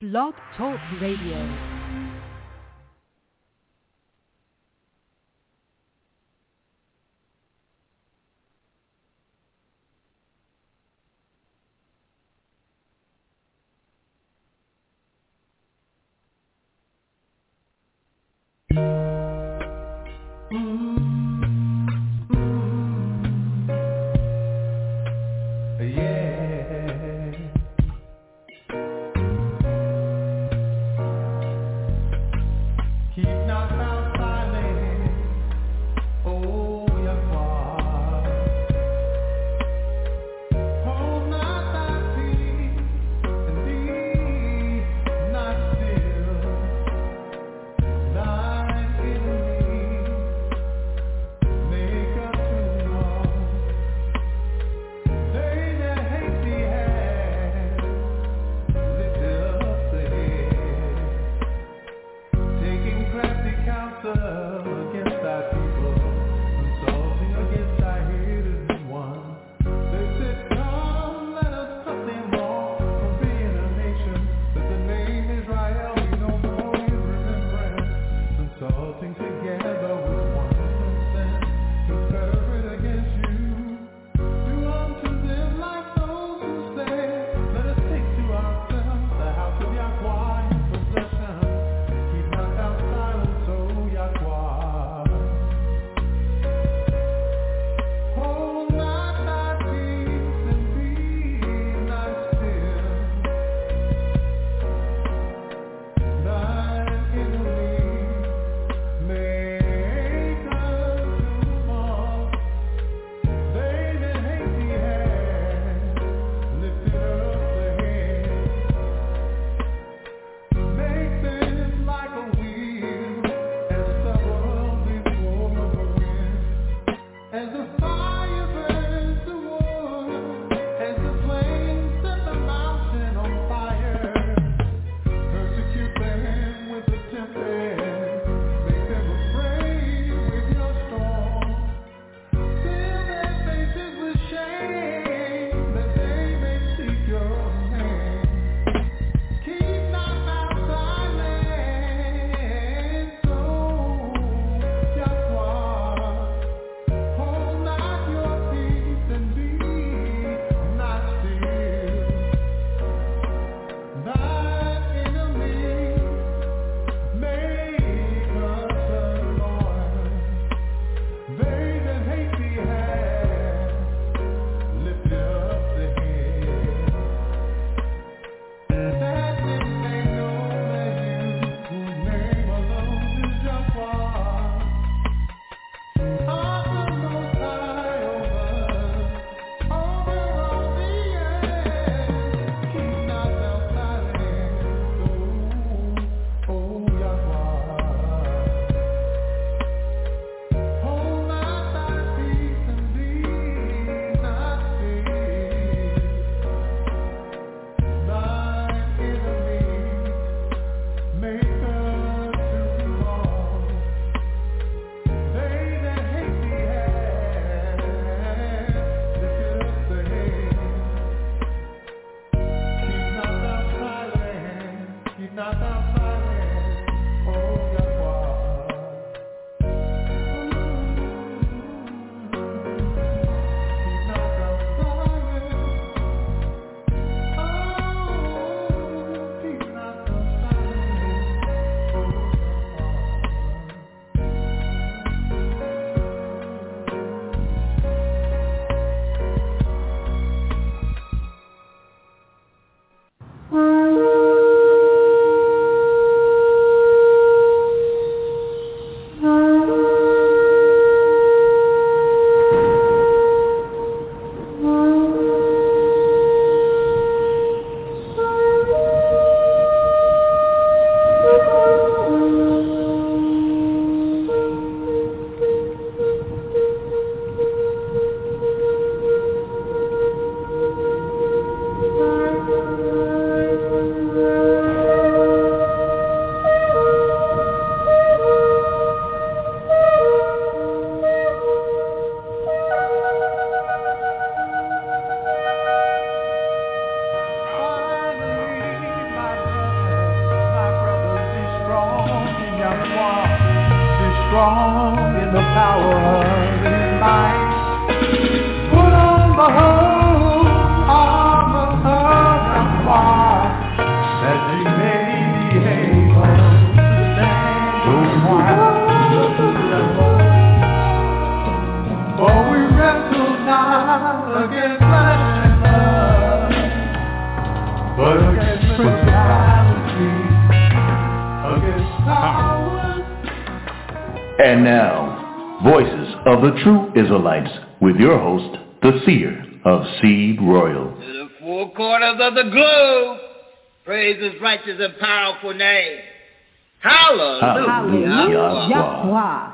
Blog Talk Radio. strong in the power of his might. Put on the whole armor of Yahweh, that we may be able to stand your trial. For we wrestle not against flesh and blood, but against principalities, against powers. And now, Voices of the True Israelites, with your host, the seer of Seed Royal. To the four corners of the globe, praise his righteous and powerful name. Hallelujah. Hallelujah. Yahweh.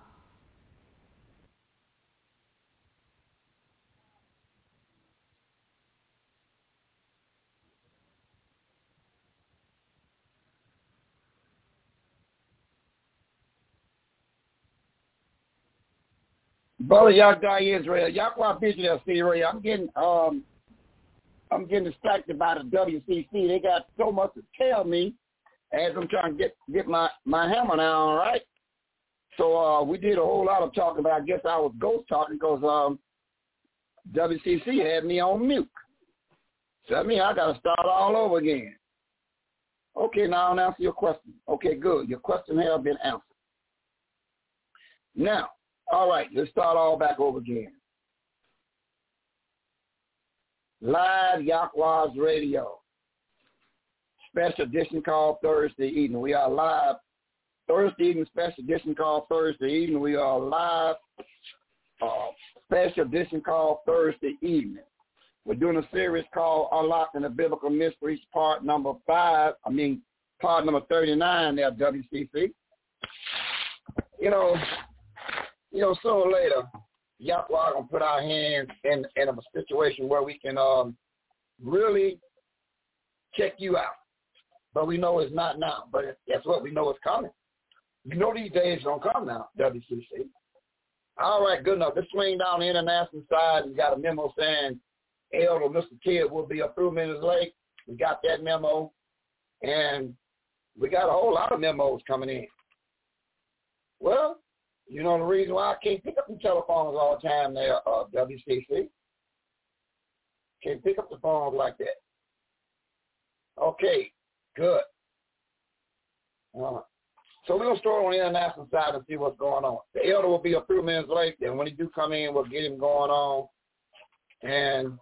Brother Yahweh Israel, Yahweh Bishop Syria. I'm getting distracted by the WCC. They got so much to tell me as I'm trying to get my hammer down, all right? So we did a whole lot of talking, but I guess I was ghost talking because WCC had me on mute. So that means I got to start all over again. Okay, now I'll answer your question. Okay, good. Your question has been answered. Now, all right, let's start all back over again. Live Yahweh's Radio. Special edition called Thursday evening. We are live. Thursday evening special edition called Thursday evening. We are live. Special edition called Thursday evening. We're doing a series called Unlocking the Biblical Mysteries, part number 39 there, WCC. You know, sooner or later, Yahweh gonna put our hands in a situation where we can really check you out. But we know it's not now. But that's what we know is coming. You know these days gonna come now, WCC. All right, good enough. Let's swing down the international side. We got a memo saying Elder Mr. Kidd will be a few minutes late. We got that memo, and we got a whole lot of memos coming in. Well, you know the reason why I can't pick up the telephones all the time there, WCC. Can't pick up the phones like that. Okay, good. So we're going to start on the international side and see what's going on. The elder will be a few minutes late, and when he do come in, we'll get him going on, and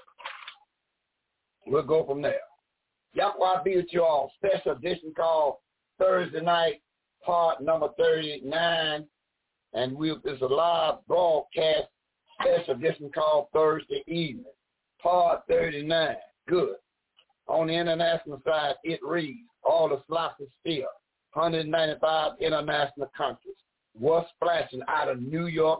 we'll go from there. Yahweh be with you all. Special edition called Thursday night, part number 39. And it's a live broadcast, special edition called Thursday evening, part 39. Good. On the international side, it reads, all the slots are still, 195 international countries. What's flashing out of New York,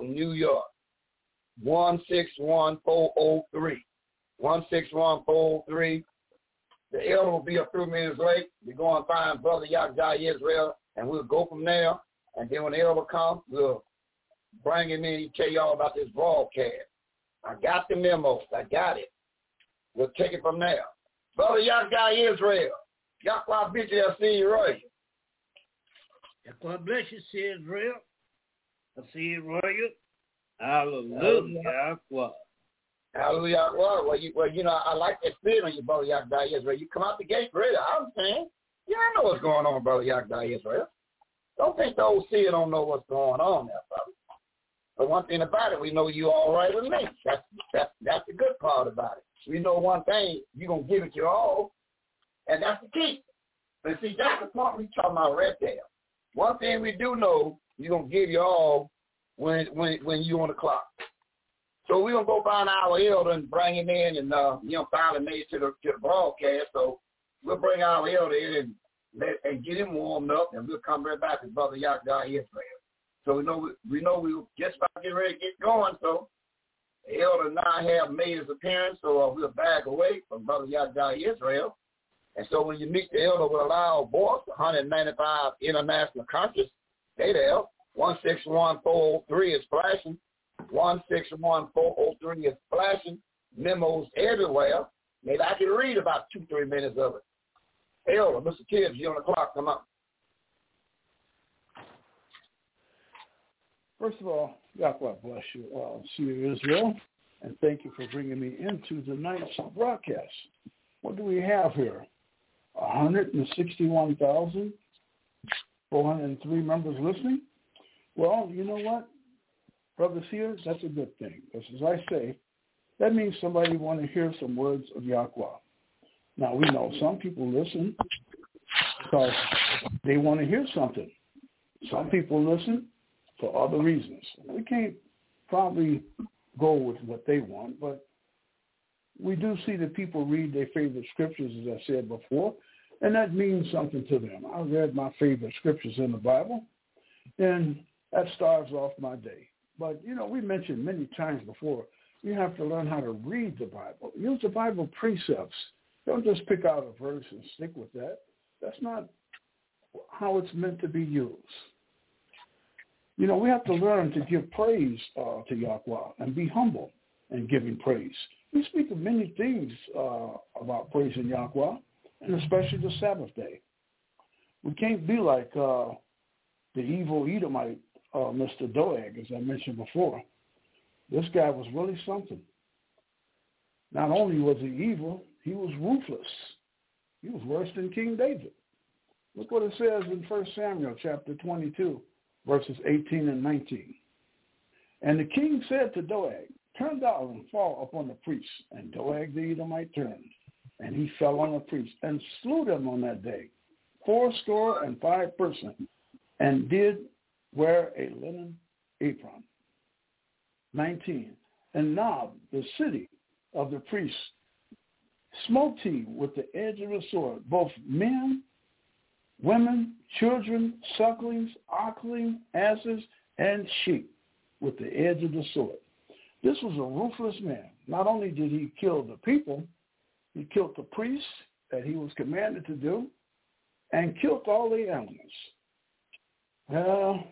161403. 161403. The elder will be a few minutes late. We're going to find Brother Yahweh Israel, and we'll go from there. And then when the elder comes, we'll bring him in and tell you all about this broadcast. I got the memos. I got it. We'll take it from there. Brother Yahweh Israel, Yahweh Bishop Seed Royal. Yahweh bless you, Seed Royal. Seed Royal. Hallelujah. Yahweh. Hallelujah. Well, you know, I like that spirit on you, Brother Yahweh Israel. You come out the gate ready. I understand. Yeah, I know what's going on, Brother Yahweh Israel. Don't think the old seer don't know what's going on there, brother. But one thing about it, we know you all right with me. That's the good part about it. We know one thing, you're going to give it your all, and that's the key. But see, that's the part we talking about right there. One thing we do know, you're going to give your all when you're on the clock. So we're going to go find our elder and bring him in and, finally made it to the broadcast. So we'll bring our elder in and get him warmed up, and we'll come right back to Brother Yahweh Israel. So we know we were just about to get ready to get going. So the elder now have made his appearance, so we'll back away from Brother Yahweh Israel. And so when you meet the elder with a loud voice, 195 international countries, they there. 161403 is flashing. 161403 is flashing. Memos everywhere. Maybe I can read about 2-3 minutes of it. Elder, Mr. Kidd, you on the clock, come on. First of all, God bless you, Seer Israel, and thank you for bringing me into tonight's broadcast. What do we have here? 161,403 members listening? Well, you know what, Brother Seer, that's a good thing. Because as I say, that means somebody want to hear some words of Yahweh. Now, we know some people listen because they want to hear something. Some people listen for other reasons. We can't probably go with what they want, but we do see that people read their favorite scriptures, as I said before, and that means something to them. I read my favorite scriptures in the Bible, and that starts off my day. But, you know, we mentioned many times before, you have to learn how to read the Bible. Use the Bible precepts. Don't just pick out a verse and stick with that. That's not how it's meant to be used. You know, we have to learn to give praise to Yahweh and be humble in giving praise. We speak of many things about praising Yahweh, and especially the Sabbath day. We can't be like the evil Edomite, Mr. Doeg, as I mentioned before. This guy was really something. Not only was he evil, he was ruthless. He was worse than King David. Look what it says in 1 Samuel chapter 22, verses 18 and 19. And the king said to Doeg, turn thou and fall upon the priests. And Doeg the Edomite turned, and he fell on the priests, and slew them on that day, 75 persons, and did wear a linen apron. 19. And Nob, the city of the priests, smote he with the edge of the sword, both men, women, children, sucklings, oxen, asses, and sheep, with the edge of the sword. This was a ruthless man. Not only did he kill the people, he killed the priests that he was commanded to do, and killed all the animals. Well,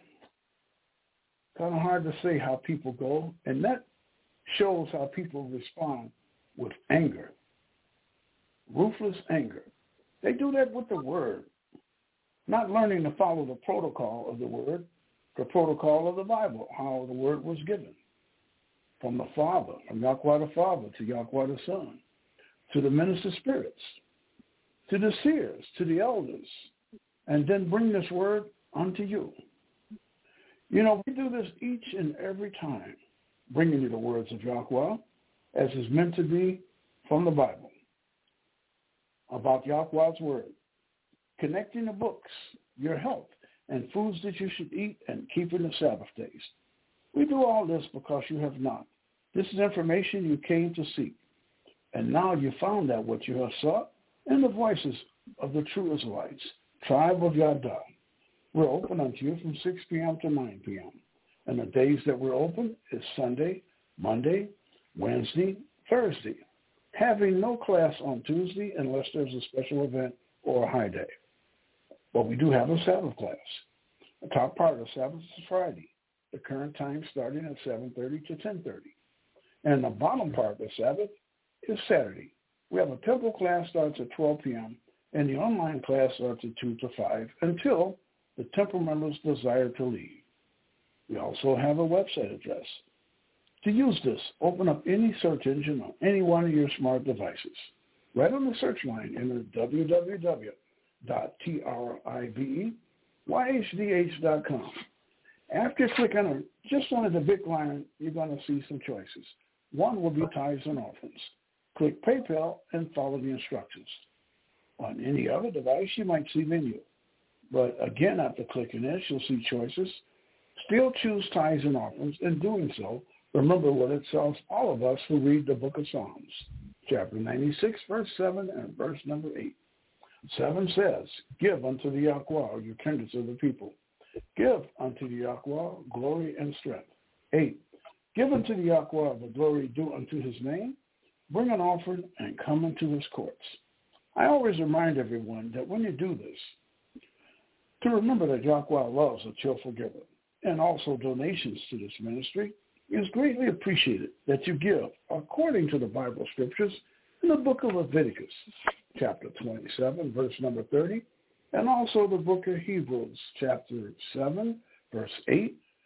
kind of hard to say how people go, and that shows how people respond with anger, ruthless anger. They do that with the word, not learning to follow the protocol of the word, the protocol of the Bible, how the word was given from the Father, from Yahweh the Father to Yahweh the Son, to the minister spirits, to the seers, to the elders, and then bring this word unto you. You know, we do this each and every time, bringing you the words of Yahweh, as is meant to be from the Bible, about Yahweh's word, connecting the books, your health, and foods that you should eat, and keeping the Sabbath days. We do all this because you have not. This is information you came to seek, and now you found out what you have sought in the voices of the true Israelites, tribe of Yada. We're open unto you from 6 p.m. to 9 p.m. And the days that we're open is Sunday, Monday, Wednesday, Thursday, having no class on Tuesday unless there's a special event or a high day. But we do have a Sabbath class. The top part of the Sabbath is Friday, the current time starting at 7:30 to 10:30. And the bottom part of the Sabbath is Saturday. We have a temple class starts at 12 p.m. and the online class starts at 2 to 5 until the temple members desire to leave. We also have a website address. To use this, open up any search engine on any one of your smart devices. Right on the search line, enter www.tribeYhdh.com. After you click on just under the big line, you're going to see some choices. One will be tithes and offerings. Click PayPal and follow the instructions. On any other device, you might see menu. But again, after clicking this, you'll see choices. Still choose tithes and offerings. In doing so, remember what it tells all of us who read the book of Psalms, chapter 96, verse 7 and verse number 8. 7 says, give unto the Yahweh, your kindreds of the people. Give unto the Yahweh glory and strength. 8, give unto the Yahweh the glory due unto his name. Bring an offering and come into his courts. I always remind everyone that when you do this, to remember that Yahweh loves a cheerful giver, and also donations to this ministry is greatly appreciated that you give according to the Bible scriptures in the book of Leviticus, chapter 27, verse number 30, and also the book of Hebrews, chapter 7, verse 8,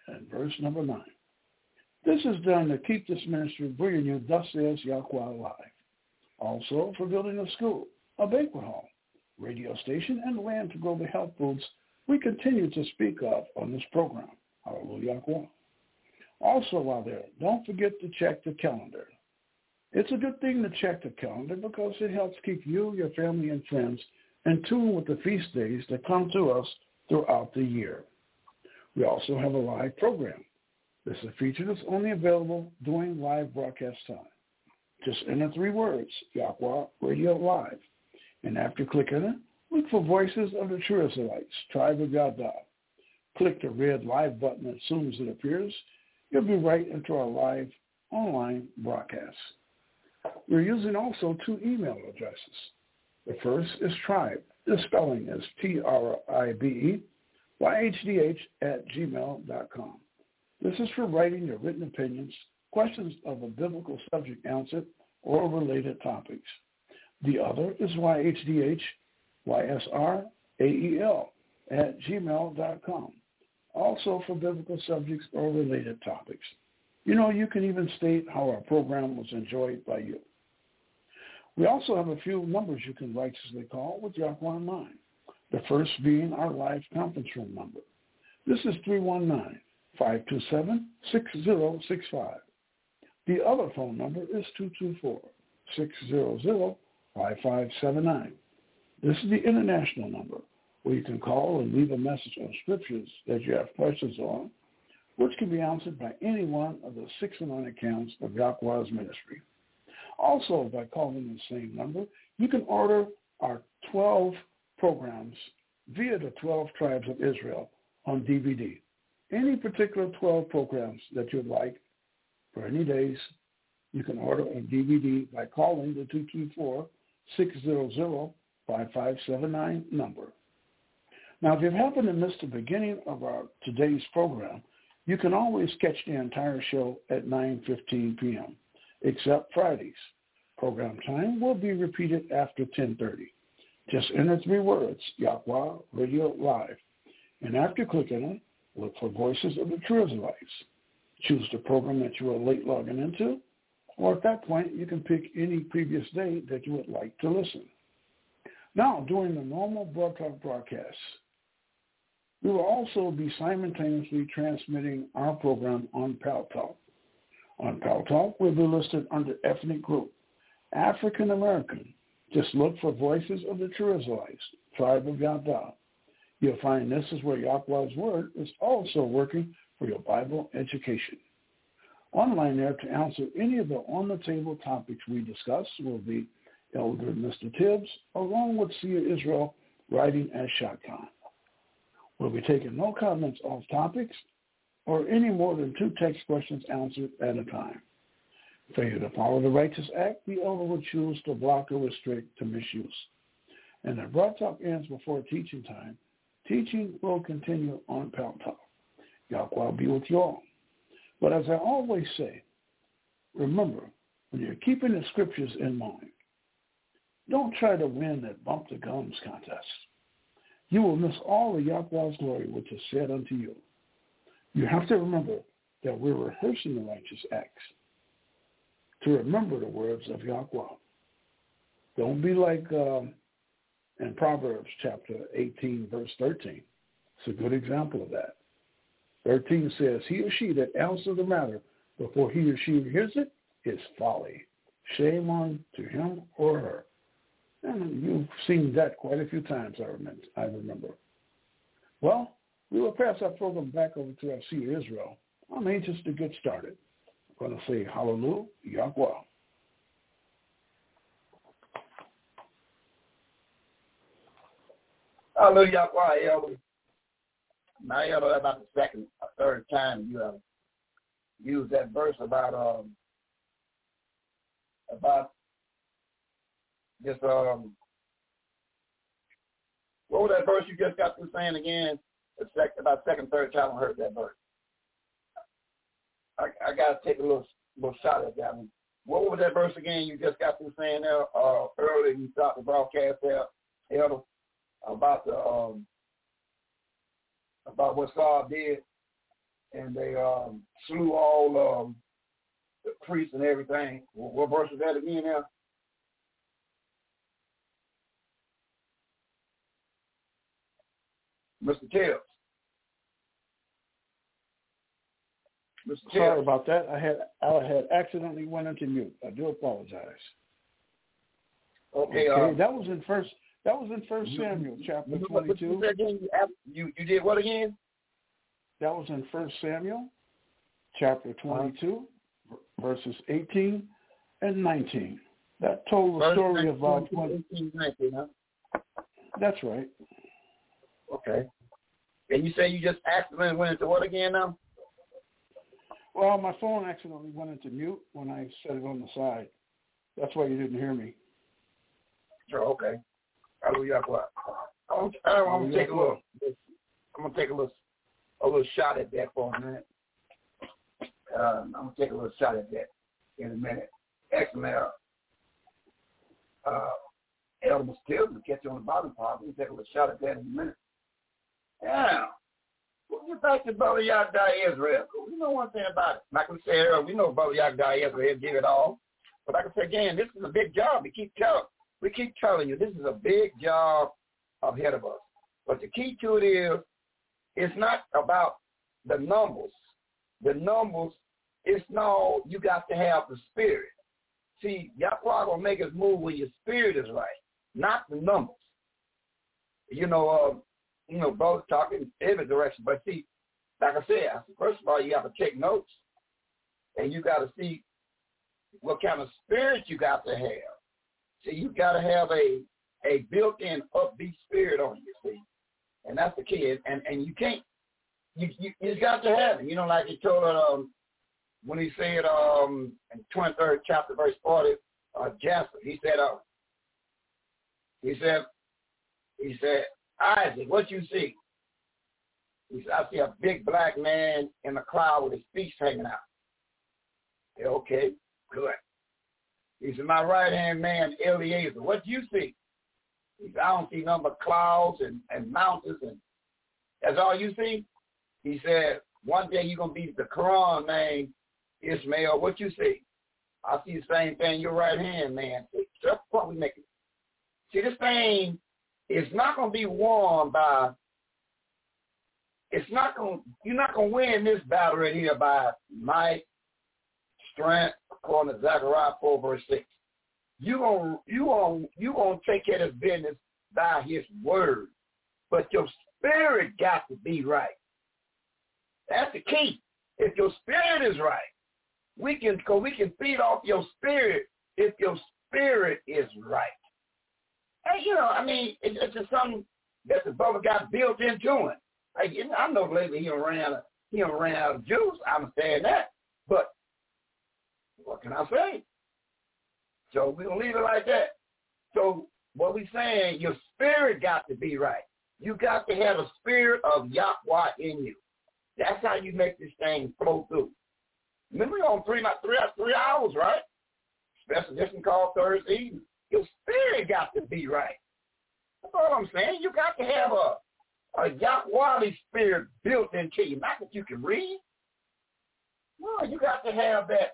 and verse number 9. This is done to keep this ministry bringing you Thus Says Yahweh Live. Also for building a school, a banquet hall, radio station, and land to grow the health foods we continue to speak of on this program. Hallelujah. Also while there, don't forget to check the calendar. It's a good thing to check the calendar because it helps keep you, your family, and friends in tune with the feast days that come to us throughout the year. We also have a live program. This is a feature that's only available during live broadcast time. Just enter 3 words, Yahweh Radio Live. And after clicking it, look for Voices of the True Israelites, Tribe of Yada. Click the red live button as soon as it appears. You'll be right into our live online broadcast. We're using also 2 email addresses. The first is Tribe. The spelling is TRIBE@gmail.com. This is for writing your written opinions, questions of a biblical subject answered, or related topics. The other is YHDH-YSRAEL@gmail.com, also for biblical subjects or related topics. You can even state how our program was enjoyed by you. We also have a few numbers you can righteously call with Yahweh in mind. The first being our live conference room number. This is 319-527-6065. The other phone number is 224-600-5579. This is the international number where you can call and leave a message on scriptures that you have questions on, which can be answered by any one of the 69 accounts of Yahweh's ministry. Also, by calling the same number, you can order our 12 programs via the 12 tribes of Israel on DVD. Any particular 12 programs that you'd like for any days, you can order on DVD by calling the 224-600-5579 number. Now, if you happen to miss the beginning of our today's program, you can always catch the entire show at 9:15 p.m., except Fridays. Program time will be repeated after 10:30. Just enter 3 words, Yahweh Radio Live, and after clicking it, look for Voices of the True Israelites. Choose the program that you were late logging into, or at that point, you can pick any previous day that you would like to listen. Now, during the normal broadcast, we will also be simultaneously transmitting our program on Paltalk. On Paltalk, we'll be listed under ethnic group, African American. Just look for Voices of the True Israelites, Tribe of Yada. You'll find this is where Yahweh's Word is also working for your Bible education. Online there to answer any of the on-the-table topics we discuss will be Elder Mr. Tibbs, along with Seer Israel, writing as Shotgun. We'll be taking no comments off topics or any more than 2 text questions answered at a time. Failure to follow the Righteous Act, the elder will choose to block or restrict to misuse. And if Broad Talk ends before teaching time, teaching will continue on Paltalk. Yahweh be with you all. But as I always say, remember, when you're keeping the scriptures in mind, don't try to win that bump the gums contest. You will miss all of Yahweh's glory which is said unto you. You have to remember that we're rehearsing the righteous acts to remember the words of Yahweh. Don't be like in Proverbs chapter 18, verse 13. It's a good example of that. 13 says, he or she that answers the matter before he or she hears it is folly. Shame on to him or her. And you've seen that quite a few times, I remember. Well, we will pass our program back over to our Seer Israel. I'm anxious to get started. I'm going to say hallelujah, Yahweh. Hallelujah, Yahweh, Elder. Now, Elder, about the second or third time you have used that verse about this, what was that verse you just got through saying again? About second, third time I heard that verse. I got to take a little shot at that one. What was that verse again you just got through saying there earlier? You started the broadcast there, Elder, about what God did and they slew all the priests and everything. What verse is that again now? Mr. Tails. Sorry about that. I had accidentally went into mute. I do apologize. Okay. That was in First Samuel chapter 22. You did what again? That was in 1 Samuel chapter 22, verses 18 and 19. That told the story of 18, 19, huh? That's right. Okay. And you say you just accidentally went into what again now? Well, my phone accidentally went into mute when I set it on the side. That's why you didn't hear me. Sure, okay. Hallelujah. I'm gonna take a little. I'm gonna take a little shot at that for a minute. I'm gonna take a little shot at that in a minute. Excellent. Elder Stills will catch you on the bottom part. We'll take a little shot at that in a minute. Yeah. We'll get back to Brother Yagda Israel. We know one thing about it. Like we said earlier, we know Brother Yagda Israel give it all. But like I said again, this is a big job. We keep telling you this is a big job ahead of us. But the key to it is, it's not about the numbers. The numbers, it's no, you got to have the spirit. See, Yahweh will make us move when your spirit is right, not the numbers. Both talking every direction. But see, like I said, first of all, you got to take notes, and you got to see what kind of spirit you got to have. See, you got to have a built-in upbeat spirit on you, see, and that's the key. And you can't, you just got to have it. Like he told when he said in 23rd chapter, verse 40, Jasper, he said, Isaac, what you see? He said, I see a big black man in the cloud with his feet hanging out. Yeah, okay, good. He said, my right-hand man, Eliezer, what do you see? He said, I don't see nothing but clouds and mountains, and that's all you see? He said, one day you're going to be the Quran man, Ishmael, what you see? I see the same thing, your right-hand man. That's what we make it. See, this thing, it's not going to be won by, you're not going to win this battle right here by might, strength, according to Zechariah 4, verse 6. You gonna take care of this business by his word. But your spirit got to be right. That's the key. If your spirit is right, we can feed off your spirit if your spirit is right. Hey, it's just something that the brother got built into him. I know lately he ran out of juice. I understand that. But what can I say? So we're going to leave it like that. So what we're saying, your spirit got to be right. You got to have a spirit of Yahweh in you. That's how you make this thing flow through. Remember, we're on 3 hours, right? Special edition called Thursday evening. Your spirit got to be right. That's all I'm saying. You got to have a Yahweh spirit built into you. Not that you can read. No, you got to have that,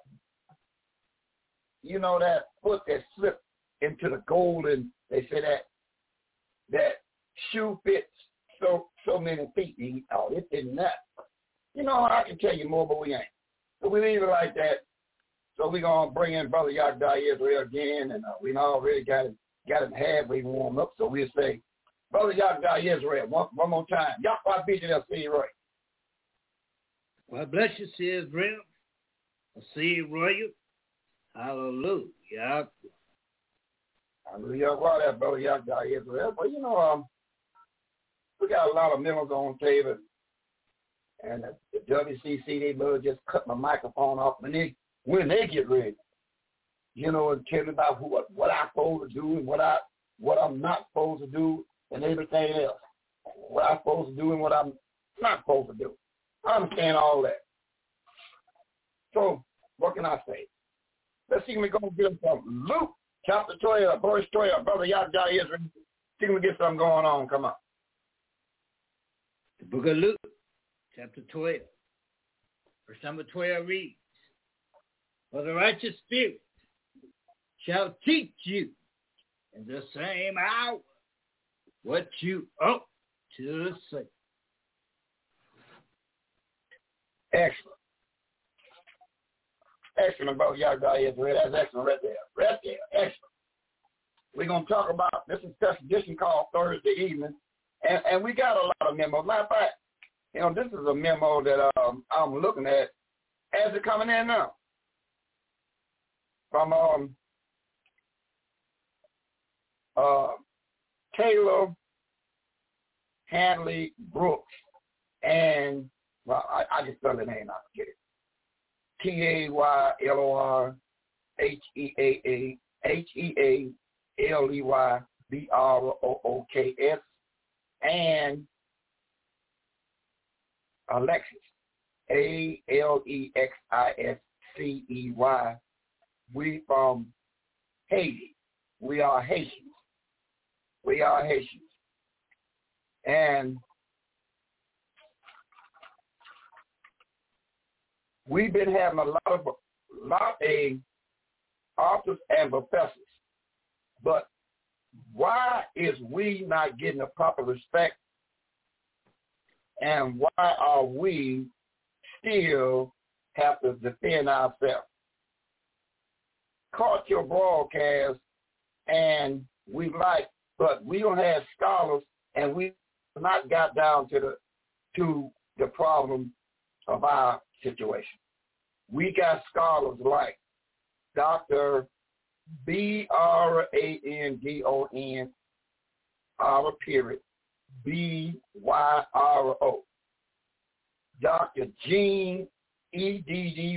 that foot that slipped into the golden, they say that shoe fits so many feet. It didn't that. I can tell you more, but we ain't. So we leave it like that. So we're going to bring in Brother Yagda Israel again, and we already got him halfway warmed up. So we'll say, Brother Yagda Israel, one more time. Yahweh be to see you right. Well, bless you, see Israel. I see you, Royal. Hallelujah. Hallelujah. Well, that Brother Yagda Israel. But, we got a lot of memos on the table. And the WCC, they love just cut my microphone off when they get ready. And tell me about what I'm supposed to do and what I'm not supposed to do and everything else. What I'm supposed to do and what I'm not supposed to do. I understand all that. So, what can I say? Let's see if we're going to get from Luke chapter 12, verse 12. Brother Yagda Israel. See if we get something going on. Come on. The book of Luke, chapter 12, verse number 12 reads, for the righteous spirit shall teach you in the same hour what you ought to say. Excellent. Excellent, brother Yahweh. That's excellent right there. Right there. Excellent. We're going to talk about, this is just edition called Thursday evening, and we got a lot of memos. Matter of fact, this is a memo that I'm looking at as it's coming in now. From Taylor Hanley Brooks, and, well, I just spelled the name, I forget it. TaylorHealeyBrooks, and Alexis, Alexiscey. We from Haiti. We are Haitians. We are Haitians. And we've been having a lot of authors and professors. But why is we not getting the proper respect? And why are we still have to defend ourselves? Caught your broadcast, and but we don't have scholars, and we not got down to the problem of our situation. We got scholars like Dr. Brandon, R period, Byro, Dr. Jean, Eddy,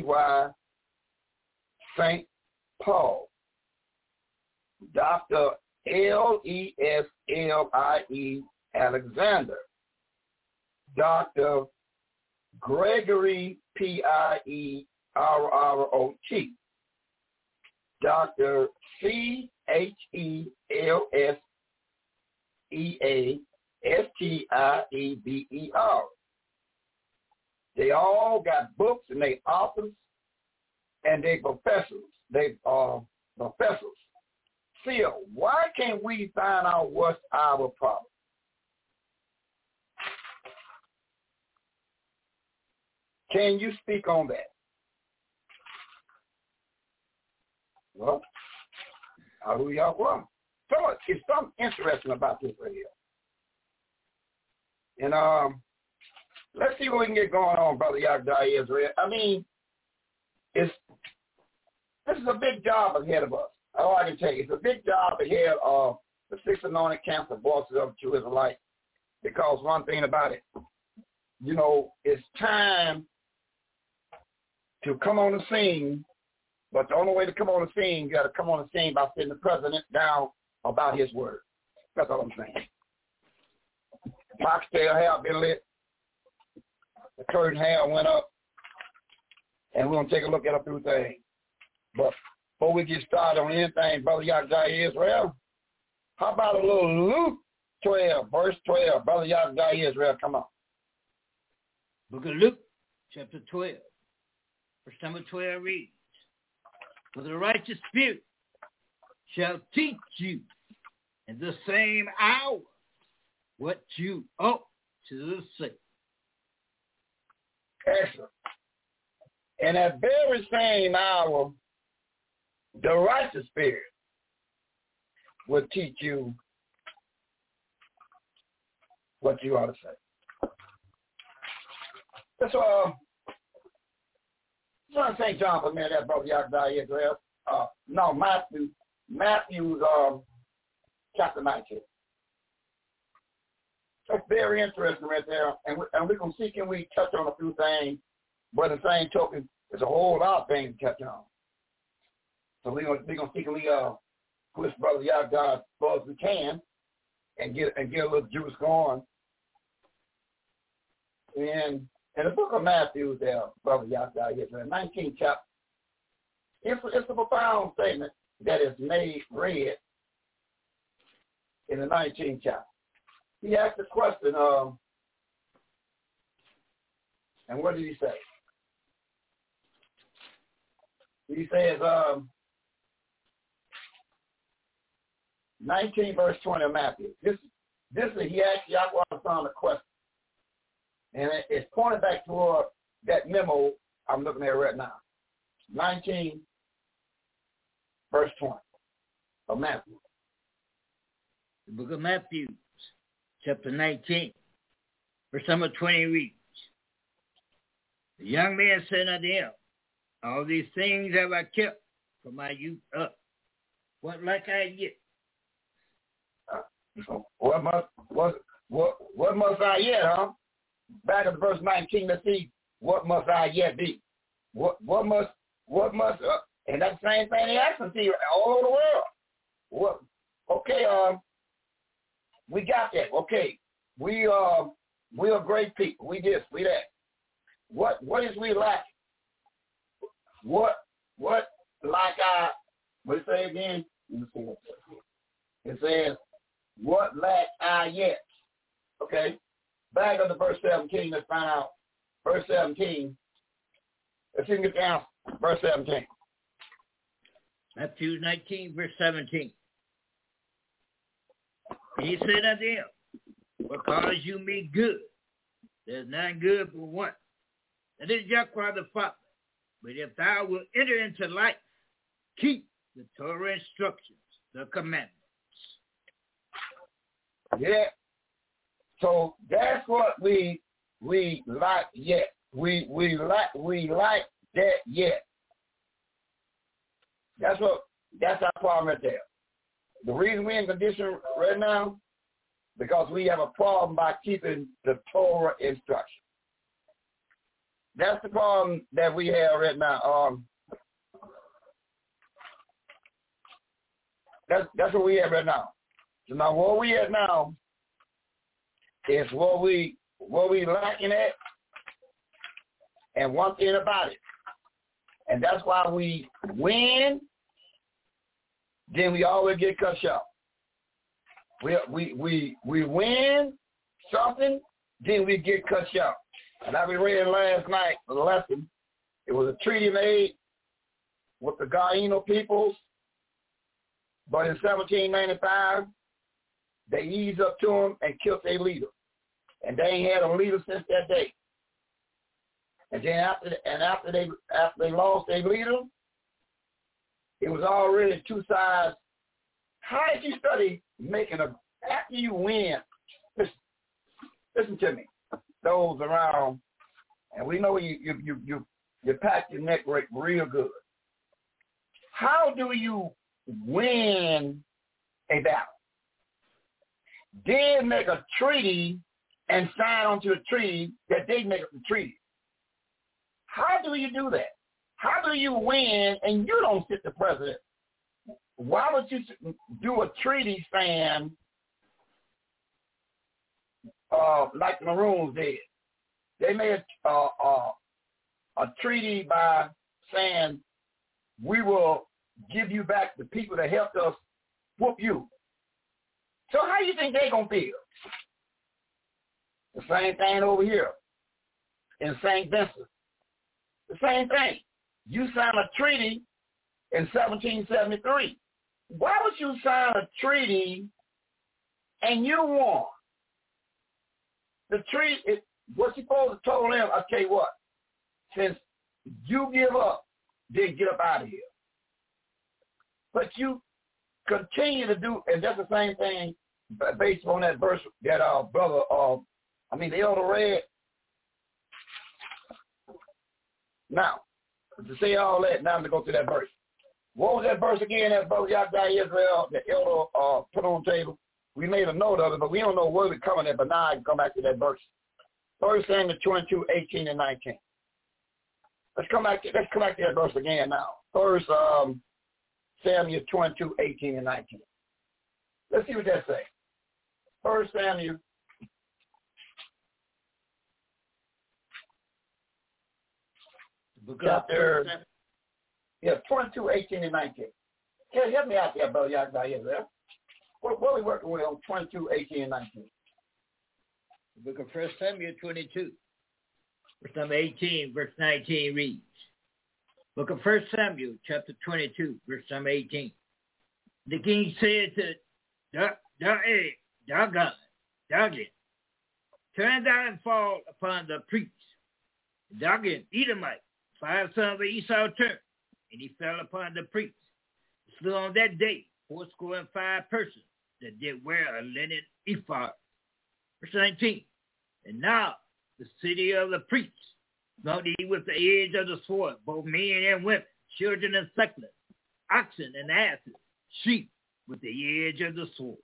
St. Paul, Dr. Leslie Alexander, Dr. Gregory Pierrot, Dr. Chelseastiber. They all got books and they authors and they professors. They are professors. Still, why can't we find out what's our problem? Can you speak on that? Well, how do y'all run? So it's something interesting about this right here. And let's see what we can get going on, Brother Yahweh Israel. I mean, this is a big job ahead of us. All I can tell you, it's a big job ahead of the Six Anointed Camps of Voices of the True Israelite. Because one thing about it, it's time to come on the scene. But the only way to come on the scene, you got to come on the scene by sitting the president down about his word. That's all I'm saying. Foxtail hair been lit. The curtain hair went up. And we're going to take a look at a few things. But before we get started on anything, Brother Yahweh Israel, how about a little Luke 12, verse 12? Brother Yahweh Israel, come on. Book of Luke, chapter 12, verse number 12 reads, for the righteous spirit shall teach you in the same hour what you ought to say. Excellent. In that very same hour, the righteous spirit will teach you what you ought to say. That's St. John for a minute, that Brother Yahweh Israel. Matthew's chapter 19. That's very interesting right there. And we're going to see, can we touch on a few things, but the same token, there's a whole lot of things to touch on. So we're going to see, can we push Brother Yahweh as far as we can and get a little juice going. And in the book of Matthew there, Brother Yahweh, in the 19th chapter, it's a profound statement that is read in the 19th chapter. He asked the question, and what did he say? He says, 19 verse 20 of Matthew. This he asked Yahweh the Son a question. And it's pointed back toward that memo I'm looking at right now. 19 verse 20 of Matthew. The book of Matthew, chapter 19, verse number 20 reads, the young man said unto him, all these things have I kept from my youth up. What lack I yet? What must I yet, huh? Back at verse 19, let's see, what must I yet be? What must, and that's the same thing he asked them to all over the world. Okay, we got that. Okay, we are great people. We this, we that. What is we lacking? What like I, what it say again? Let me see what it says, what lack I yet? Okay, back up to verse 17, let's find out. Verse 17, let's see if we can get down. Verse 17. Matthew 19, verse 17. And he said unto him, because you me good, there's none good but one. That is Yahweh the Father. But if thou wilt enter into life, keep the Torah instructions, the commandments. Yeah. So that's what we like yet. We like that yet. That's our problem right there. The reason we're in condition right now, because we have a problem by keeping the Torah instruction. That's the problem that we have right now. That's what we have right now. So now what we have now is what we lacking at, and one thing about it. And that's why we win, then we always get cut short. We win something, then we get cut short. And I read last night the lesson. It was a treaty made with the Gaino peoples, but in 1795, they eased up to them and killed their leader. And they ain't had a leader since that day. And then after they lost their leader, it was already two sides. How did you study after you win? Listen to me. Those around, and we know you pack your neck real good. How do you win a battle? Then make a treaty and sign onto a treaty that they make up the treaty. How do you do that? How do you win and you don't sit the president? Why would you do a treaty saying like the Maroons did? They made a treaty by saying we will give you back the people that helped us whoop you. So how do you think they're going to feel? The same thing over here in St. Vincent. The same thing. You signed a treaty in 1773. Why would you sign a treaty and you won? The treaty, what's supposed to told them, I'll tell you what, since you give up, then get up out of here. But you continue to do, and that's the same thing based on that verse that our brother, the elder read. Now, to say all that, now I'm going to go through that verse. What was that verse again that brother Yahweh Israel, the elder put on the table? We made a note of it, but we don't know where we're coming at, but now I can come back to that verse. 1 Samuel 22, 18 and 19. Let's come back to that verse again now. 1 Samuel 22, 18 and 19. Let's see what that says. 1 Samuel chapter 22, 18 and 19. Yeah, help me out there, brother Yahweh Israel. What are we working with on 22, 18, and 19? The book of 1 Samuel 22, verse number 18, verse 19 reads, Book of 1 Samuel, chapter 22, verse number 18. The king said to Dagon, turn thou and fall upon the priests. Dagon, Edomite, 5 sons of Esau turned, and he fell upon the priests. He slew on that day 85 persons that did wear a linen ephod. Verse 19. And now the city of the priests smote he with the edge of the sword, both men and women, children and sucklings, oxen and asses, sheep with the edge of the sword.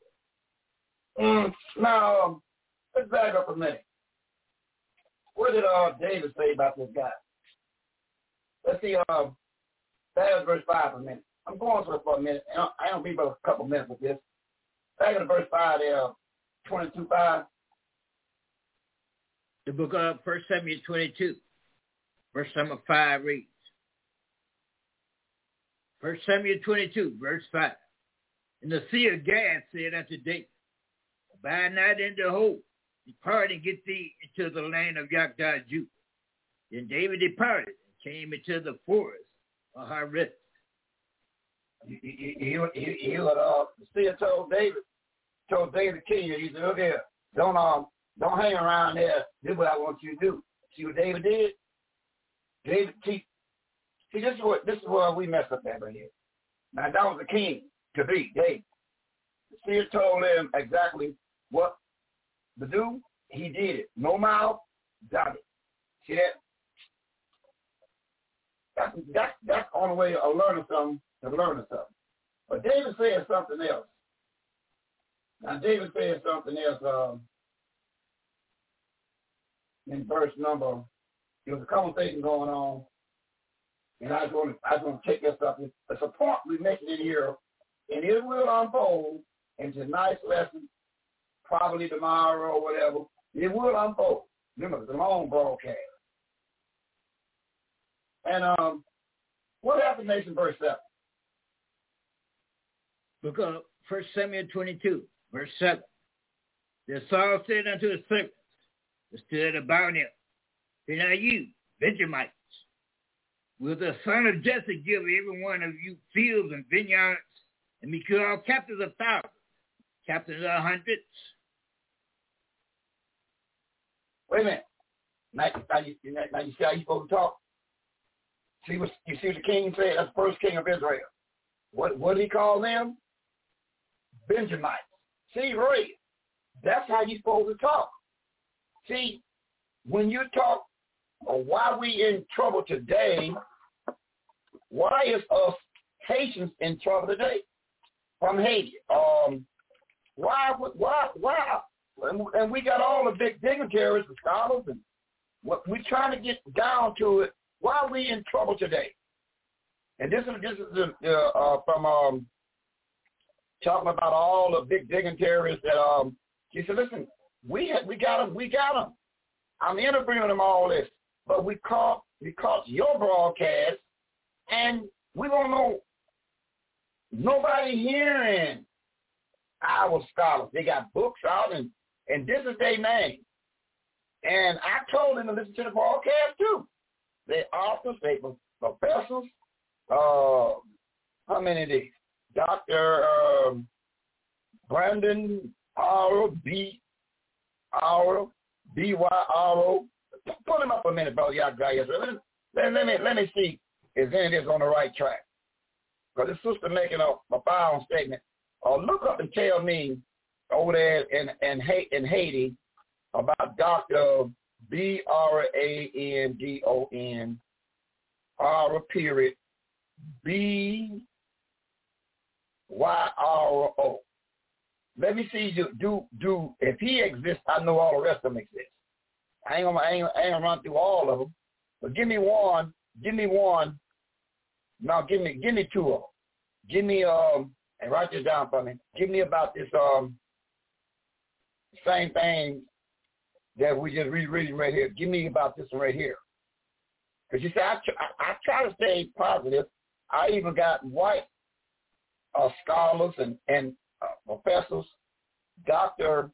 Now, let's back up a minute. What did David say about this guy? Let's see, that was verse 5 for a minute. I'm going for a minute. I don't be but a couple minutes with this. Back in verse 5 there, 22:5. The book of 1 Samuel 22, verse number 5 reads, 1 Samuel 22, verse 5. And the seer Gad said unto David, abide not in the hole, depart and get thee into the land of Yokdah, Judah. Then David departed and came into the forest of Hareth. He the seer told David king, he said, look here, don't hang around there. Do what I want you to do. See what David did? See, this is where we mess up at right here. Now, that was the king to be, David. The seer told him exactly what to do. He did it. No mouth, done it. See that? That's the only way of learning something, But David said something else. Now, David said something else in verse number. There was a conversation going on, and I was going to take this up. It's a point we mentioned in here, and it will unfold into a nice lesson, probably tomorrow or whatever. It will unfold. Remember, it's a long broadcast. And what happened next in verse 7? Book of 1 Samuel 22, verse 7. Then Saul said unto his servants that stood about him, Be not you, Benjamites, will the son of Jesse give every one of you fields and vineyards, and be called captains of thousands, captains of hundreds? Wait a minute. Now you see how you supposed to talk? You see what the king said? That's the first king of Israel. What did he call them? Benjamites. See, Ray, that's how you're supposed to talk. See, when you talk, why we in trouble today, why is us Haitians in trouble today? From Haiti. Why? And we got all the big dignitaries and scholars, and what we're trying to get down to it. Why are we in trouble today? And this is from talking about all the big dignitaries that he said, listen, we got them. I'm interviewing them all this, but we caught your broadcast, and we don't know nobody hearing our scholars. They got books out, and this is their name. And I told them to listen to the broadcast too. They authors, they professors. How many of these? Dr. Brandon Aro, B.Y.R.O. Pull him up a minute, brother. Y'all guys. Let me see if any of this on the right track. Because this sister making a profound statement. Look up and tell me over there in Haiti about Dr. Brandon R. period B.Y.R.O. Let me see. Do if he exists, I know all the rest of them exist. I ain't gonna run through all of them, but give me one. Now give me two of them. Give me and write this down for me. Give me about this same thing that we just reading right here. Give me about this one right here. Because you see, I try to stay positive. I even got white scholars and professors, Dr.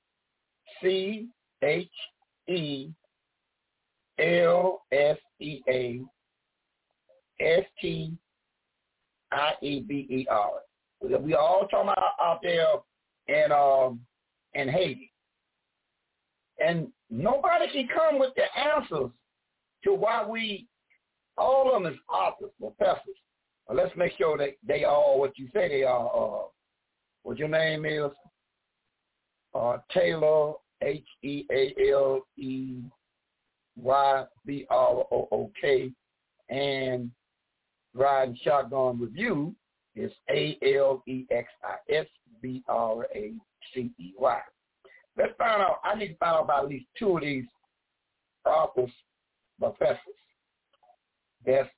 C.H.E.L.S.E.A. S-T-I-E-B-E-R. We all talking about out there in Haiti. And nobody can come with the answers to why all of them is authors, professors. Well, let's make sure that they are what you say they are. What your name is? Taylor, H-E-A-L-E-Y-B-R-O-O-K, and Riding Shotgun Review is A-L-E-X-I-S-B-R-A-C-E-Y. Let's find out. I need to find out about at least two of these authors, professors. Yes,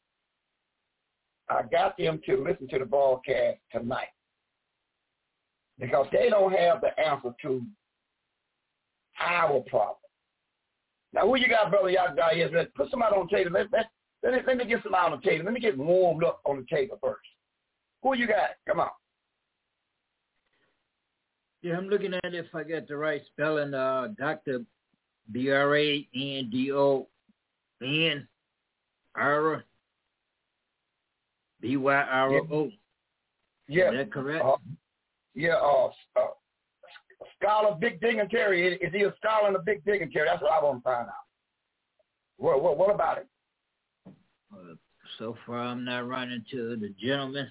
I got them to listen to the broadcast tonight because they don't have the answer to our problem. Now, who you got, Brother Yagda? Let's put somebody on the table. Let me get somebody on the table. Let me get warmed up on the table first. Who you got? Come on. Yeah, I'm looking at if I got the right spelling. Dr. B-R-A-N-D-O-N, Ira, B-Y-R-O. Yeah. Is that correct? Scholar, big dignitary. Is he a scholar and a big dignitary? That's what I want to find out. What about it? So far, I'm not running to the gentleman.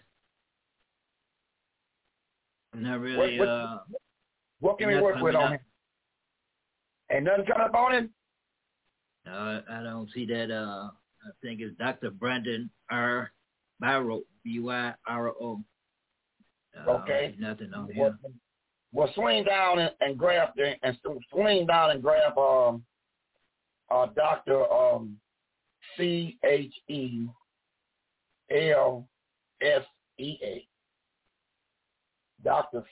I'm not really. What can we work with on him? Ain't nothing coming up on him? No, I don't see that. I think it's Dr. Brandon R. Byro, B-Y-R-O. Okay. Nothing on him. Well, swing down and grab Dr. C-H-E-L-S-E-A. Dr.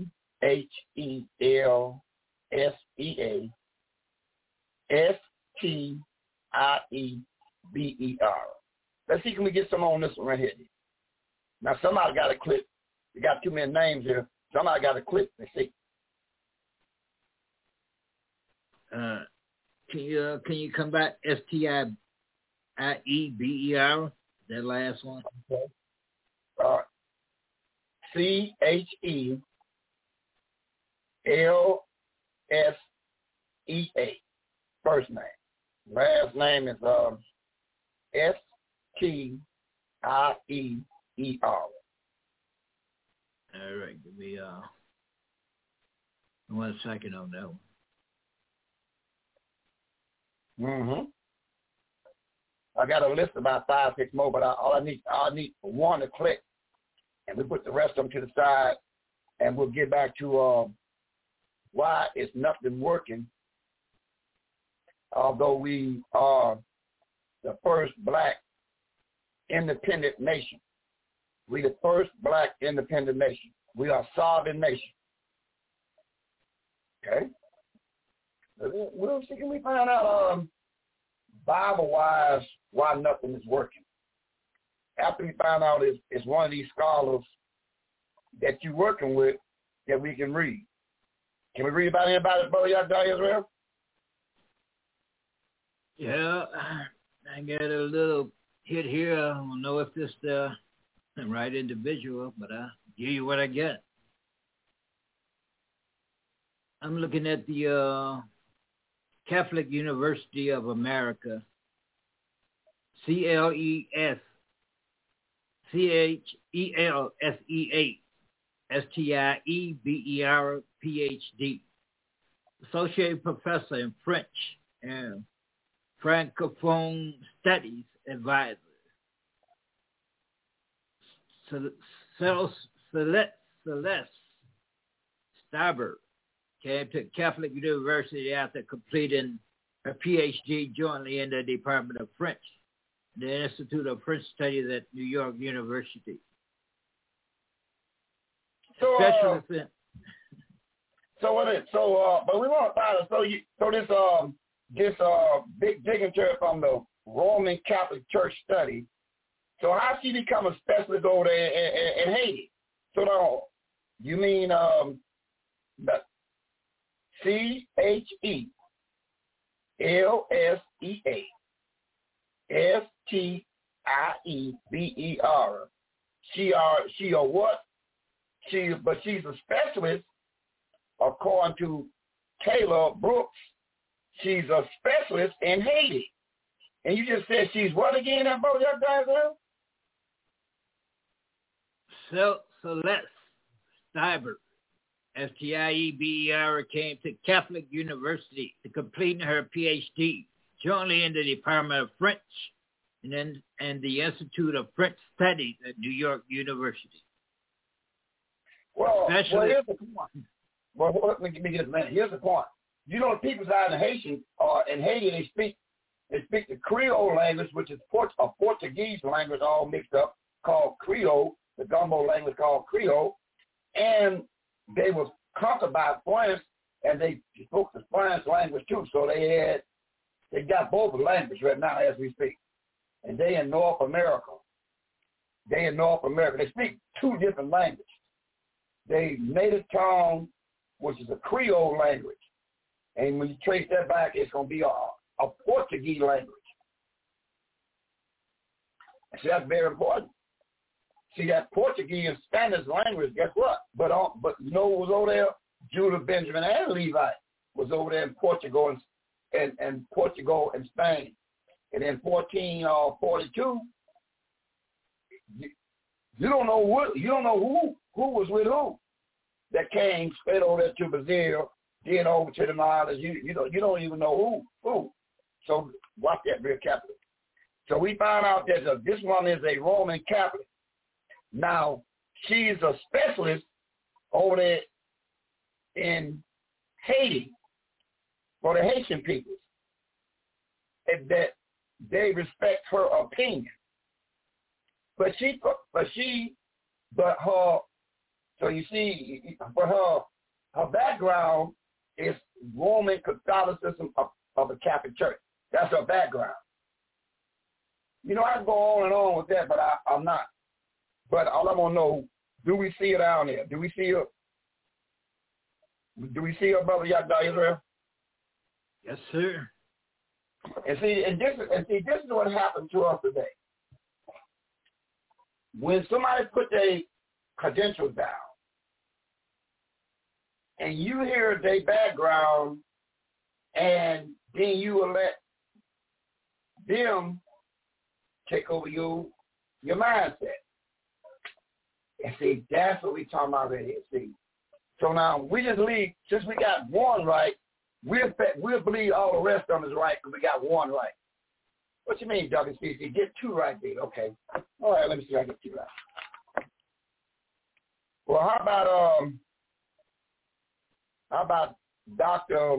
C-H-E-L-S-E-A. S-T-I-E-B-E-R. Let's see, can we get some on this one right here? Now, somebody got to click. You got too many names here. Somebody got to click. Let's see. Can you come back? S-T-I-E-B-E-R, that last one? Okay. C-H-E-L-S-E-A. First name. Last name is S-T-I-E-E-R. All right, give me 1 second on that one. I got a list about 5, 6 more, but I need one to click, and we put the rest of them to the side, and we'll get back to why is nothing working. Although we are the first black independent nation. We the first black independent nation. We are a sovereign nation. Okay? We'll see, can we find out Bible-wise why nothing is working? After we find out it's one of these scholars that you're working with that we can read. Can we read about anybody, Brother Yagda Israel? Yeah, I got a little hit here. I don't know if this is the right individual, but I'll give you what I get. I'm looking at the Catholic University of America, CLESCHELSEA, STIEBER, PhD, Associate Professor in French and Francophone Studies Advisor. Celeste Staber came to Catholic University after completing her PhD jointly in the Department of French, the Institute of French Studies at New York University. But we want to find out. This big dignitary from the Roman Catholic Church study. So how she become a specialist over there in Haiti? So now, you mean the CHELSEA Ibeber. She a what? But she's a specialist, according to Taylor Brooks. She's a specialist in Haiti. And you just said she's what again, that boat that guy? Celeste Stieber, Stieber, came to Catholic University to complete her PhD, jointly in the Department of French and the Institute of French Studies at New York University. Well, here's the point. Well, let me get this minute. Here's the point. You know, the people out in Haiti, in Haiti, they speak the Creole language, which is a Portuguese language all mixed up, called Creole, the gumbo language called Creole. And they were conquered by France, and they spoke the French language too. So they got both languages right now as we speak. And they in North America. They speak two different languages. They native tongue, which is a Creole language. And when you trace that back, it's going to be a Portuguese language. See, that's very important. See, that Portuguese and Spanish language, guess what? But you know who was over there? Judah, Benjamin, and Levi was over there in Portugal and Portugal and Spain. And in 1442, you don't know who was with who. That came straight over there to Brazil, then over to the islands. You don't even know who. So watch that real carefully. So we found out that this one is a Roman Catholic. Now, she's a specialist over there in Haiti for the Haitian people. And that they respect her opinion. But her background is Roman Catholicism of the Catholic Church. That's her background. You know, I can go on and on with that, but I'm not. But all I want to know, do we see her down there? Do we see her, Brother Yagda Israel? Yes, sir. And this is what happened to us today. When somebody put their credentials down, and you hear their background, and then you will let them take over your mindset. And see, that's what we talking about right here. See, so now we just leave, since we got one right, we'll believe all the rest of them is right because we got one right. What you mean, WCC? Get two right there. Okay. All right, let me see if I get two right. Well, how about Dr.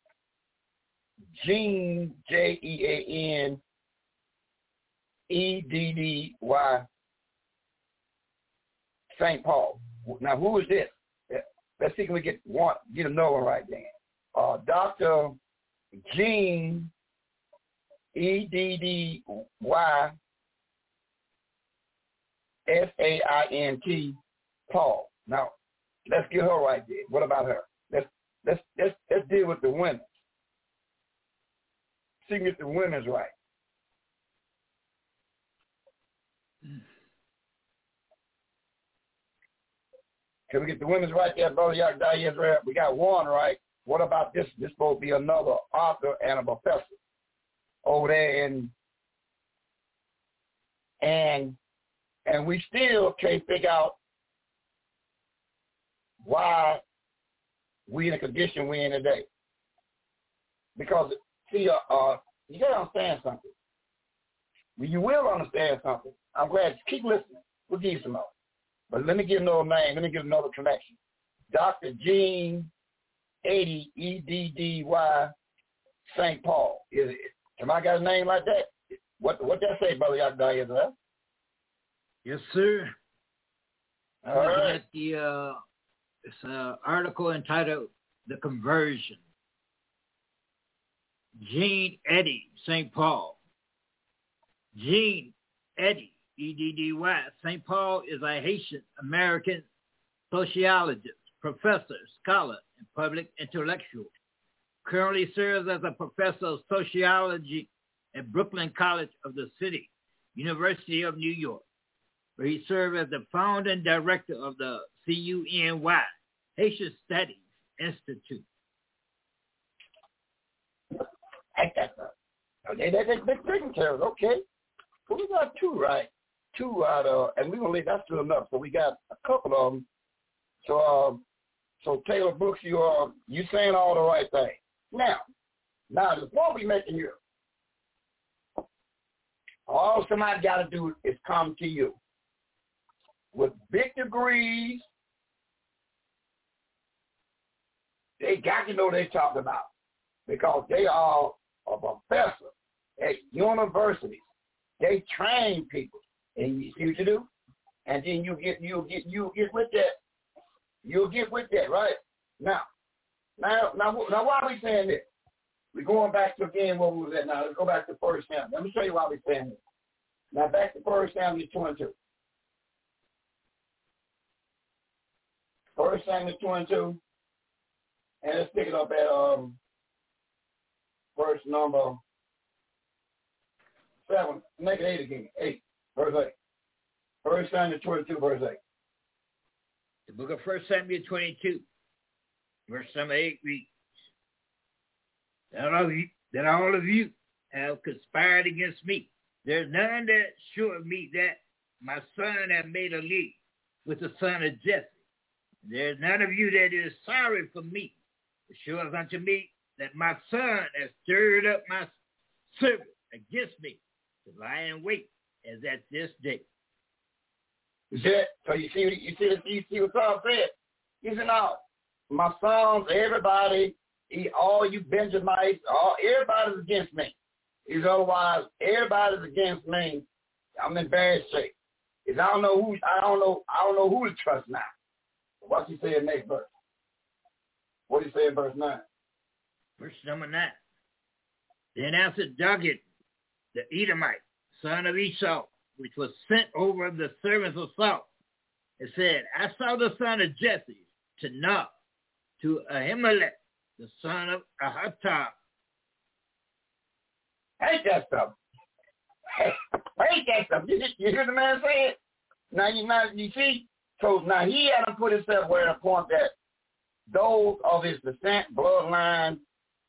Jean, Jeaneddy, St. Paul. Now, who is this? Let's see if we get another one right then. Dr. Jean, Eddy, Saint, Paul. Now, let's get her right there. What about her? Let's deal with the women. See if the women's right. Can we get the women's right there, Brother Yagda Israel? We got one right. What about this? This supposed to be another author and a professor over there and we still can't figure out why we in the condition we're in today. Because see, you gotta understand something. You will understand something. I'm glad. Keep listening. We'll give you some more. But let me give another name. Let me give another connection. Dr. Jean, Eddy, Eddy, St. Paul. Am I got a name like that? What that say, Brother Yagda Israel? Yes, sir. All right. At it's an article entitled "The Conversion." Jean Eddy, St. Paul. Jean Eddy, Eddy, St. Paul is a Haitian-American sociologist, professor, scholar, and public intellectual. Currently serves as a professor of sociology at Brooklyn College of the City, University of New York, where he served as the founding director of the CUNY, Haitian Studies Institute. They're dignitaries, okay. Well, we got two, right? Two out of, and we're going to leave, that's still enough. So we got a couple of them. So Taylor Brooks, you saying all the right things. Now, the point we're making here, all somebody got to do is come to you with big degrees. They got to know what they're talking about because they are a professor at universities. They train people, and you see what you do, and then you'll get with that. You'll get with that, right? Now, why are we saying this? We're going back to again what we was at now. Let's go back to 1 Samuel. Let me show you why we're saying this. Now back to 1 Samuel 22. 1 Samuel 22, and let's pick it up at verse number 7. Make it 8 again. 8, verse 8. 1 Samuel 22, verse 8. The book of 1 Samuel 22, verse number 8 reads, that all of you have conspired against me. There's none that showed me that my son had made a league with the son of Jesse. There's none of you that is sorry for me. It shows unto me that my son has stirred up my servant against me to lie in wait as at this day. So you see what Saul said? He said, now, my sons, everybody, all you Benjamites, everybody's against me. He said, otherwise, everybody's against me. I'm in bad shape. He said, I don't know who to trust now. What's he say in next verse? What did he say in verse 9? Verse number 9. Then answered Doggett, the Edomite, son of Esau, which was sent over the servants of Saul, and said, I saw the son of Jesse, to Nob, to Ahimelech, the son of Ahitub. Hate that stuff. Hate that stuff. You hear the man say it? Now you see? So now he had to put himself where the point that those of his descent, bloodline,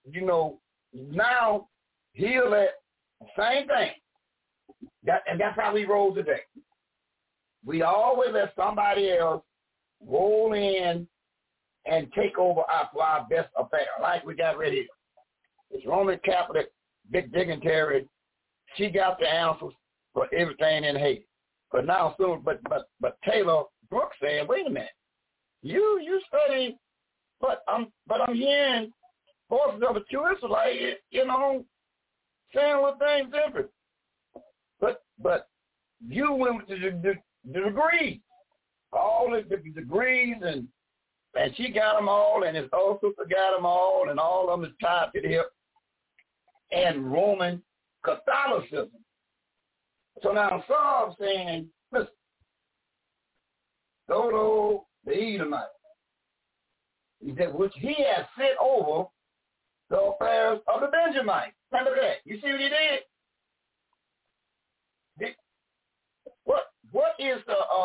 now he'll let the same thing. And that's how we roll today. We always let somebody else roll in and take over our best affair, like we got right here. It's Roman Catholic, big dignitary. She got the answers for everything in Haiti. But now soon, but Taylor Brooks said, wait a minute, you study, but I'm hearing voices of a true Israelite, saying what things different. But you went with the degrees, all the degrees, and she got them all, and his old sister got them all, and all of them is tied to the hip, and Roman Catholicism. So now Saul's saying, listen, Dodo the Edomite, he said, which he has set over the affairs of the Benjamites. Remember that? You see what he did? What is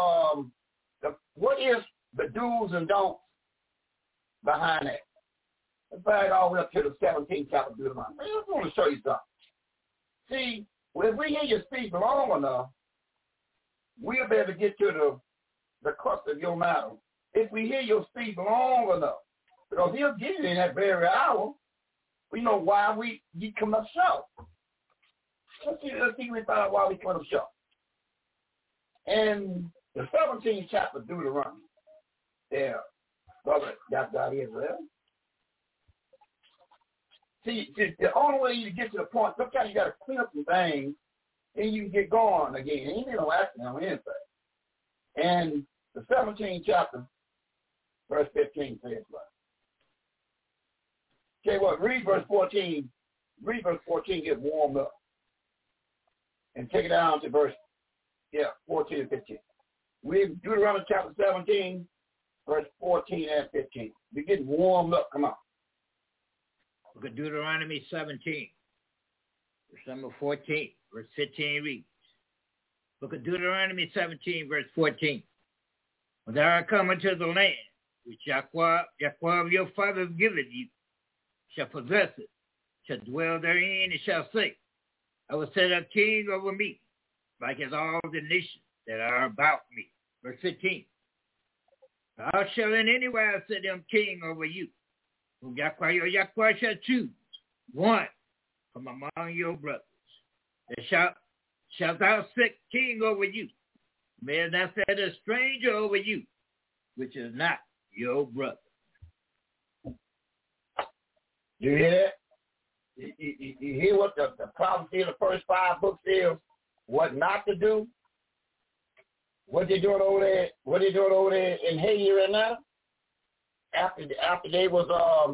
the do's and don'ts behind that? Let's back all the way up to the 17th chapter of Deuteronomy. I just want to show you something. See, if we hear you speak long enough, we'll be able to get to the crux of your matter. If we hear you speak long enough, because he'll give you in that very hour, we know why you come up short. Let's see if we find out why we come up short. And the 17th chapter of Deuteronomy, there, brother, got Israel. See, the only way you get to the point, sometimes you got to clean up some things, and you can get going again. Ain't no accident on anything. And the 17th chapter, verse 15 says what? Okay, what? Read verse 14. Read verse 14, get warmed up. And take it down to verse 14 and 15. Read Deuteronomy chapter 17, verse 14 and 15. We're getting warmed up. Come on. Look at Deuteronomy 17, verse number 14, verse 15 reads, Book of Deuteronomy 17, verse 14. When thou art come into the land which Yahweh your father giveth you, shall possess it, shall dwell therein, and shall say, I will set a king over me, like as all the nations that are about me. Verse 15. Thou shalt in any wise set him king over you, whom Yahweh shall choose, one from among your brothers. That shalt thou set king over you. May not set a stranger over you, which is not your brother. You hear that? You hear what the prophecy in the first 5 books is? What not to do? What they doing over there? What they doing over there in Haiti right now? After they was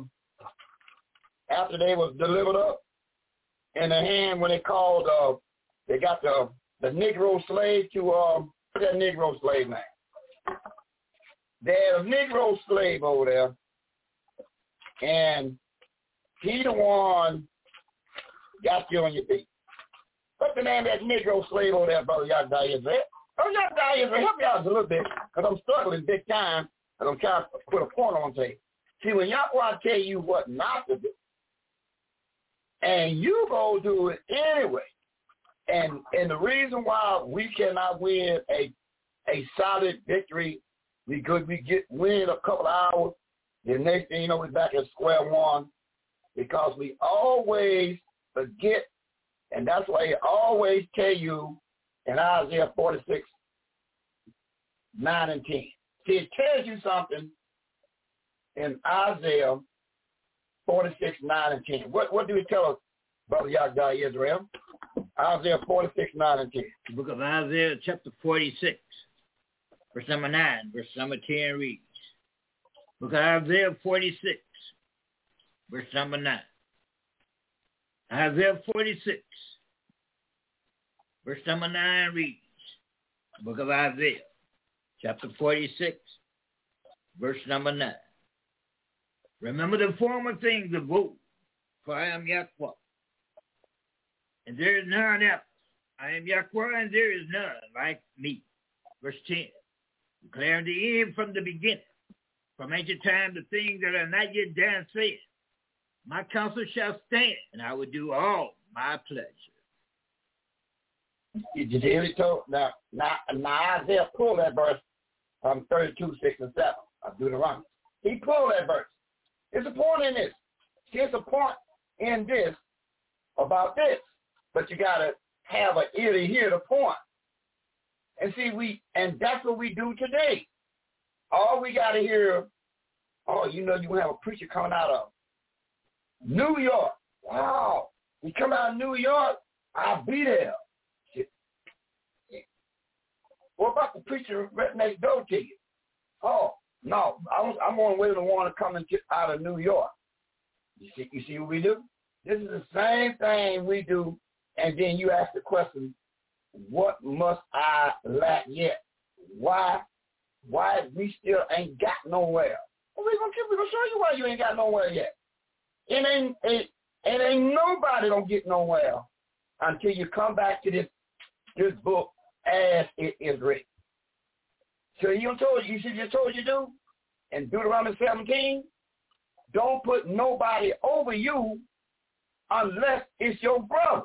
delivered up in the hand when they called they got the Negro slave to what's that Negro slave name? There's a Negro slave over there, and he the one got you on your feet. What's the name of that Negro slave over there, Brother Yahweh Israel? Brother Yahweh Israel, help me out a little bit, because I'm struggling big time, and I'm trying to put a point on things. See, when Yahweh tell you what not to do, and you go do it anyway, and the reason why we cannot win a solid victory, we win a couple of hours, the next thing you know, we're back at square one, because we always forget, and that's why he always tell you in Isaiah 46, 9 and 10. See, it tells you something in Isaiah 46, 9 and 10. What do it tell us, Brother Yahweh Israel? Isaiah 46, 9 and 10. The book of Isaiah, chapter 46, verse number 9, verse number 10 reads. Book of Isaiah 46, verse number 9. Isaiah 46, verse number 9 reads. Book of Isaiah, chapter 46, verse number 9. Remember the former things of old, for I am Yahweh, and there is none else. I am Yahweh, and there is none like me. Verse 10. Declaring the end from the beginning, from ancient time, the things that are not yet done said. My counsel shall stand, and I will do all my pleasure. Did you hear me? Now Isaiah pulled that verse from 32, 6, and 7 of Deuteronomy. He pulled that verse. There's a point in this. There's a point in this about this. But you got to have an ear to hear the point. And see, that's what we do today. All we got to hear, you have a preacher coming out of New York. Wow. He come out of New York, I'll be there. What about the preacher right next door to you? Oh, no, I'm on way to want to come out of New York. You see what we do? This is the same thing we do, and then you ask the question, what must I lack yet? Why we still ain't got nowhere? Well, we're gonna show you why you ain't got nowhere yet. It ain't nobody gonna get nowhere until you come back to this book as it is written. So you told you do in Deuteronomy 17, don't put nobody over you unless it's your brother.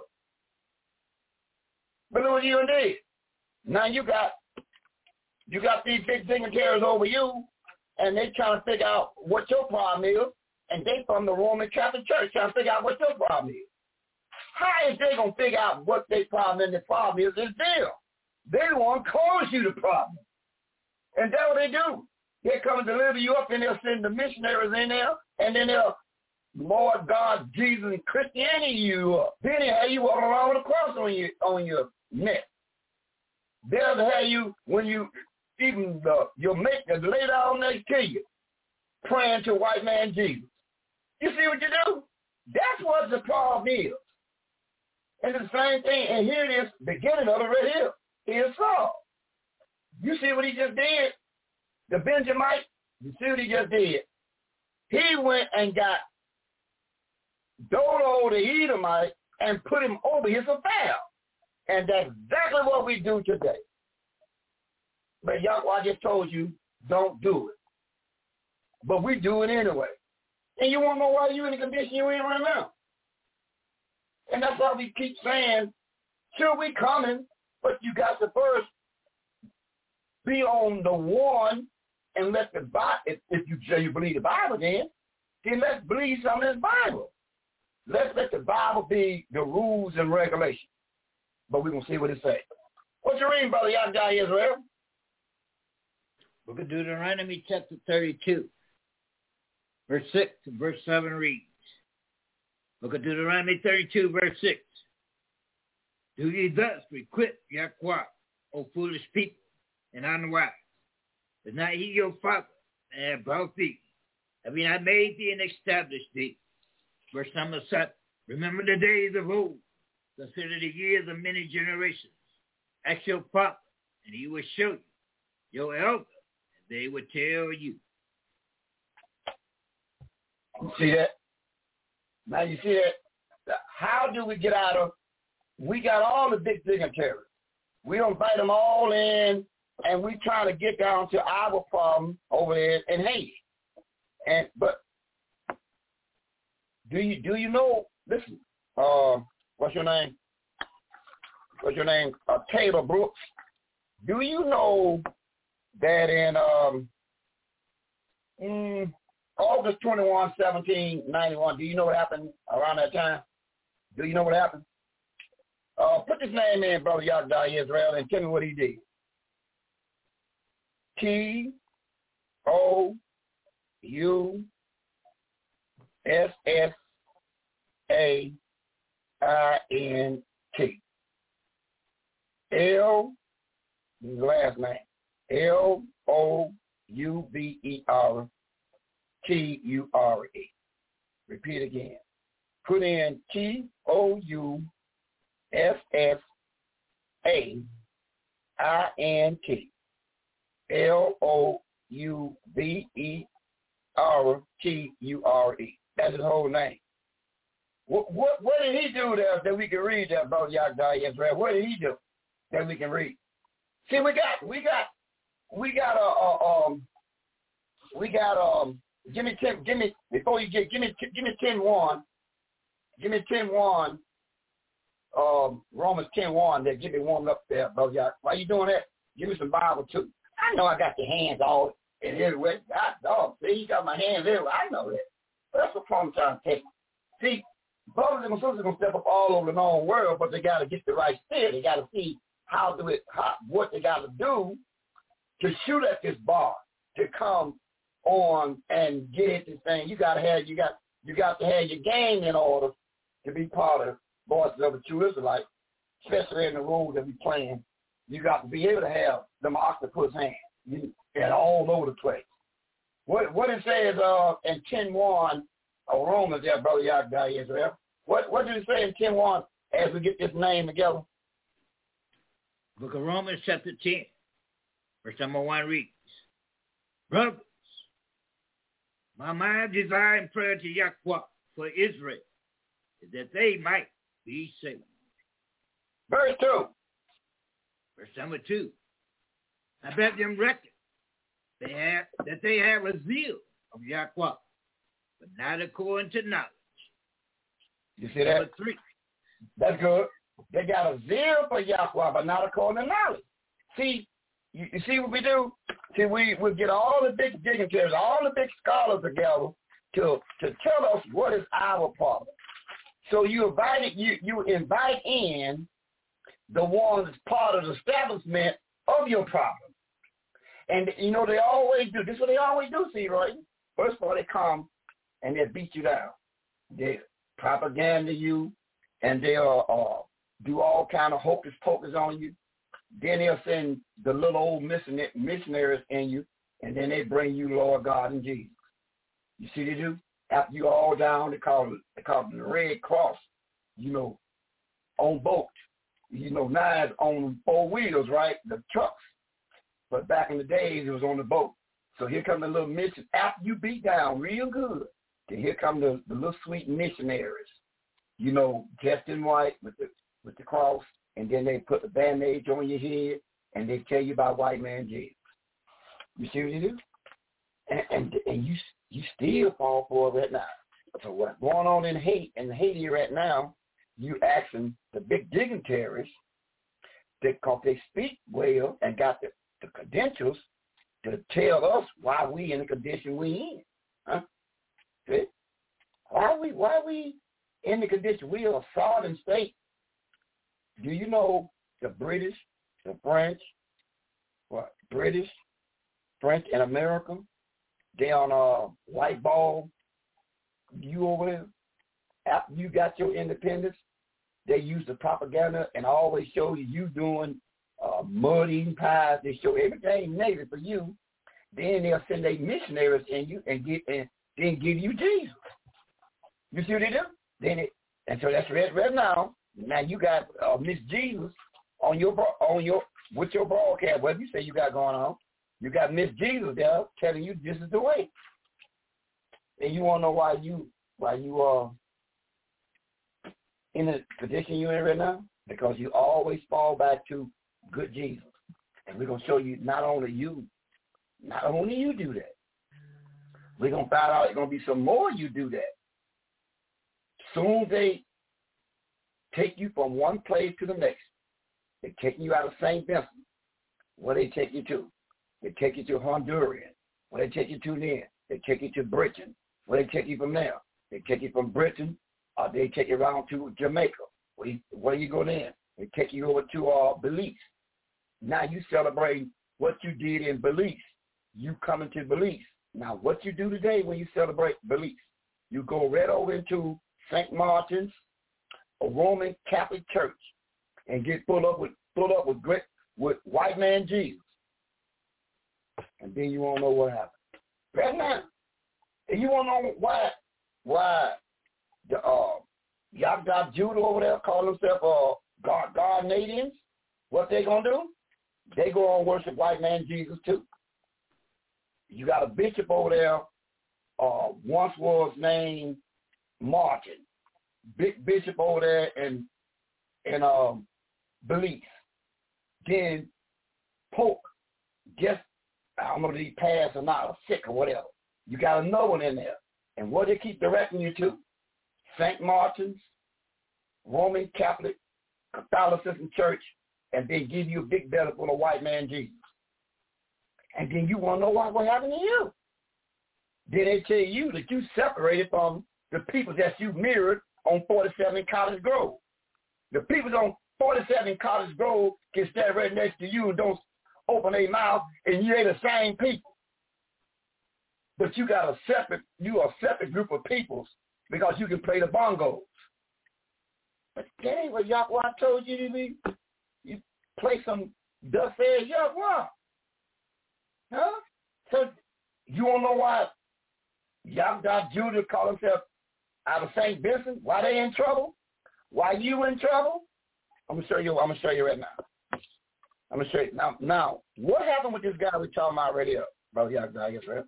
But look what you did. Now you got these big dignitaries over you, and they trying to figure out what your problem is, and they from the Roman Catholic Church trying to figure out what your problem is. How is they going to figure out what their problem and the problem is them? They want to cause you the problem. And that's what they do. They come and deliver you up, and they'll send the missionaries in there, and then they'll, Lord God, Jesus, and Christianity you up. Then they have you walking around with a cross on your neck. They'll have you, when you, even your mate that lay down next to you, praying to white man Jesus. You see what you do? That's what the problem is. And the same thing, and here it is, beginning of it right here. Here's Saul. You see what he just did? The Benjamite, you see what he just did? He went and got Dodo the Edomite and put him over his affair. And that's exactly what we do today. But Yahweh just told you, don't do it. But we do it anyway. And you want to know why you're in the condition you're in right now. And that's why we keep saying, sure, we coming, but you got to first be on the one and let the Bible, if you say you believe the Bible then let's believe something in the Bible. Let's let the Bible be the rules and regulations. But we're going to see what it says. What you reading, Brother Yahweh Israel? Book of Deuteronomy chapter 32, verse 6 and verse 7 reads. Book of Deuteronomy 32, verse 6. Do ye thus requite Yahweh, O foolish people, and unwise? Does not he your father and have brought thee? Have he not made thee and established thee? Verse number 7. Remember the days of old. Consider the years of many generations. Ask your father, and he will show you. Your elder, and they will tell you. See that? Now you see that? How do we get out of, we got all the big dignitaries. We don't invite them all in, and we try to get down to our problem over there in Haiti. But do you know, listen, what's your name? Taylor Brooks. Do you know that in August 21, 1791, do you know what happened around that time? Do you know what happened? Put this name in, Brother Yahweh Israel, and tell me what he did. T-O-U-S-S-A-I-N-T. L, his last name, L-O-U-V-E-R-T-U-R-E. Repeat again. Put in T-O-U-S-S-A-I-N-T. L-O-U-V-E-R-T-U-R-E. That's his whole name. What did he do there that we can read there, Brother Yahweh Israel? What did he do that we can read? See, we got give me before you give me 10:1. Give me 10:1. Romans 10:1. There, get me warmed up there, Brother Yahweh. Why you doing that? Give me some Bible too. I know I got your hands all in everywhere. See, you got my hands everywhere. I know that. That's what I'm trying to take. See, brothers and sisters are going to step up all over the known world, but they got to get the right spirit. They got to see what they got to do to shoot at this bar, to come on and get at this thing. You got to have your game in order to be part of Voices of a True Israelite, especially in the role that we playing. You got to be able to have them octopus hands and all over the place. What it says in 10:1 of Romans there, Brother Yahweh Israel. What did it say in 10:1 as we get this name together? Book of Romans chapter 10, verse number 1 reads, Brothers, my desire and prayer to Yahweh for Israel is that they might be saved. Verse 2. Verse number 2. I bet them reckon that they have a zeal of Yahweh, but not according to knowledge. You see that? Number 3. That's good. They got a zeal for Yahweh, but not according to knowledge. See, you see what we do? See, we get all the big dignitaries, all the big scholars together to tell us what is our problem. So you invite in the one that's part of the establishment of your problem. And, they always do. This is what they always do, see, right? First of all, they come and they beat you down. They propaganda you, and they'll do all kind of hocus pocus on you. Then they'll send the little old missionaries in you, and then they bring you Lord God and Jesus. You see they do? After you all down, they call them the Red Cross, on boat. Now it's on 4 wheels, right? The trucks. But back in the days, it was on the boat. So here come the little mission. After you beat down real good, then here come the little sweet missionaries, dressed in white with the cross, and then they put the bandage on your head, and they tell you about white man Jesus. You see what they do? And you still fall for it right now. So what's going on in Haiti right now, you asking the big dignitaries, because they speak well and got the credentials to tell us why we in the condition we in. Huh? See? Why we in the condition we are a sovereign state? Do you know the British, the French, British, French, and America? They on white ball. You over there. After you got your independence, they use the propaganda and always show you doing mud eating pies. They show everything negative for you. Then they'll send their missionaries in you and then give you Jesus. You see what they do? And so that's right now. Now you got Miss Jesus on your with your broadcast. Whatever you say you got going on, you got Miss Jesus there telling you this is the way. And you want to know why you in the condition you're in right now? Because you always fall back to good Jesus. And we're going to show you not only you do that. We're going to find out there's going to be some more you do that. Soon they take you from one place to the next. They're taking you out of St. Vincent. Where they take you to? They take you to Honduras. Where they take you to then? They take you to Britain. Where they take you from there? They take you from Britain, or they take you around to Jamaica. Where you go then? They take you over to Belize. Now you celebrate what you did in Belize. You come into Belize. Now what you do today when you celebrate Belize? You go right over into St. Martin's, a Roman Catholic church, and get full up with white man Jesus. And then you won't know what happened. Right now. And you won't know why the Yagda Judah over there call themselves Ghanaians. What they gonna do? They go on worship white man Jesus too. You got a bishop over there, once was named Martin. Big bishop over there in Belize. Then Pope, just I don't know if he passed or not, or sick or whatever. You got another one in there. And what they keep directing you to? St. Martin's, Roman Catholic, Catholicism Church, and they give you a big belly full of white man Jesus. And then you want to know what happened to you. Then they tell you that you separated from the people that you mirrored on 47 Cottage Grove. The people on 47 Cottage Grove can stand right next to you and don't open their mouth, and you ain't the same people. But you got a separate group of peoples because you can play the bongos. But that ain't what Yahweh told you to be. You play some dust ass Yahweh. Huh? So you want to know why Yahweh Judah call himself out of St. Vincent? Why they in trouble? Why you in trouble? I'm gonna show you right now. I'm gonna show you now. What happened with this guy we talking about right here, brother Yahweh Israel?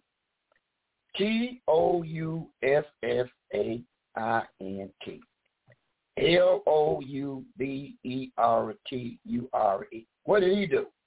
TOUSSAINT. LOUBERTURE. What did he do?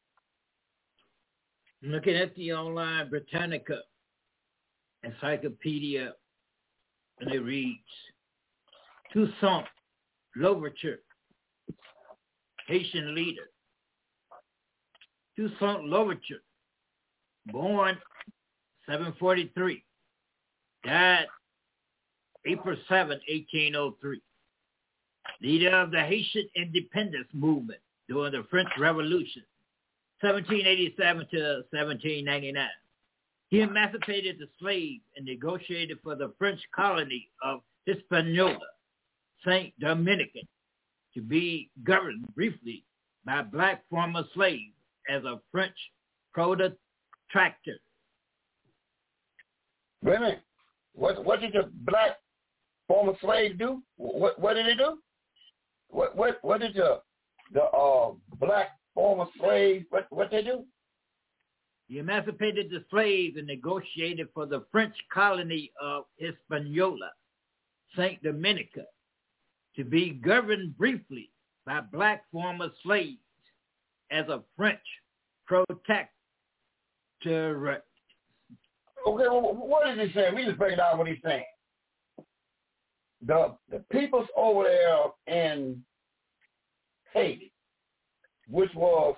Looking at the online Britannica encyclopedia, and it reads, Toussaint Louverture, Haitian leader. Toussaint Louverture, born 743, died April 7, 1803. Leader of the Haitian independence movement during the French Revolution, 1787 to 1799. He emancipated the slave and negotiated for the French colony of Hispaniola, Saint Dominican, to be governed briefly by black former slaves as a French protractor. Wait a minute. What did the black former slaves do? What did they do? What did the black former slaves what they do? He emancipated the slaves and negotiated for the French colony of Hispaniola, Saint Dominica, to be governed briefly by black former slaves as a French protectorate. Okay, well, what is he saying? We just break it down what he's saying. The peoples over there in Haiti, which was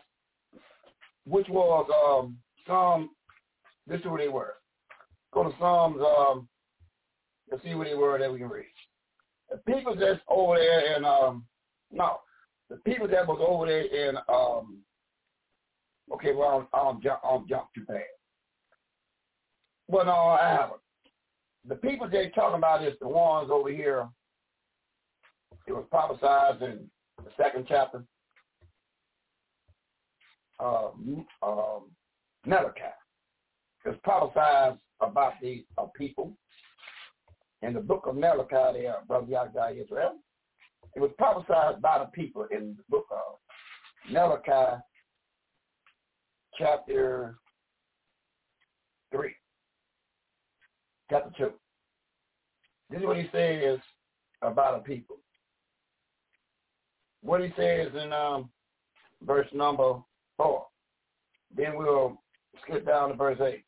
Psalm. This is who they were. Go to Psalms. Let's see what they were that we can read. The people that's over there in the people that was over there in okay, well I'll jump too fast. Well, no, I haven't. The people they're talking about is the ones over here. It was prophesied in the 2nd chapter. Malachi. It's prophesied about these people. In the book of Malachi there, Brother Yagda Israel. It was prophesied by the people in the book of Malachi chapter 3. Chapter 2. This is what he says about the people. What he says in verse number 4. Then we'll skip down to verse 8.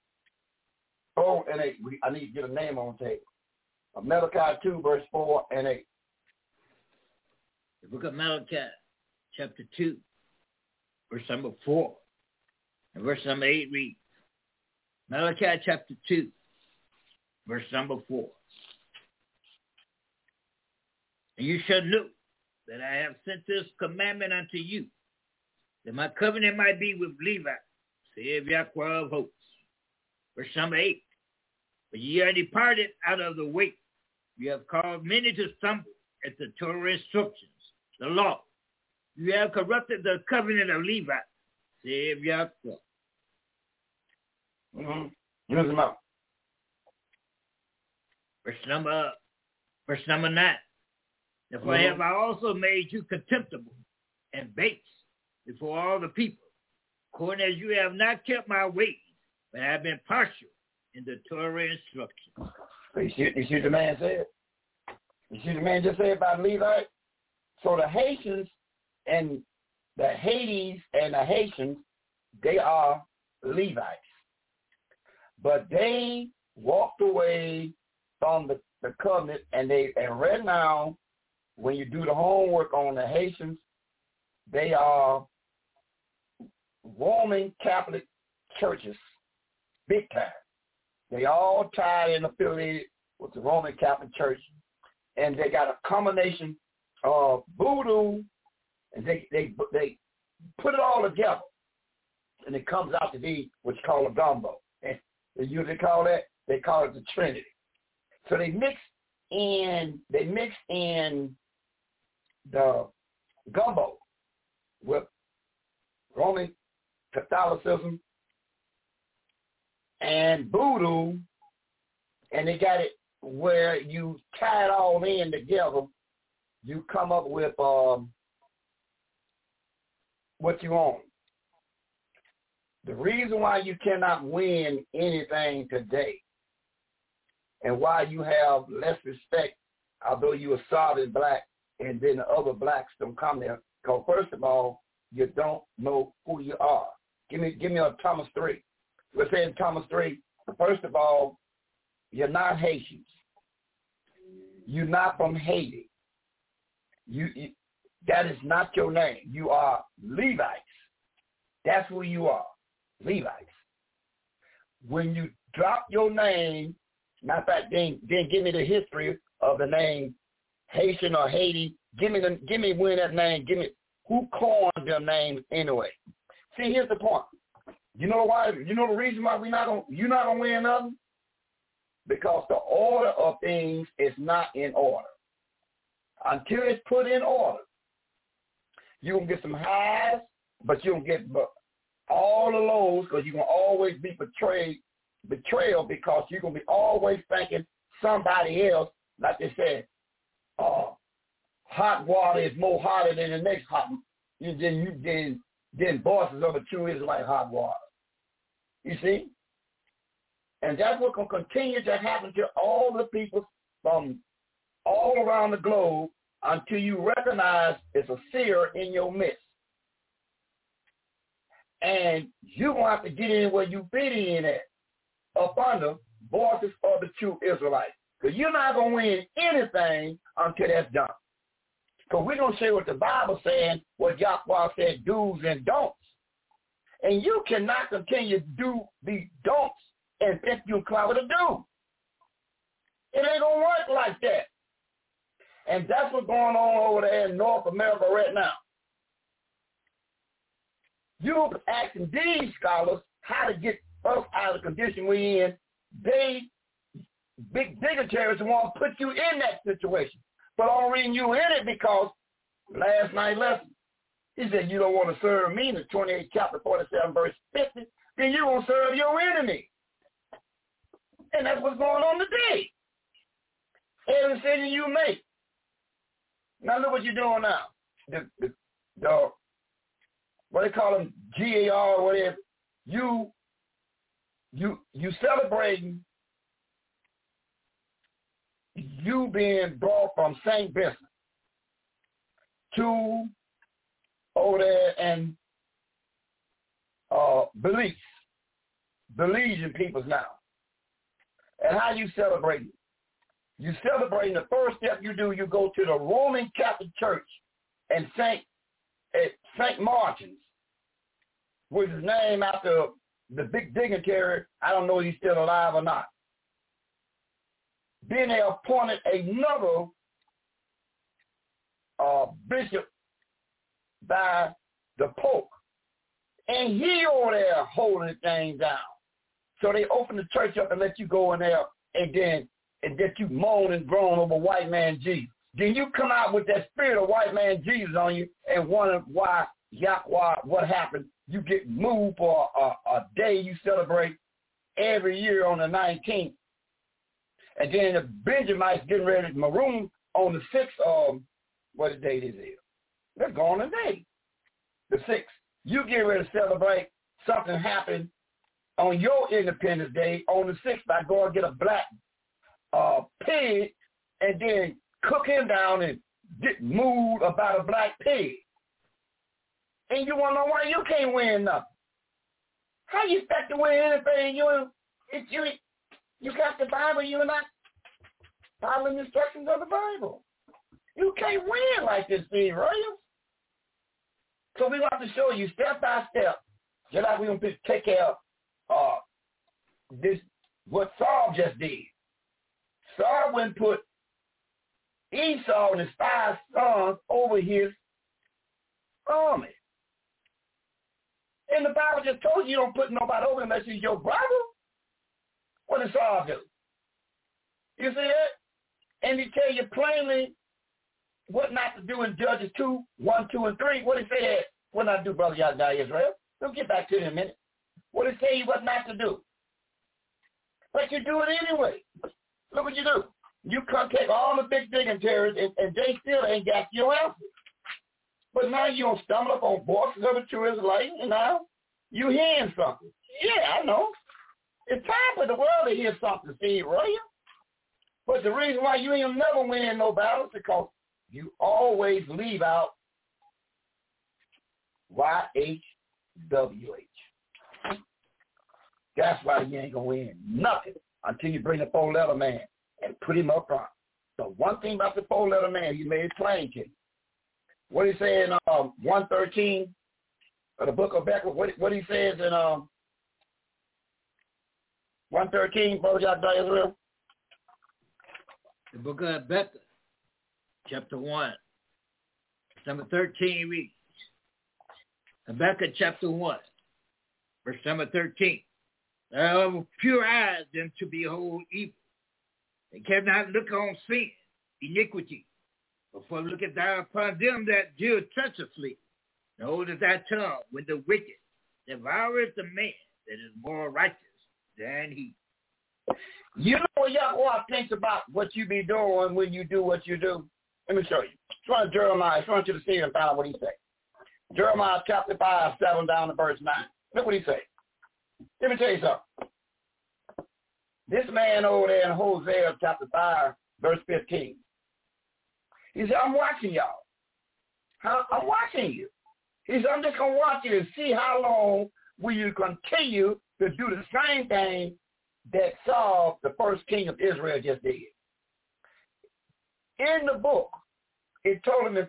4 and 8. I need to get a name on the table. Malachi 2, verse 4 and 8. The book of Malachi, chapter 2, verse number 4. And verse number 8 reads, Malachi chapter 2, verse number 4. And you shall know that I have sent this commandment unto you, that my covenant might be with Levi, saith Yahweh of hosts. Verse number 8. But ye are departed out of the way. You have caused many to stumble at the Torah instructions, the law. You have corrupted the covenant of Levi, saith Yahweh. Use them out. Verse number 9. Therefore have I also made you contemptible and base before all the people, according as you have not kept my ways, but have been partial in the Torah instructions. You see what the man said? You see the man just said about Levi? So the Haitians and the Hades and the Haitians, they are Levites. But they walked away from the covenant, and right now, when you do the homework on the Haitians, they are Roman Catholic churches, big time. They all tied and affiliated with the Roman Catholic Church, and they got a combination of voodoo, and they put it all together, and it comes out to be what's called a gumbo. And they usually call it the Trinity. So they mix in the gumbo with Roman Catholicism and voodoo, and they got it where you tie it all in together. You come up with what you own. The reason why you cannot win anything today and why you have less respect, although you are solid black, and then the other blacks don't come there, because first of all, you don't know who you are. Give me a Thomas 3. We're saying Thomas 3, first of all, you're not Haitians. You're not from Haiti. You that is not your name. You are Levites. That's who you are, Levites. When you drop your name, matter of fact, then give me the history of the name Haitian or Haiti. Give me when that name. Give me who coined their names anyway. See, here's the point. You know why? You know the reason why you're not gonna win nothing? Because the order of things is not in order. Until it's put in order, you're gonna get some highs, but you don't get all the lows, because you're gonna always be betrayal, because you're gonna be always thinking somebody else, like they said, hot water is more hotter than the next hot. Then voices of the true Israelite hot water. You see? And that's what's going to continue to happen to all the people from all around the globe, until you recognize it's a seer in your midst. And you're going to have to get in where you fit in at, up under Voices of the True Israelites. Because you're not going to win anything until that's done. Because we're going to say what the Bible saying, what Yahweh said, do's and don'ts. And you cannot continue to do the don'ts and think you're clever to do. It ain't going to work like that. And that's what's going on over there in North America right now. You're asking these scholars how to get us out of the condition we're in. They, big dignitaries, want to put you in that situation. But I'm reading you in it because last night's lesson, he said, you don't want to serve me in the 28th chapter, 47, verse 50, then you won't serve your enemy. And that's what's going on today. Every decision you make. Now look what you're doing now. The what they call them, GAR or whatever. You celebrating you being brought from St. Vincent to over there and Belizean peoples now. And how you celebrating? You celebrating the first step you do, you go to the Roman Catholic Church and St. Martin's, which is named after the big dignitary. I don't know if he's still alive or not. Then they appointed another bishop by the Pope. And he over there holding things down. So they open the church up and let you go in there and that you moan and groan over white man Jesus. Then you come out with that spirit of white man Jesus on you and wonder why Yahweh, what happened. You get moved for a day you celebrate every year on the 19th. And then the Benjamites getting ready to maroon on the 6th, what day is it? They're gone today. The 6th. You get ready to celebrate something happened on your Independence Day on the 6th by going to get a black pig and then cook him down and get moved about a black pig. And you want to know why you can't win nothing. How you expect to win anything? You got the Bible, you're not following the instructions of the Bible. You can't win like this, Steve Williams. So we want to show you step by step, just like we're going to take care of this, what Saul just did. Saul went and put Esau and his 5 sons over his army. And the Bible just told you don't put nobody over unless he's your brother. What did Saul do? You see that? And he tell you plainly what not to do in Judges 2, 1, 2, and 3. What did he say? What not to do, brother Yahweh Israel? We'll get back to it in a minute. What did he tell you what not to do? But you do it anyway. Look what you do. You come take all the big dignitaries, and they still ain't got your answer. But now you don't stumble up on Voices of the True Israelites, and now you hearing something. Yeah, I know. It's time for the world to hear something, Steve Williams. But the reason why you ain't never win no battles is because you always leave out YHWH. That's why you ain't going to win nothing until you bring the 4-letter man and put him up front. So one thing about the 4-letter man, he made it plain to you. What he say in 113 of the book of Becca, what he says in 113, Brother Yahweh Israel? The book of Habakkuk, chapter 1, number 13 reads, Habakkuk chapter 1, verse number 13. Thou have pure eyes than to behold evil. They cannot look on sin, iniquity. Before looketh thou upon them that deal treacherously. And holdeth thy tongue when the wicked devoureth the man that is more righteous than he. You know what Yahweh thinks about what you be doing when you do what you do? Let me show you. It's from Jeremiah. It's from you to see and find out what he say. Jeremiah chapter 5, 7 down to verse 9. Look what he say. Let me tell you something. This man over there in Hosea chapter 5, verse 15. He said, I'm watching y'all. I'm watching you. He said, I'm just going to watch you and see how long will you continue to do the same thing that Saul, the first king of Israel, just did. In the book, it told him in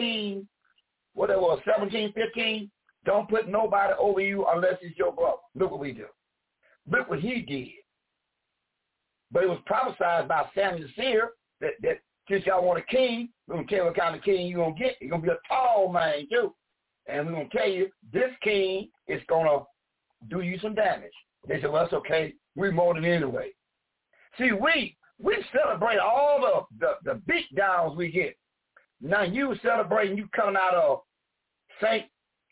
17:15, don't put nobody over you unless it's your brother. Look what we do. Look what he did. But it was prophesied by Samuel the seer that since y'all want a king, we're going to tell you what kind of king you're going to get. He's going to be a tall man, too. And we're going to tell you this king is going to do you some damage. They said, well, that's okay. We mold it anyway. See, we celebrate all the beat downs we get. Now you celebrating you coming out of Saint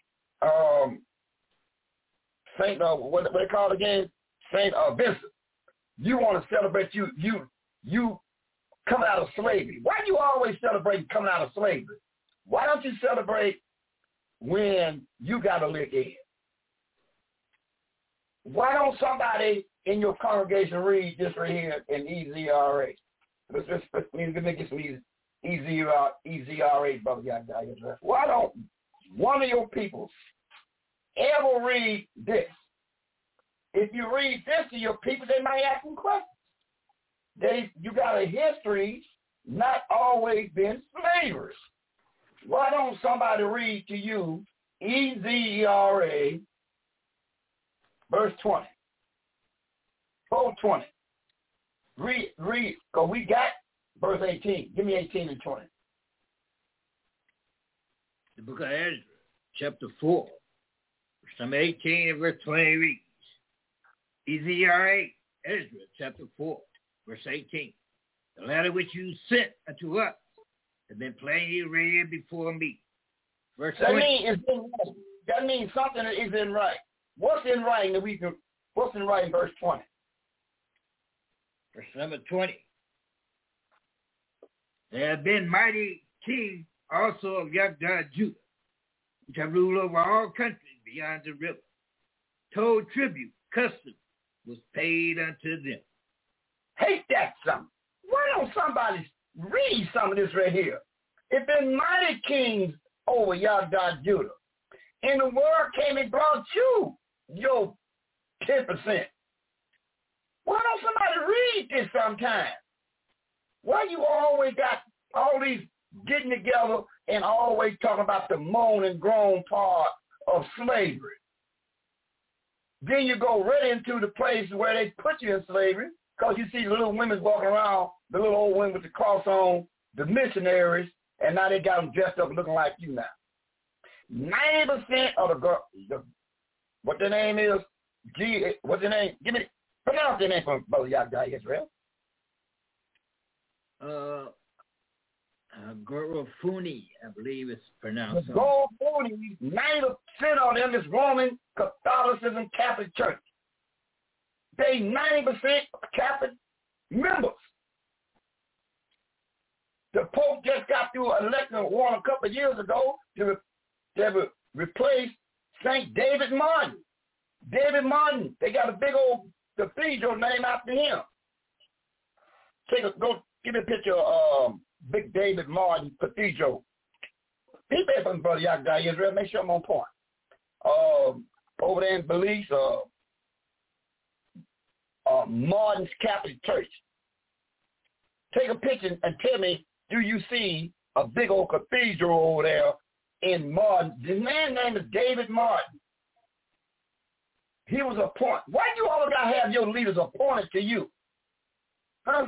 what they call it again? Saint Vincent. You want to celebrate you coming out of slavery. Why do you always celebrate coming out of slavery? Why don't you celebrate when you got a lick in? Why don't somebody in your congregation read this right here in EZRA? Let's get some EZRA, brother. Why don't one of your people ever read this? If you read this to your people, they might ask some questions. You got a history, not always been slavery. Why don't somebody read to you EZRA, verse 20, 4:20. Read, because we got verse 18. Give me 18 and 20. The book of Ezra, chapter 4, verse number 18 and verse 20 reads, EZRA, Ezra, chapter 4, verse 18. The letter which you sent unto us has been plainly read before me. Verse 20. That means something is in writing. What's in writing what's in writing, verse 20? Verse number 20. There have been mighty kings also of Yagdah Judah, which have ruled over all countries beyond the river. Told tribute, custom was paid unto them. Hate that something. Why don't somebody read some of this right here? If been mighty kings over Yagdah Judah, and the word came and brought you your 10%. Why don't somebody read this sometime? Why you always got all these getting together and always talking about the moan and groan part of slavery? Then you go right into the place where they put you in slavery, because you see the little women walking around, the little old women with the cross on, the missionaries, and now they got them dressed up looking like you now. 90% of the girl, what the name is, what's the name? Pronounce the name for Brother Yagdah Israel. Gorofuni, I believe it's pronounced. Gorofuni, 90% of them is Roman Catholicism Catholic Church. They 90% Catholic members. The Pope just got through electing one a couple of years ago to replace St. David Martin. David Martin, they got a big old cathedral named after him. Go give me a picture of Big David Martin Cathedral. He made from Brother Yagdah Israel. Make sure I'm on point. Over there in Belize, Martin's Catholic Church. Take a picture and tell me, do you see a big old cathedral over there in Martin? The man's name is David Martin. He was appointed. Why do you all got to have your leaders appointed to you? Huh?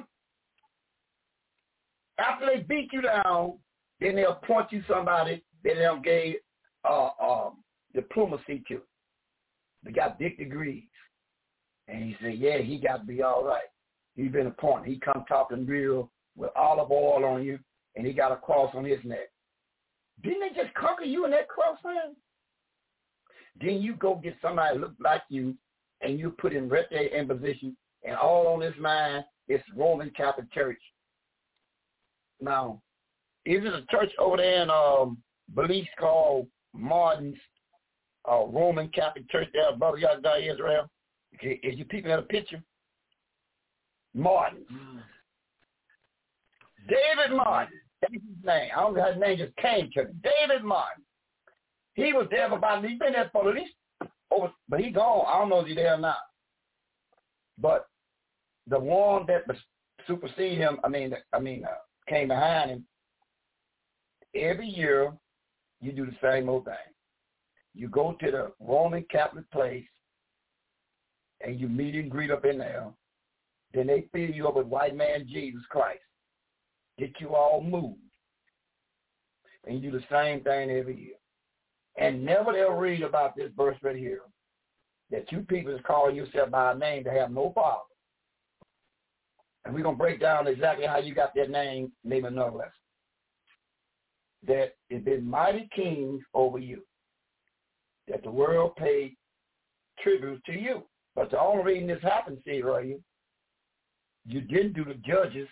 After they beat you down, then they appoint you somebody that they gave diplomacy to. They got big degrees. And he said, yeah, he got to be all right. He's been appointed. He come talking real with olive oil on you, and he got a cross on his neck. Didn't they just conquer you in that cross, man? Then you go get somebody that look like you, and you put him right there in position, and all on his mind is Roman Catholic Church. Now, is it a church over there in Belize called Martin's Roman Catholic Church there, Brother Yagdah Israel? Okay, is you peeping at a picture? Martin. David Martin. That's his name. I don't know how his name just came to me. David Martin. He was there for about, he's been there for at least over, but he gone. I don't know if he's there or not. But the one that superseded him, came behind him, every year you do the same old thing. You go to the Roman Catholic place and you meet and greet up in there. Then they fill you up with white man Jesus Christ. Get you all moved. And you do the same thing every year. And never they'll read about this verse right here, that you people is calling yourself by a name that have no father. And we're going to break down exactly how you got that name, maybe another lesson. That it been mighty kings over you, that the world paid tribute to you. But the only reason this happened, see right here, you didn't do the Judges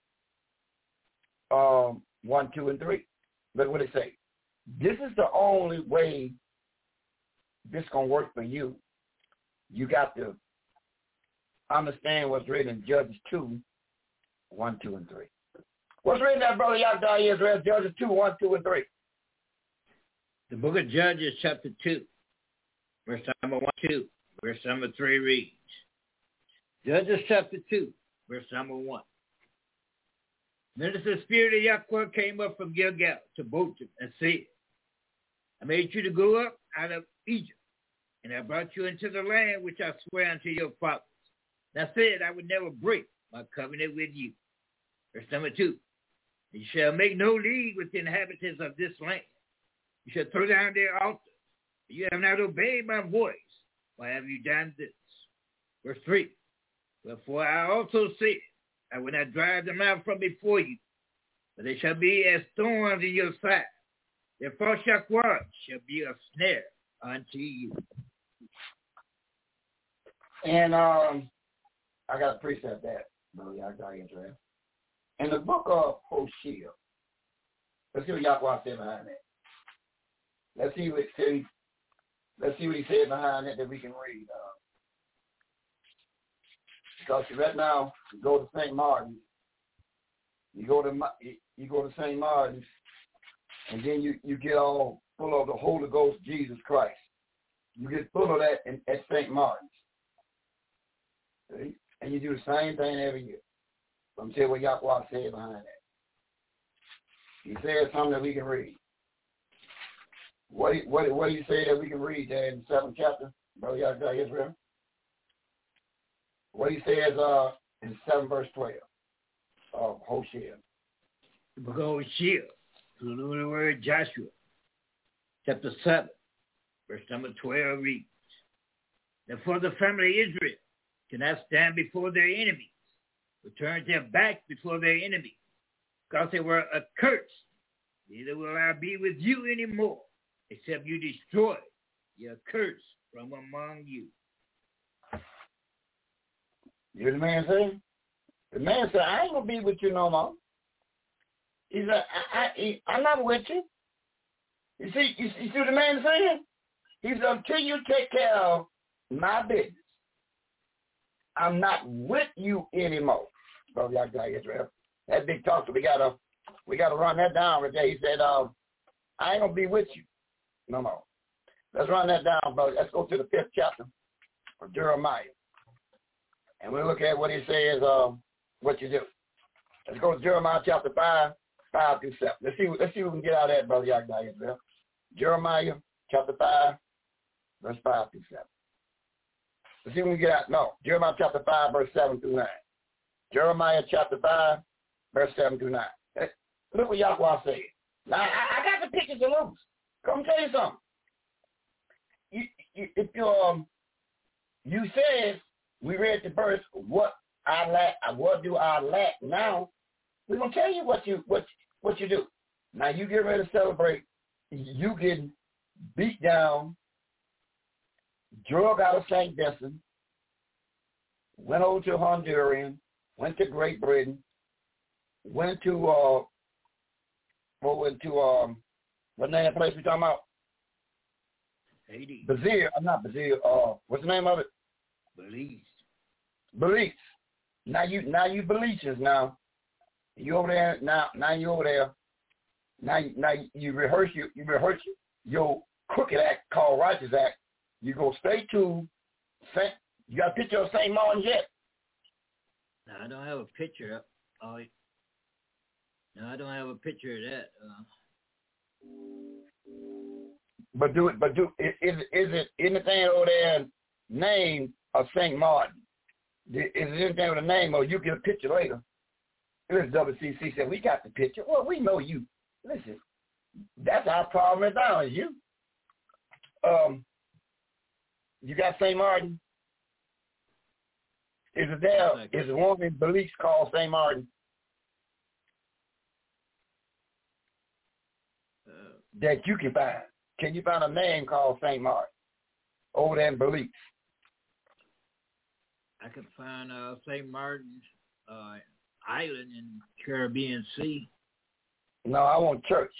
1, 2, and 3. Look what it say. This is the only way this is going to work for you. You got to understand what's written in Judges 2, 1, 2, and 3. What's written there, Brother Yagda Israel? Judges 2, 1, 2, and 3. The book of Judges, chapter 2, verse number 1, 2, verse number 3 reads. Judges chapter 2, verse number 1. Then the Spirit of Yahweh came up from Gilgal to Bochim and said, I made you to go up out of Egypt, and I brought you into the land which I swear unto your fathers. And I said I would never break my covenant with you. Verse number 2. You shall make no league with the inhabitants of this land. You shall throw down their altars. You have not obeyed my voice. Why have you done this? Verse 3. Wherefore I also said, I will not drive them out from before you, but they shall be as thorns in your side. Their false words shall be a snare unto you. And I got to precept that, Brother Yahweh Israel. In the book of Hosea, let's see what Yahweh said behind that. Let's see what he said behind that we can read. Because right now, you go to St. Martin's, you go to St. Martin's, and then you get all full of the Holy Ghost, Jesus Christ. You get full of that at St. Martin's. See? And you do the same thing every year. Let me tell you what Yahweh said behind that. He said something that we can read. What do you say that we can read there in the 7th chapter, Brother Yahweh Israel? What he says in 7 verse 12 of Hosea. The book of Hosea, the word Joshua, chapter 7, verse number 12 reads, Therefore the family of Israel cannot stand before their enemies, but turn their back before their enemies, because they were accursed. Neither will I be with you anymore, except you destroy your curse from among you. You hear the man say? The man said, I ain't going to be with you no more. He said, I'm not with you. You see what the man is saying? He said, until you take care of my business, I'm not with you anymore. Brother Yahweh Israel. That big talk, so we gotta run that down right there. He said, I ain't gonna be with you no more. Let's run that down, brother. Let's go to the 5th chapter of Jeremiah. And we'll look at what he says, what you do. Let's go to Jeremiah chapter 5, 5 through 7. Let's see what we can get out of that, Brother Yahweh Israel. Jeremiah chapter 5, verse 5 through 7. Let's see what we can get out. No, Jeremiah chapter 5, verse 7 through 9. Jeremiah chapter 5, verse 7 through 9. Look what Yahweh said. Now, I got the pictures of loose. Come tell you something. You said, we read the verse, what I lack, what do I lack now? We're going to tell you what you do. Now, you get ready to celebrate. You getting beat down, drug out of St. Vincent, went over to Honduran, went to Great Britain, went to, what name of the place we talking about? Haiti. Not Brazil, what's the name of it? Belize. Belize. Now you Belizeans now. You over there now you over there. Now you rehearse your crooked act called Righteous Act. You go straight to Saint. You got a picture of St. Martin yet? No, I don't have a picture. No, I don't have a picture of that. But is it anything over there name of St. Martin? Is it anything with a name, or you get a picture later? Listen, WCC said, we got the picture. Well, we know you. Listen, that's our problem now is you. You got St. Martin? Is it there? Is it one in Belize called St. Martin? That you can find. Can you find a name called St. Martin over there in Belize? I could find St. Martin's Island in Caribbean Sea. No, I want church.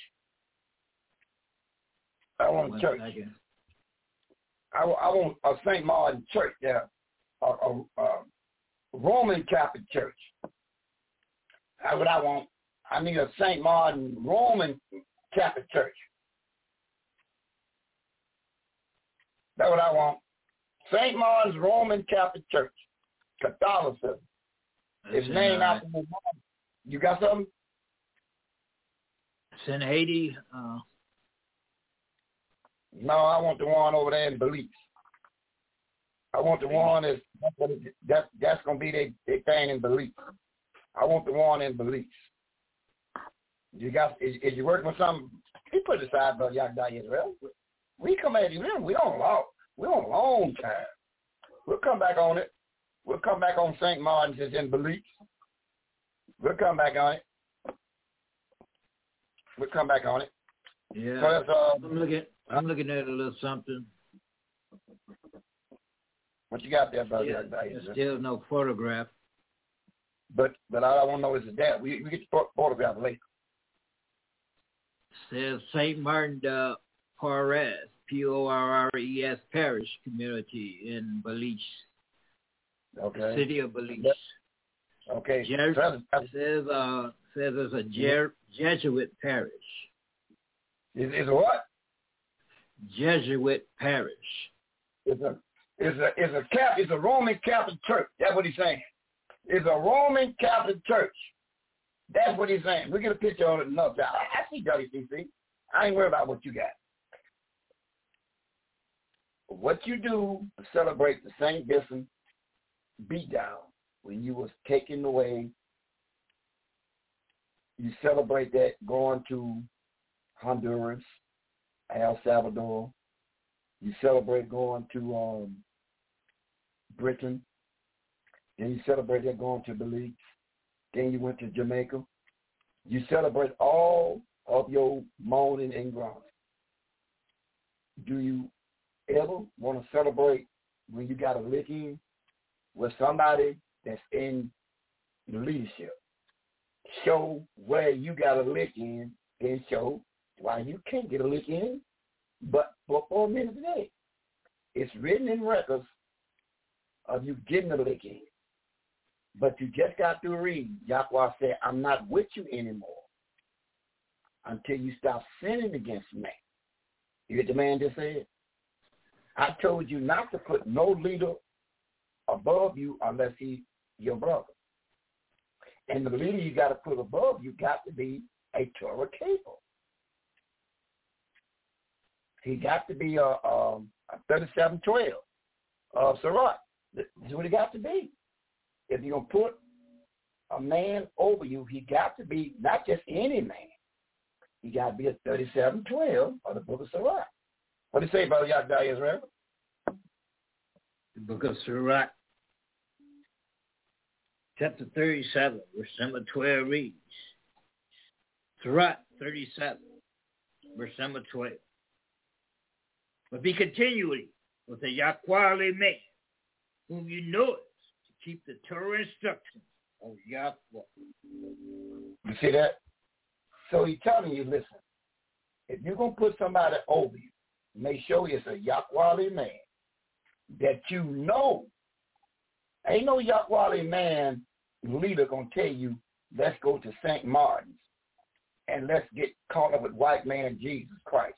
I want church. I want a St. Martin church there, a Roman Catholic church. That's what I want. I need a St. Martin Roman Catholic church. That's what I want. St. Martin's Roman Catholic Church, Catholicism. It's named after the Roman. You got something? It's in Haiti. No, I want the one over there in Belize. I want the one that's gonna be their thing in Belize. I want the one in Belize. You got? Is you working with something? He put it aside, Brother Yakda Israel. We come at you. We on long time. We'll come back on it. We'll come back on St. Martin's is in Belize. We'll come back on it. We'll come back on it. Yeah. I'm looking at a little something. What you got there, Brother? Yeah, there's still no photograph. But all I want to know is that we get the photograph later. Says St. Martin de Porres, P-O-R-R-E-S Parish Community in Belize. Okay. The city of Belize. Okay. It says it's a Jesuit parish. Is a what? Jesuit parish. It's a Roman Catholic church. That's what he's saying. It's a Roman Catholic church. That's what he's saying. We get a picture on it enough. I see WCC. I ain't worried about what you got. What you do to celebrate the St. Vincent beatdown when you was taken away, you celebrate that going to Honduras, El Salvador. You celebrate going to Britain. Then you celebrate that going to Belize. Then you went to Jamaica. You celebrate all of your moaning and groaning. Do you ever want to celebrate when you got a licking with somebody that's in the leadership? Show where you got a lick in and show why you can't get a lick in but for 4 minutes a day. It's written in records of you getting a lick in. But you just got to read. Yahweh said, I'm not with you anymore until you stop sinning against me. You get the man just said? I told you not to put no leader above you unless he's your brother. And the leader you got to put above you got to be a Torah keeper. He got to be a 3712 of Sirach. This is what he got to be. If you're going to put a man over you, he got to be not just any man. He got to be a 3712 of the book of Sirach. What do you say, Brother Yakda Israel? The book of Sirach, chapter 37, verse number 12 reads, Sirach 37, verse number 12. But be continually with a Yahweh man, whom you know it, to keep the Torah instructions of Yahweh. You see that? So he's telling you, listen, if you're going to put somebody over you, make sure it's a Yahweh man that you know. Ain't no Yahweh man leader going to tell you let's go to St. Martin's and let's get caught up with white man Jesus Christ.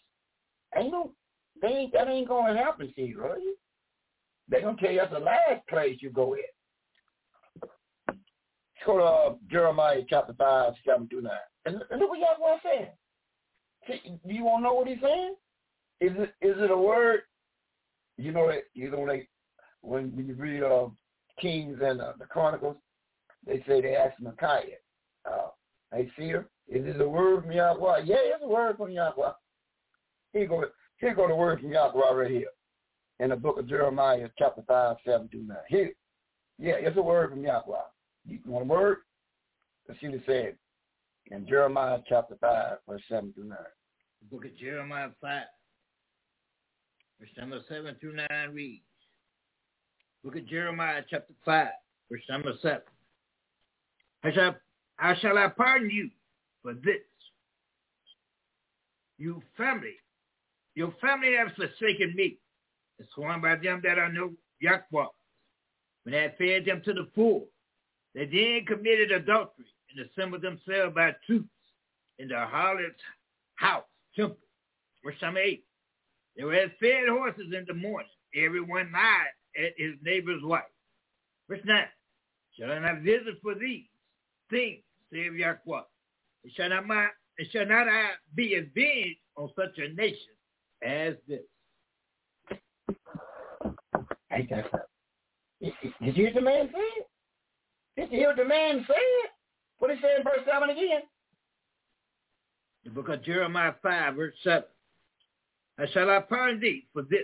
That ain't going to happen, see, right? They're going to tell you that's the last place you go in. Go to Jeremiah chapter 5, 7-9. And look what Yahweh saying. See, do you want to know what he's saying? Is it a word? You know when you read Kings and the Chronicles, they say they ask Micaiah, hey, seer, is this a word from Yahweh? Yeah, it's a word from Yahweh. Here go the word from Yahweh right here in the book of Jeremiah, chapter 5, 7-9. Here. Yeah, it's a word from Yahweh. You want a word? Let's see what it said in Jeremiah, chapter 5, verse 7-9. The book of Jeremiah 5, verse number 7-9 reads. Book of Jeremiah, chapter 5, verse number 7. How shall I pardon you for this? Your family have forsaken me, and sworn by them that I know Yahweh, when I fed them to the full. They then committed adultery and assembled themselves by troops in the harlot's house, temple. Verse number 8. They were as fed horses in the morning, everyone lied at his neighbor's wife. Verse 9. Shall I not visit for these things, saith Yahweh? And shall not I be avenged on such a nation as this? Ain't that something? Did you hear the man say it? Did you hear the man say it? What he said in verse 7 again? The book of Jeremiah 5, verse 7. How shall I pardon thee for this?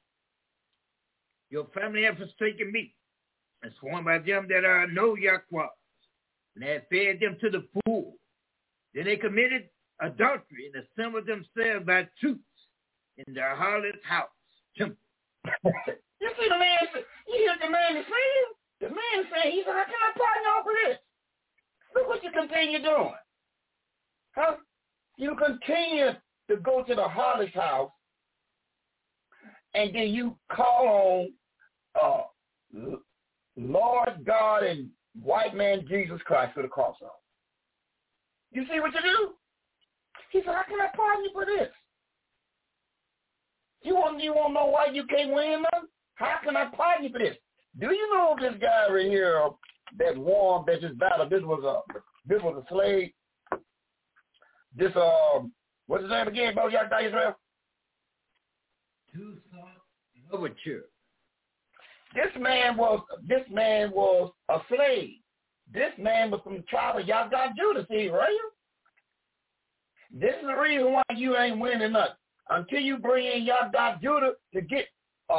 Your family have forsaken me, and sworn by them that I know Yahweh, and have fed them to the full. Then they committed adultery and assembled themselves by troops in their harlot's house, temple. You see the man, you hear the man saying? The man saying, he said, how can I pardon y'all for this? Look what you continue doing. Huh? You continue to go to the harlot's house, and then you call on Lord God and white man Jesus Christ for the cross on. You see what you do? He said, how can I pardon you for this? You want to know why you can't win them? How can I pardon you for this? Do you know this guy right here that won that just battled? This was a slave. This what's his name again, Brother Yahweh Israel? Toussaint Louverture. This man was a slave. This man was from the tribe of Yahweh Judah, see, right? This is the reason why you ain't winning nothing. Until you bring in Yahweh Judah to get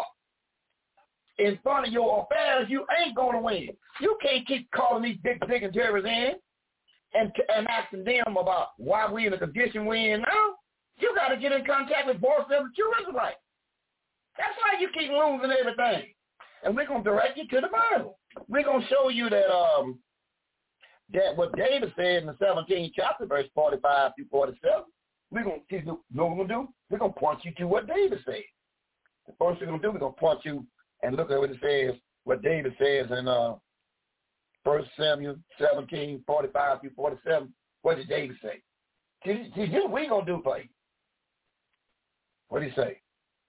in front of your affairs, you ain't going to win. You can't keep calling these big dignitaries in and asking them about why we in the condition we in now. You got to get in contact with both of them, true Israelites. That's why you keep losing everything. And we're going to direct you to the Bible. We're going to show you that that what David said in the 17th chapter, verse 45 through 47. We're going to know what we're going to do. We're going to point you to what David said. The first thing we're going to do, we're going to point you and look at what it says, what David says in 1 Samuel 17, 45 through 47. What did David say? See, this is what we're going to do for you. What did he say?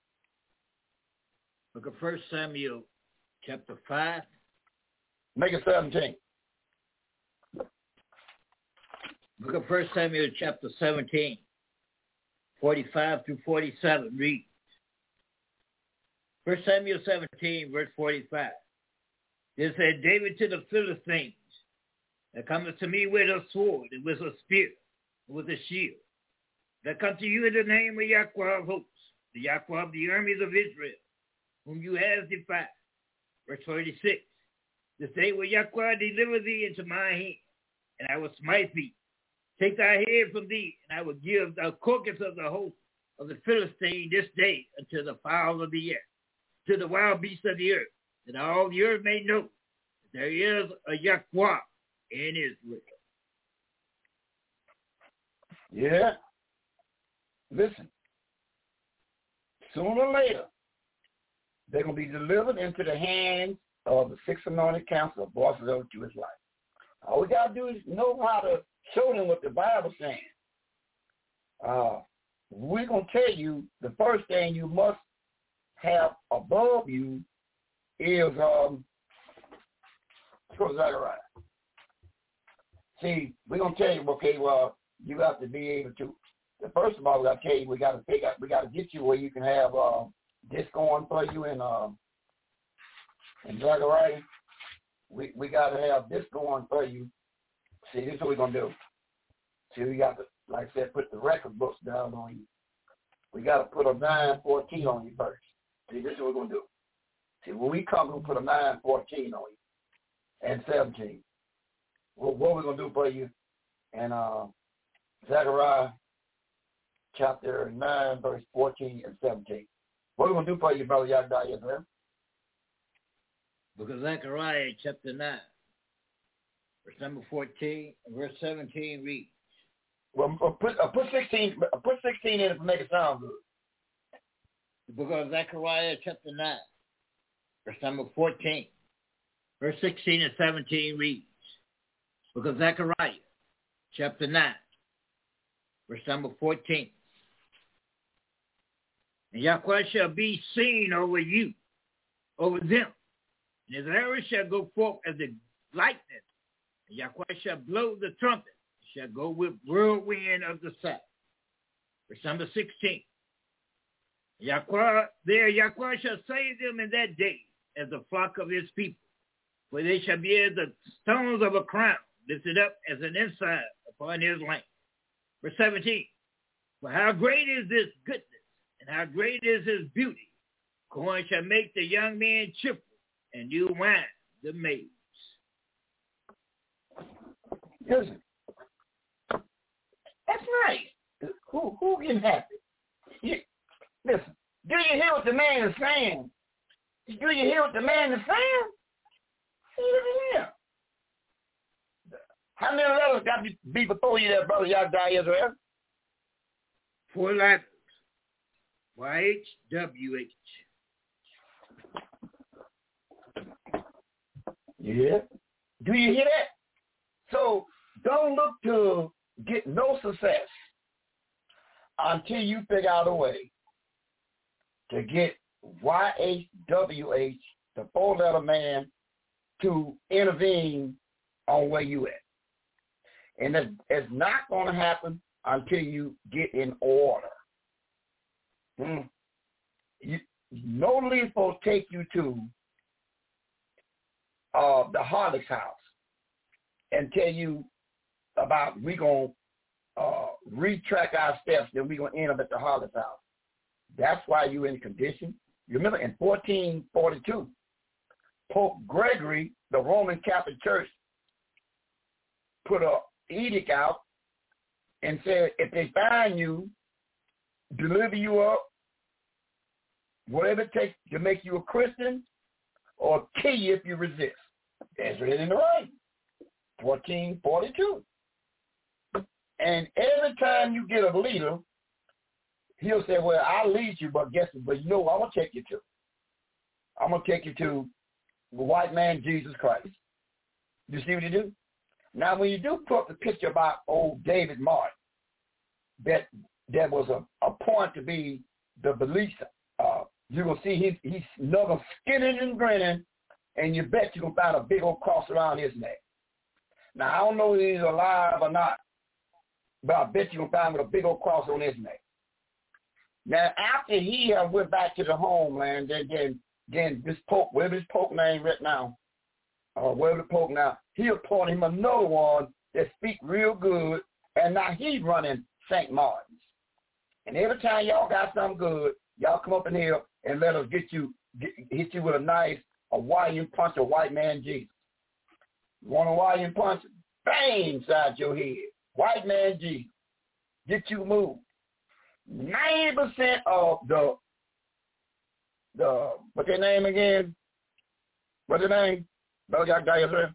Book of 1 Samuel, chapter 5. Make it 17. Book of 1 Samuel, chapter 17, 45 through 47. Read. 1 Samuel 17, verse 45. Then said David to the Philistines, that cometh to me with a sword and with a spear and with a shield, that come to you in the name of Yahweh of hosts, the Yahweh of the armies of Israel, whom you have defied. Verse 46. This day will Yahweh deliver thee into my hand, and I will smite thee. Take thy head from thee, and I will give the carcass of the host of the Philistine this day unto the fowls of the air, to the wild beasts of the earth, that all the earth may know that there is a Yahweh in Israel. Yeah. Listen. Sooner or later, they're going to be delivered into the hands of the six anointed council of bosses of the Jewish life. All we got to do is know how to show them what the Bible's saying. We're going to tell you the first thing you must have above you is Zechariah. See, we're going to tell you, okay, well, you got to be able to. First of all, we got to tell you, we got to get you where you can have this going for you in Zechariah. We got to have this going for you. See, this is what we're going to do. See, we got to, like I said, put the record books down on you. We got to put a 914 on you first. See, this is what we're going to do. See, when we come, we'll put a 914 on you and 17. Well, what we're going to do for you in Zechariah chapter 9, verse 14 and 17. What are we going to do for you, Brother Yagda Israel? Book of Zechariah, chapter 9, verse number 14, and verse 17 reads. Well, put 16 in it to make it sound good. The book of Zechariah, chapter 9, verse number 14, verse 16 and 17 reads. Book of Zechariah, chapter 9, verse number 14. And Yahweh shall be seen over you, over them. And his arrow shall go forth as the lightning. And Yahweh shall blow the trumpet. It shall go with whirlwind of the south. Verse number 16. Yahweh shall save them in that day as the flock of his people. For they shall be as the stones of a crown, lifted up as an ensign upon his land. Verse 17. For how great is this goodness, and how great is his beauty. Corn shall make the young man cheerful, and new wine the maids. Listen, that's nice. Who getting happy? Listen, do you hear what the man is saying? Do you hear what the man is saying? See, how many letters got to be before you there, Brother Yagda Israel? 4 letters. YHWH. Yeah. Do you hear that? So don't look to get no success until you figure out a way to get YHWH, the 4-letter man, to intervene on where you at. And it's not going to happen until you get in order. No leaf will take you to the harlot's house and tell you about we going to retrack our steps, then we're going to end up at the harlot's house. That's why you're in condition. You remember in 1442, Pope Gregory, the Roman Catholic Church, put an edict out and said, if they find you, deliver you up, whatever it takes to make you a Christian, or kill you if you resist. That's written in the writing, 1442. And every time you get a leader, he'll say, well, I'll lead you, but you know what I'm going to take you to? I'm going to take you to the white man, Jesus Christ. You see what you do? Now, when you do put the picture about old David Martin, that was a point to be the belief, you're going to see he's another skinning and grinning, and you bet you're going to find a big old cross around his neck. Now, I don't know if he's alive or not, but I bet you're going to find with a big old cross on his neck. Now, after he went back to the homeland, then this Pope, whatever his Pope name right now, whatever the Pope now, he appointed him another one that speak real good, and now he's running St. Martin's. And every time y'all got something good, y'all come up in here and let us hit you with a nice Hawaiian punch, a white man Jesus. You want a Hawaiian punch? Bang inside your head. White man Jesus. Get you moved. 90% of the what's their name again? What's their name? The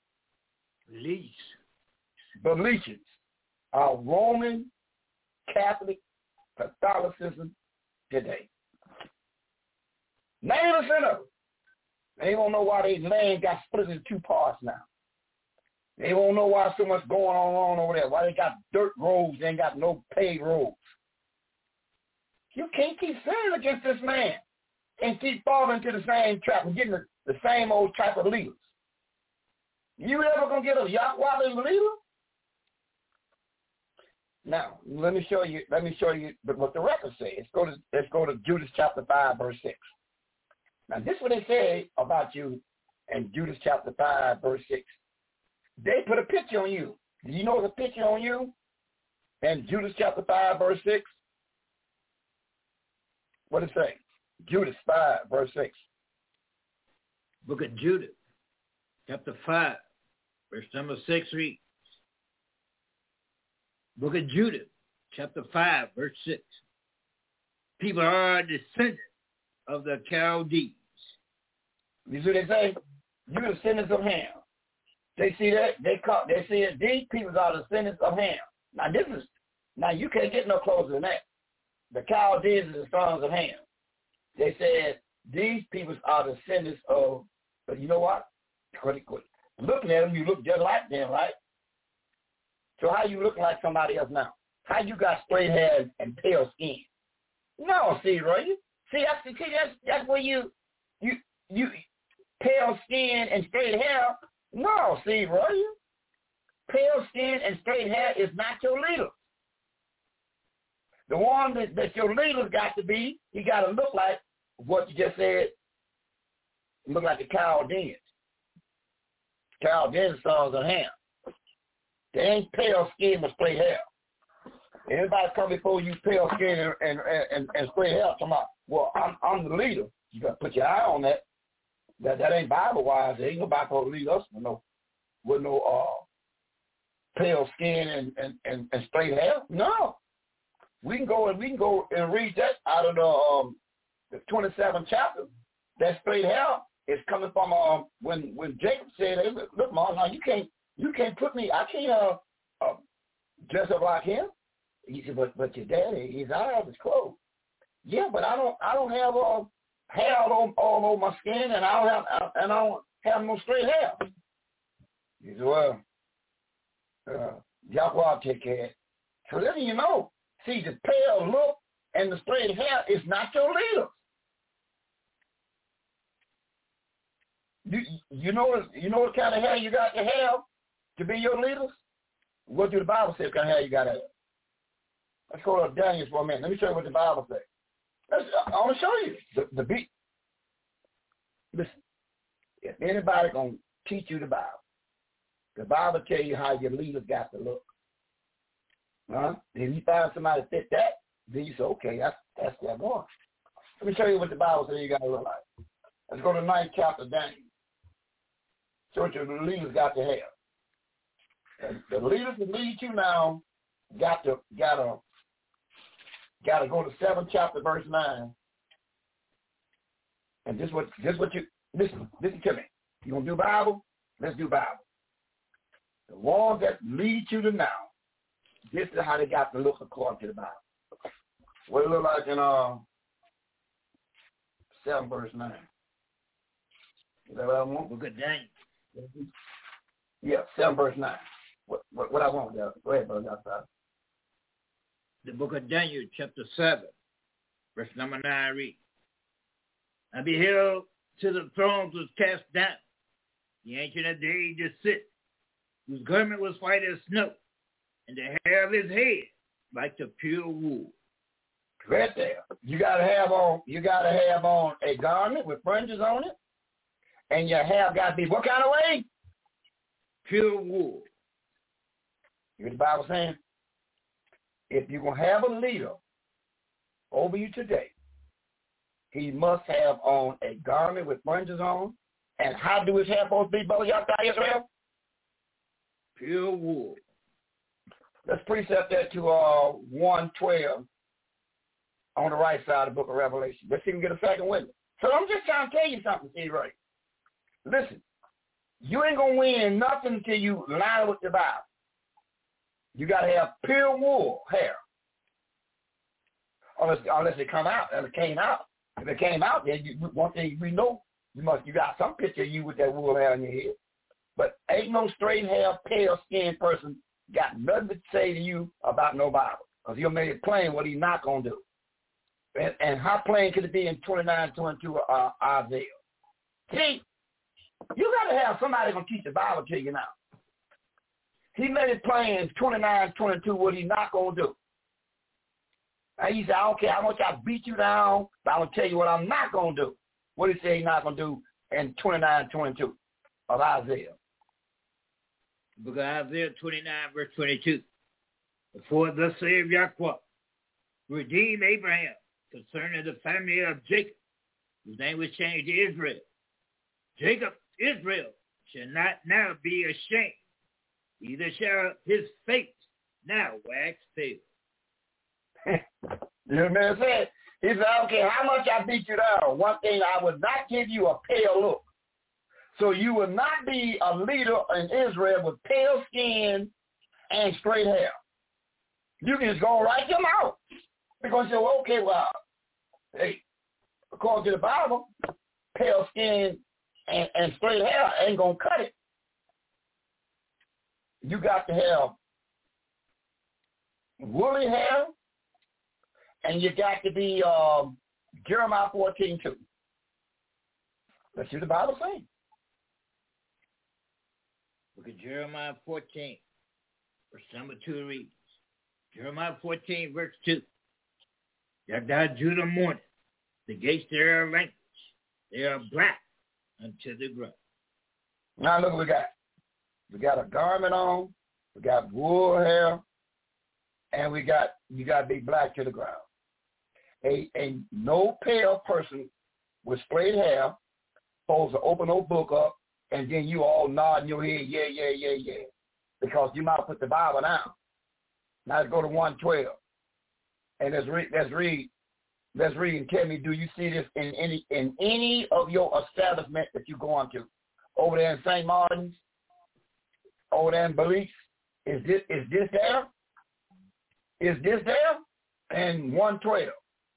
leeches are Roman Catholic Catholicism today. 90% of it. They don't know why their land got split into 2 parts now. They won't know why so much going on over there. Why they got dirt roads, they ain't got no paved roads. You can't keep sinning against this man and keep falling into the same trap and getting the same old type of leaders. You ever gonna get a Yahweh leader? Now, let me show you what the record says. Let's go to Judas chapter 5, verse 6. Now, this is what they say about you in Judas chapter 5, verse 6. They put a picture on you. Do you know the picture on you? In Judas chapter 5, verse 6. What does it say? Judas 5, verse 6. Book of Judas, chapter 5, verse number 6 reads. Book of Judas, chapter 5, verse 6. People are descendants of the Chaldees. You see what they say? You're the descendants of Ham. They see that? They see that these people are the descendants of Ham. Now you can't get no closer than that. The Chaldees are the sons of Ham. They said these people are the descendants of, but you know what? Looking at them, you look just like them, right? So how you looking like somebody else now? How you got straight hair and pale skin? No, see, right? That's where you pale skin and straight hair. No, see, right? Pale skin and straight hair is not your leader. The one that your leader's got to be, he got to look like what you just said. Look like the Chaldeans. Chaldeans sons of Ham. They ain't pale skin but straight hair. Anybody come before you pale skin and straight hair, come out, well, I'm the leader. You got to put your eye on that. That ain't Bible-wise. There ain't nobody supposed to lead us with no pale skin and straight hair. No. We can go and read that out of the 27th chapter. That straight hair is coming from when Jacob said, hey, look, Mom, now you can't put me, I can't dress up like him. He said, but your daddy, his eyes is closed. Yeah, but I don't have hair all over my skin, and I don't have no straight hair. He said, well, Yahweh take care of it. So then you know, see, the pale look and the straight hair is not your leader. You know what kind of hair you got to have to be your leaders? What do the Bible say? What kind of hair you got to have? Let's go to Daniel for a minute. Let me show you what the Bible says. I want to show you the beat. Listen, if anybody gonna teach you the Bible tell you how your leaders got to look. Huh? If you find somebody fit that, then you say, okay, that's where I'm going. Let me show you what the Bible says you got to look like. Let's go to the 9th chapter of Daniel. Show what your leaders got to have. And the leaders that lead you now got to go to 7th chapter, verse 9. And this what you listen to me. You gonna do Bible? Let's do Bible. The ones that lead you to now, this is how they got to look according to the Bible. What it look like in 7 verse 9. Is that what I want? Book of Daniel. Yeah, 7 verse 9. What I want, go ahead, brother. Outside. The book of Daniel, chapter 7, verse number 9 reads, I beheld till the thrones was cast down. The Ancient of Days did sit, whose garment was white as snow, and the hair of his head like the pure wool. Right there. You gotta have on a garment with fringes on it, and your hair gotta be what kind of way? Pure wool. You hear the Bible saying? If you're going to have a leader over you today, he must have on a garment with fringes on. And how do his hair supposed to be, brother Yahweh Israel? Pure wool. Let's precept that to 1:12 on the right side of the book of Revelation. Let's see if we can get a second witness. So I'm just trying to tell you something, see, right? Listen, you ain't going to win nothing until you line with the Bible. You got to have pure wool hair. Unless it come out. If it came out, then one thing we know, you got some picture of you with that wool hair on your head. But ain't no straight hair, pale skinned person got nothing to say to you about no Bible. Because he'll make it plain what he's not going to do. And how plain could it be in 29:22 Isaiah? See, you got to have somebody going to teach the Bible to you now. He made it plain in 29:22 what he's not going to do. And he said, okay, I want y'all to beat you down, but I'm going to tell you what I'm not going to do. What did he say he's not going to do in 29:22 of Isaiah? Book of Isaiah 29, verse 22. For thus saith Yahweh, redeem Abraham concerning the family of Jacob, whose name was changed to Israel. Jacob, Israel, shall not now be ashamed, neither shall his face now wax pale. You know what man said? He said, okay, how much I beat you down? One thing, I would not give you a pale look. So you will not be a leader in Israel with pale skin and straight hair. You can just go right them out. Because you say, well, okay, well, hey, according to the Bible, pale skin and straight hair ain't going to cut it. You got to have woolly hair, and you got to be Jeremiah 14:2. That's what the Bible saying. Look at Jeremiah 14, verse number 2 reads. Jeremiah 14, verse 2. Yagdah Judah mourneth, the gates thereof languish, they are black unto the ground. Now look what we got. We got a garment on, we got wool hair, and you got to be black to the ground. A no pale person with straight hair supposed to open no book up, and then you all nodding your head, yeah, because you might put the Bible down. Now let's go to 1:12, and let's read, and tell me, do you see this in any of your establishment that you go on to? Over there in St. Martin's, over there in Belize, is this there? Is this there? And 1:12.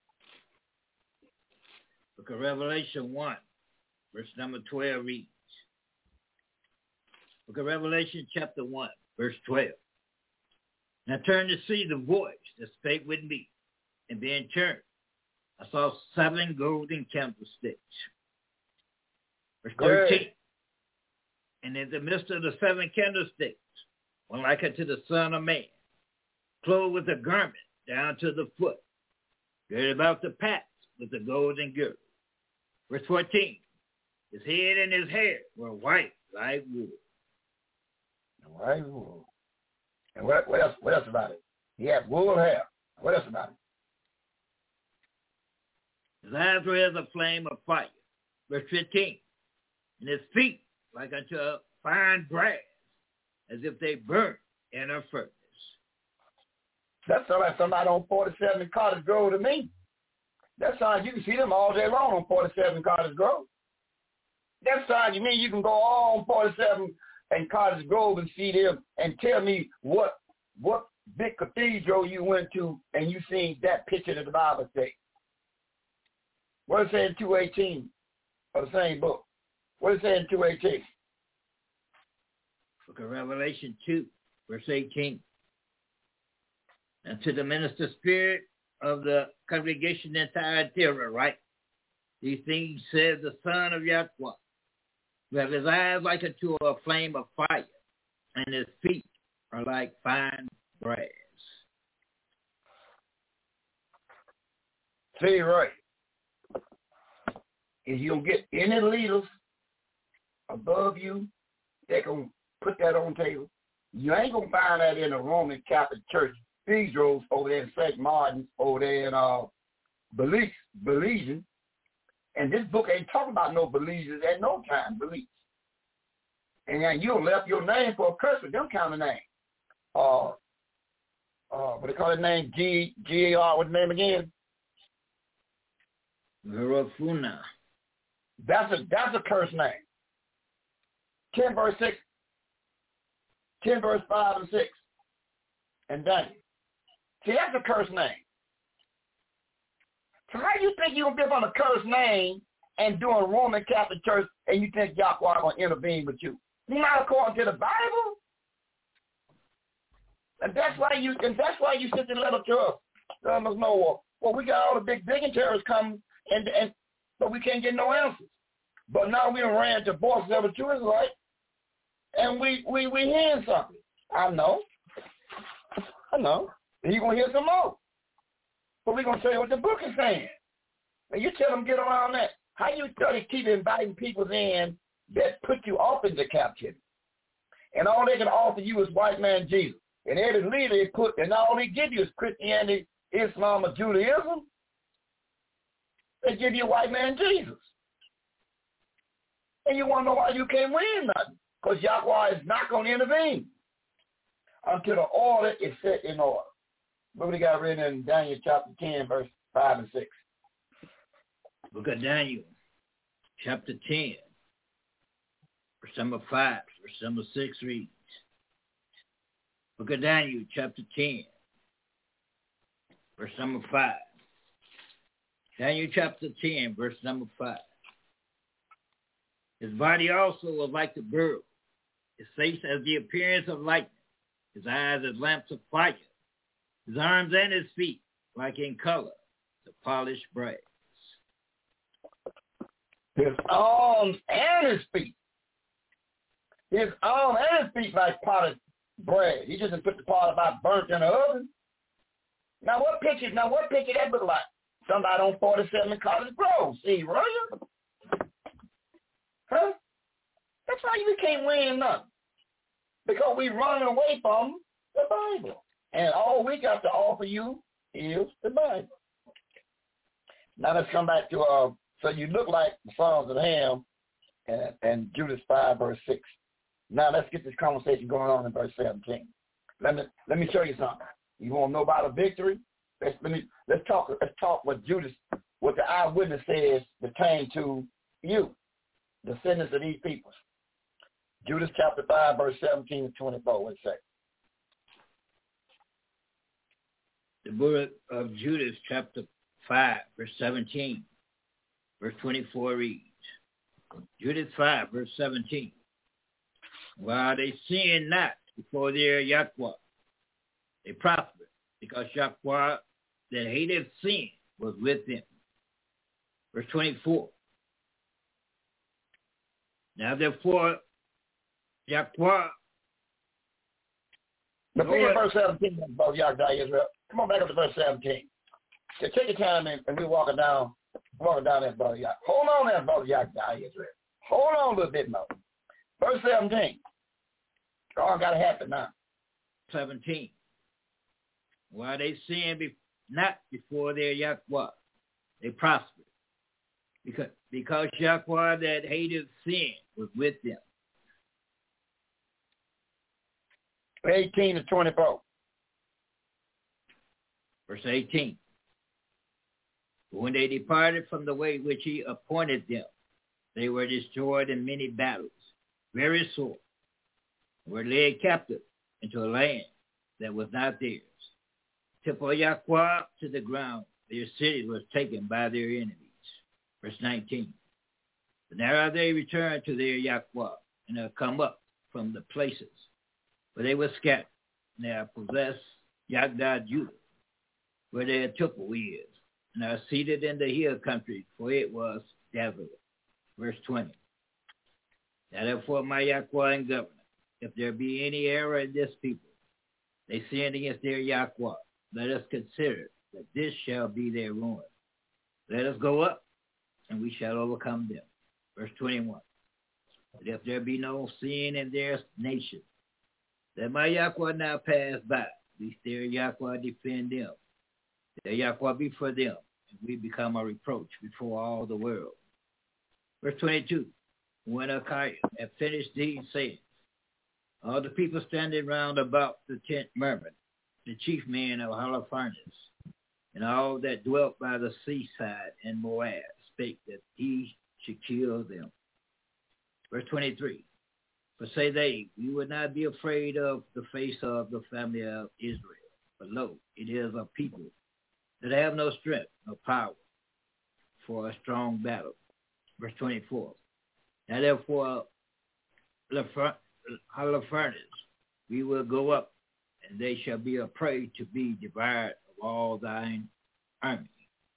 Look at Revelation 1, verse number 12 reads. Look at Revelation chapter 1, verse 12. And I turned to see the voice that spake with me, and being turned, I saw 7 golden candlesticks. Verse 13. And in the midst of the 7 candlesticks, one like unto the Son of Man, clothed with a garment down to the foot, girded about the paps with a golden girdle. Verse 14. His head and his hair were white like wool. White wool. And what else about it? He had wool hair. What else about it? His eyes were as a flame of fire. Verse 15. And his feet like unto a fine brass, as if they burnt in a furnace. That sounds like somebody on 47 in Cottage Grove to me. That sounds, you can see them all day long on 47 Cottage Grove. That sounds, you mean you can go all on 47 and Cottage Grove and see them and tell me what big cathedral you went to and you seen that picture that the Bible says. What does it say in 2:18 of the same book? What does it say in 2:18? Look at Revelation 2, verse 18. And to the minister spirit of the congregation in Thyatira, right? These things says the Son of Yahweh, who have his eyes like unto a flame of fire, and his feet are like fine brass. See, right. If you don't get any leaders above you, they're going to put that on the table. You ain't going to find that in a Roman Catholic Church cathedrals over there in St. Martin, over there in Belize. And this book ain't talking about no Belize's at no time, Belize. And you left your name for a curse with them kind of name. What they call that name? G-A-R, what's the name again? Garofuna. That's a curse name. 10 verse 6. 10 verse 5 and 6. And Daniel. See, that's a cursed name. So how do you think you're going to be on a cursed name and doing Roman Catholic Church and you think Yahweh going to intervene with you? Not according to the Bible. And that's why you sit and let us know, well, we got all the big dignitaries come but we can't get no answers. But now we done ran to Voices of the True Israelite, and we hearing something. I know. And you're going to hear some more. But we're going to tell you what the book is saying. And you tell them get around that. How you keep inviting people in that put you off into captivity? And all they can offer you is white man Jesus. And every leader they put, and all they give you is Christianity, Islam, or Judaism. They give you white man Jesus. And you want to know why you can't win nothing. Because Yahweh is not going to intervene until the order is set in order. What we got written in Daniel chapter 10, verse 5 and 6. Book of Daniel, chapter 10, verse number 5, verse number 6 reads. Book of Daniel, chapter 10, verse number 5. Daniel chapter 10, verse number 5. His body also was like the bird, his face as the appearance of lightning, his eyes as lamps of fire, his arms and his feet like in color, the polished brass. His arms and his feet. His arms and his feet like polished brass. He just put the part about burnt in the oven. Now what picture that look like? Somebody on 47 in College Grove. See, right? Huh? That's why you can't win nothing. Because we running away from the Bible. And all we got to offer you is the Bible. Now let's come back to, so you look like the sons of Ham and Judas 5, verse 6. Now let's get this conversation going on in verse 17. Let me show you something. You want to know about a victory? Let's talk what the eyewitness says pertain to you, the descendants of these peoples. Judas chapter 5, verse 17 to 24. What's that? The book of Judas chapter 5, verse 17, verse 24 reads. Judas 5, verse 17. While they sin not before their Yahweh, they prosper, because Yahweh that hated sin was with them. Verse 24. Now therefore, Yahweh. Now pick at verse 17 about Yahweh Israel. Come on back up to verse 17. So take your time and we're walking down that brother Yahweh. Hold on there, brother Yahweh Israel. Hold on a little bit more. Verse 17. All got to happen now. 17. While they sin not before their Yahweh, they prosper. Because Yahweh that hated sin was with them. 18 to 24. Verse 18. When they departed from the way which he appointed them, they were destroyed in many battles, very sore, and were led captive into a land that was not theirs. Till for Yahweh to the ground, their city was taken by their enemies. Verse 19. But now are they returned to their Yahweh, and have come up from the places where they were scattered, and they have possessed Yahweh Judah, where their temple is, and are seated in the hill country, for it was desolate. Verse 20. Now therefore, my Yahweh and governor, if there be any error in this people, they sin against their Yahweh, let us consider that this shall be their ruin. Let us go up, and we shall overcome them. Verse 21. But if there be no sin in their nation, let my Yahweh now pass by, lest their Yahweh defend them. Their Yahweh be for them, and we become a reproach before all the world. Verse 22. When Achiah had finished these sayings, all the people standing round about the tent murmured. The chief men of Holofernes, and all that dwelt by the seaside in Moab, spake that he should kill them. Verse 23. For say they, we would not be afraid of the face of the family of Israel. But lo, it is a people that have no strength, no power for a strong battle. Verse 24. Now therefore, Holofernes, we will go up, and they shall be a prey to be devoured of all thine army.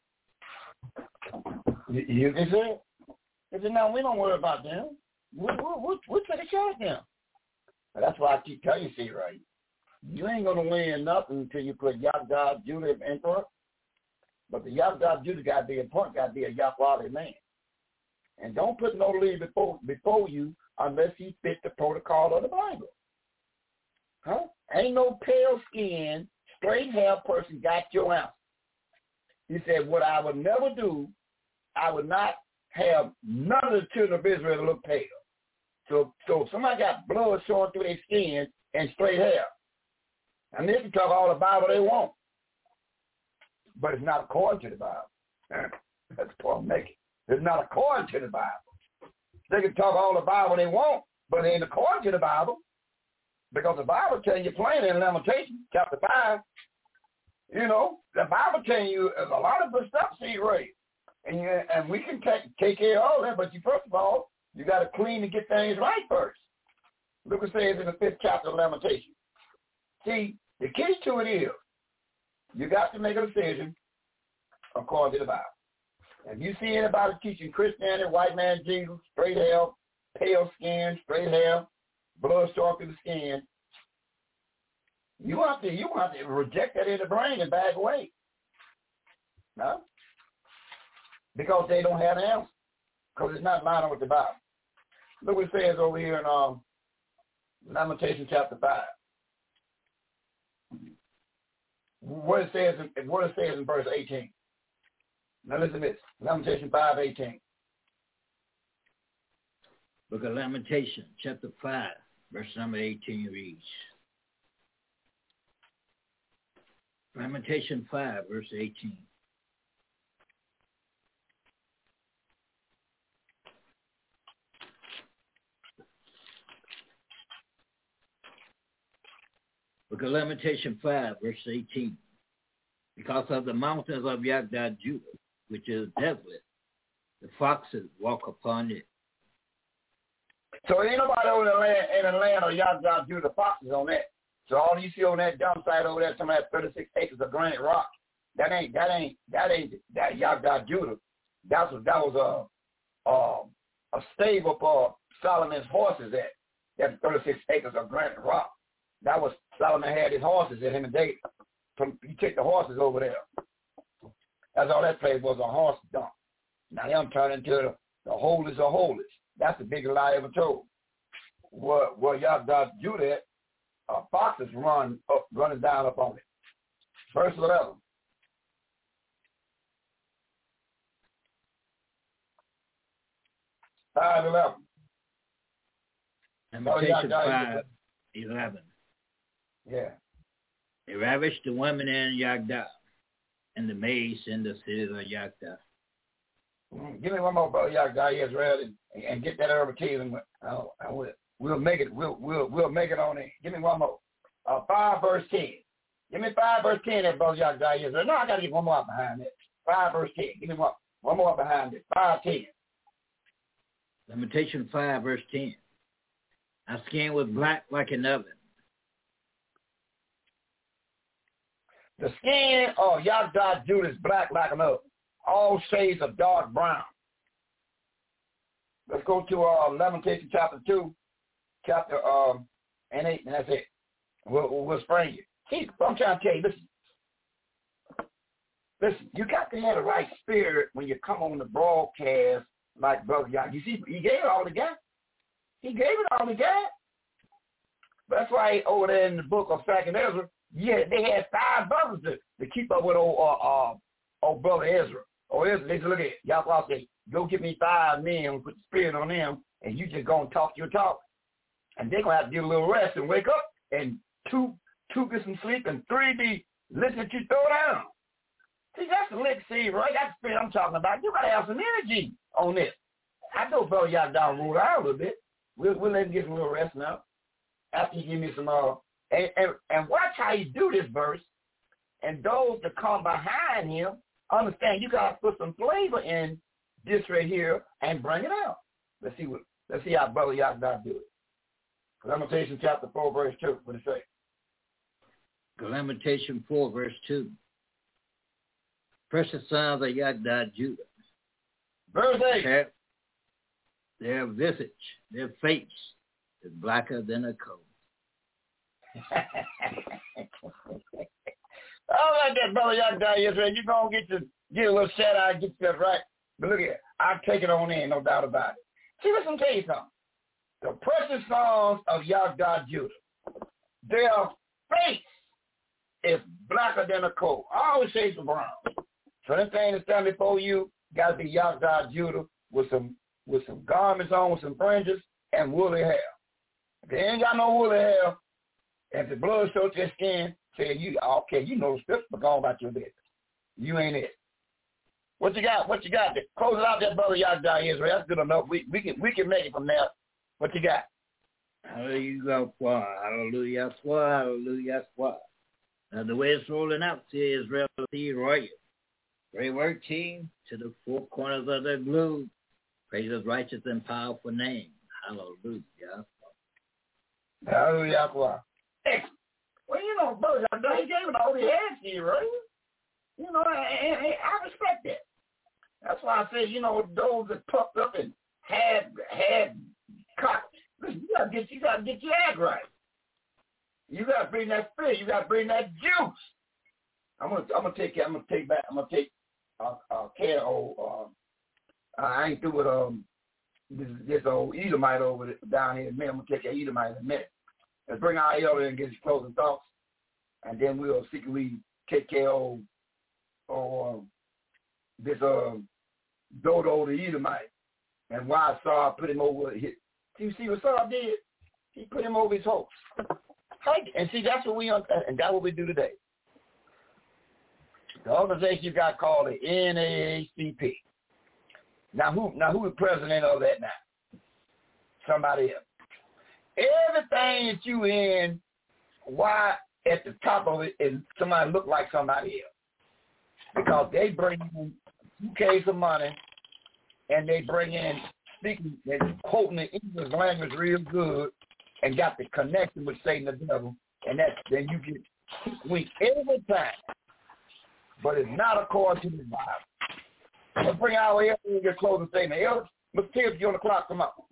You can say, if now we don't worry about them, we'll take a shot at them. And that's why I keep telling you, see, right? You ain't gonna win nothing until you put Yahweh Judah as emperor. But the Yahweh Judah got to be important, got to be a Yahweh man. And don't put no lead before you unless he fit the protocol of the Bible. Huh? Ain't no pale skin, straight hair person got your answer. He said, what I would never do, I would not have none of the children of Israel look pale. So if somebody got blood showing through their skin and straight hair, and they can talk all the Bible they want, but it's not according to the Bible. That's the point I'm making. It's not according to the Bible. They can talk all the Bible they want, but it ain't according to the Bible, because the Bible tells you plainly in Lamentations chapter 5, you know, the Bible telling you a lot of good stuff, see, Ray. And we can take care of all that, but you, first of all, you got to clean and get things right first. Look what it says in the 5th chapter of Lamentations. See, the key to it is, you got to make a decision according to the Bible. If you see anybody teaching Christianity, white man Jesus, straight hair, pale skin, straight hair, blood showing through the skin, you have to reject that in the brain and back away. No? Because they don't have an answer. Because it's not lining with the Bible. Look what it says over here in Lamentation chapter 5. What it says in verse 18. Now listen to this. Lamentation 5:18. Book of Lamentation, chapter 5, verse number 18 reads. Lamentation 5, verse 18. Book of Lamentation 5, verse 18. Because of the mountains of Yahweh Judah, which is desolate, the foxes walk upon it. So ain't nobody over in the land of Yahweh Judah, the foxes on that. So all you see on that dump site over there, some of that 36 acres of granite rock, that ain't Yahweh Judah. That was a stable for Solomon's horses at that 36 acres of granite rock. That was Solomon had his horses in him and David. He took the horses over there. That's all that place was, a horse dump. Now them turned into the holiest of holies. That's the biggest lie ever told. Where Yahweh Judah, foxes running down up on it. Verse 11. Lamentation 5:11. Yeah. They ravished the women in Yahweh, and the maids in the cities of Yahweh. Give me one more, brother Yahweh Israel, and get that herbal tea, and we'll make it. We'll make it on it. Give me one more. 5 verse 10. Give me 5 verse 10, there, brother Yahweh Israel. No, I got to get one more behind it. 5 verse 10. Give me one more behind it. 5:10. Lamentation 5 verse 10. Our skin was black like an oven. The skin of Yahweh Judah is black like an oven. All shades of dark brown. Let's go to Lamentation chapter 2, chapter and 8, and that's it. We'll spring you. See, I'm trying to tell you, listen, you got to have the right spirit when you come on the broadcast like Brother Yah. You see, he gave it all to God. He gave it all to God. That's why over there in the book of 2nd Ezra, yeah, they had 5 brothers to keep up with old brother Ezra. Or Ezra, they said, look at it. Yahweh said, go get me 5 men, put the spirit on them, and you just go and talk your talk. And they're going to have to get a little rest and wake up, and 2 get some sleep, and 3 be listening to you throw down. See, that's the lick, see, right? That's the spirit I'm talking about. You got to have some energy on this. I know brother Yahweh ruled out a little bit. We'll let him get some little rest now. After you give me some and watch how you do this verse, and those that come behind him understand you got to put some flavor in this right here and bring it out. Let's see how brother Yahweh do it. Lamentation chapter 4, verse 2. What does it say? Lamentation 4, verse 2. Precious sons of Yagda Judah. Verse 8. Their visage, their face is blacker than a coal. All right, that brother Yagda Israel, you're going to get a little shout out, get stuff right. But look here, I'll take it on in, no doubt about it. See, listen, tell you something. The precious sons of Yagda Judah, their face is blacker than a coal. I always say it's brown. So this thing that's standing before you got to be Yagda Judah with some garments on, with some fringes and woolly hair. If they ain't got no woolly hair, if the blood shows your skin, say you okay, you know the scripture, but go on about your business. You ain't it. What you got? What you got? Close it out, that brother Yagda Israel. That's good enough. We can make it from there. What you got? Hallelujah, hallelujah, hallelujah. Now the way it's rolling out to Israel, the royal. Great work, team, to the four corners of the globe. Praise his righteous and powerful name. Hallelujah. Hallelujah. Well, you know, brother, he gave it all he had to you, right? You know, I respect that. That's why I say, you know, those that puffed up and had cock, listen, you gotta get your act right. You gotta bring that spirit. You gotta bring that juice. I'm gonna take care of I ain't through with this old Edomite over down here in a minute. I'm gonna take care of Edomite in a minute. Let's bring our elder and get his closing thoughts, and then we'll secretly take care of this Dodo the Edomite, and why Saul put him over his. You see what Saul did? He put him over his hopes. And see, that's what and that's what we do today. The organization you got called the NAACP. Now who is president of that now? Somebody else. Everything that you in, why at the top of it is somebody look like somebody else? Because they bring in suitcase of money, and they bring in speaking, they're quoting the English language real good, and got the connection with Satan the devil, and then you get weak every time. But it's not according to the Bible. Let's bring our elder and get closing statement. Elder, Mr. Tibbs, you on the clock, come up.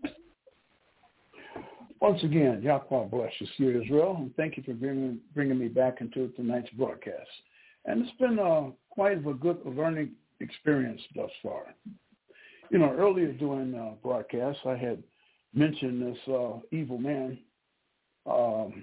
Once again, Yahweh bless you, Seer Israel, and thank you for bringing me back into tonight's broadcast. And it's been quite a good learning experience thus far. You know, earlier during broadcast, I had mentioned this evil man, Doeg,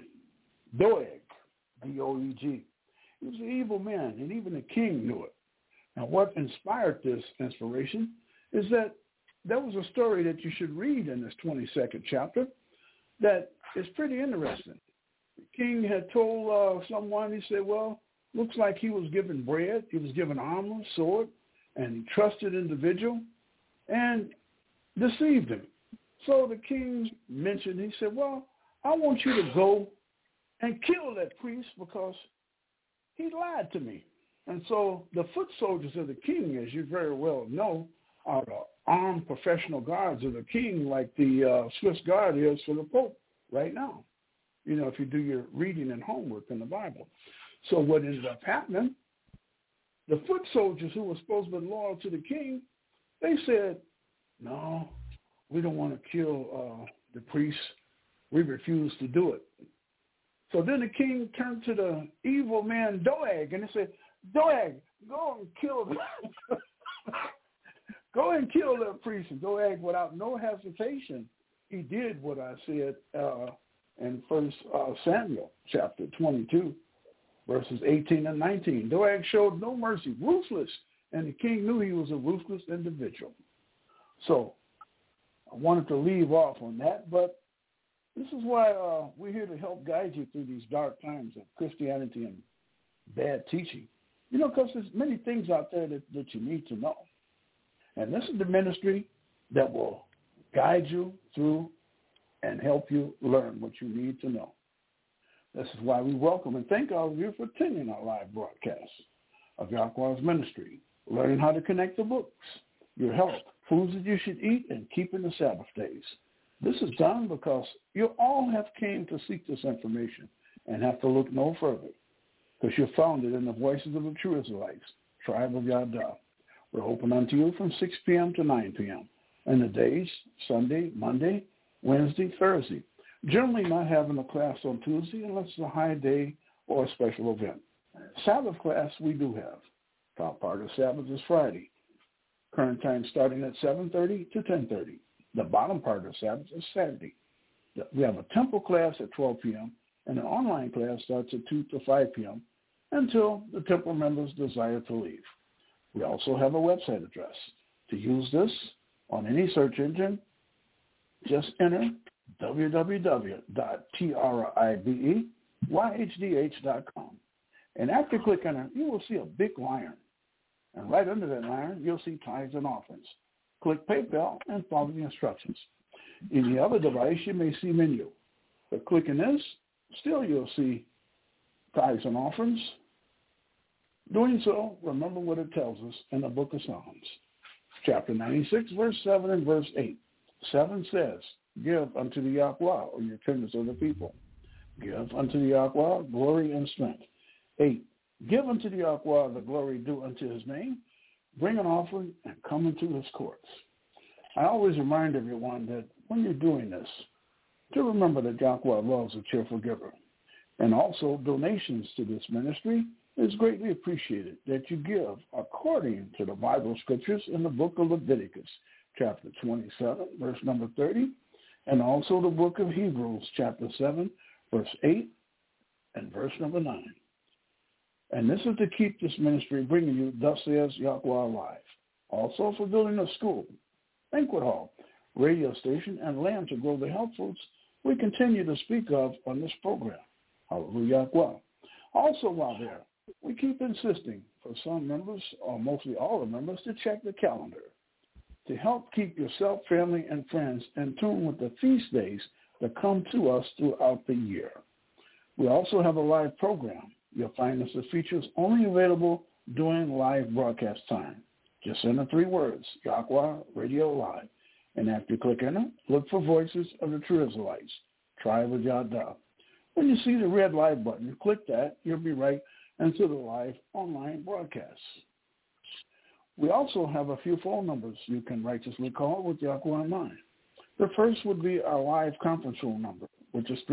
D-O-E-G. He was an evil man, and even the king knew it. Now, what inspired this inspiration is that there was a story that you should read in this 22nd chapter that is pretty interesting. The king had told someone, he said, well, looks like he was given bread, he was given armor, sword, and he trusted individual and deceived him. So the king mentioned, he said, well, I want you to go and kill that priest because he lied to me. And so the foot soldiers of the king, as you very well know, are the armed professional guards of the king, like the Swiss Guard is for the Pope right now, you know, if you do your reading and homework in the Bible. So what ended up happening, the foot soldiers who were supposed to be loyal to the king, they said, no, we don't want to kill the priests. We refuse to do it. So then the king turned to the evil man Doeg, and he said, Doeg, go and kill go and kill that priest. And Doeg, without no hesitation, he did what I said in 1 Samuel chapter 22, verses 18 and 19. Doeg showed no mercy, ruthless, and the king knew he was a ruthless individual. So I wanted to leave off on that, but this is why we're here to help guide you through these dark times of Christianity and bad teaching. You know, because there's many things out there that you need to know. And this is the ministry that will guide you through and help you learn what you need to know. This is why we welcome and thank all of you for attending our live broadcast of Yahweh's ministry, learning how to connect the books, your health, foods that you should eat, and keeping the Sabbath days. This is done because you all have came to seek this information and have to look no further, because you found it in the Voices of the True Israelites, Tribe of Yada. We're open unto you from 6 p.m. to 9 p.m. And the days, Sunday, Monday, Wednesday, Thursday. Generally not having a class on Tuesday unless it's a high day or a special event. Sabbath class we do have. Top part of Sabbath is Friday. Current time starting at 7:30 to 10:30. The bottom part of Sabbath is Saturday. We have a temple class at 12 p.m. and an online class starts at 2 to 5 p.m. until the temple members desire to leave. We also have a website address. To use this on any search engine, just enter www.tribeYhdh.com. And after you click enter, you will see a big lion. And right under that lion, you'll see tithes and offerings. Click PayPal and follow the instructions. In the other device, you may see menu. But clicking this, still you'll see tithes and offerings. Doing so, remember what it tells us in the book of Psalms. Chapter 96, verse 7 and verse 8. 7 says, give unto the Yahweh, or your tenders of the people. Give unto the Yahweh glory and strength. 8. Give unto the Yahweh the glory due unto his name. Bring an offering and come into his courts. I always remind everyone that when you're doing this, to remember that Yahweh loves a cheerful giver. And also donations to this ministry is greatly appreciated that you give according to the Bible scriptures in the book of Leviticus, chapter 27, verse number 30, and also the book of Hebrews, chapter 7, verse 8, and verse number 9. And this is to keep this ministry bringing you, thus says Yahweh alive. Also for building a school, banquet hall, radio station, and land to grow the health foods we continue to speak of on this program. Hallelujah. Also while there, we keep insisting for some members, or mostly all the members, to check the calendar to help keep yourself, family, and friends in tune with the feast days that come to us throughout the year. We also have a live program. You'll find this as features only available during live broadcast time. Just enter 3 words, Yahweh Radio Live. And after you click enter, look for Voices of the True Israelites, Tribe of Yada. When you see the red live button, click that. You'll be right into the live online broadcasts. We also have a few phone numbers you can righteously call with Yahweh in mind. The first would be our live conference room number, which is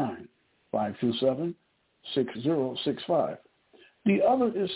319-527-6065. The other is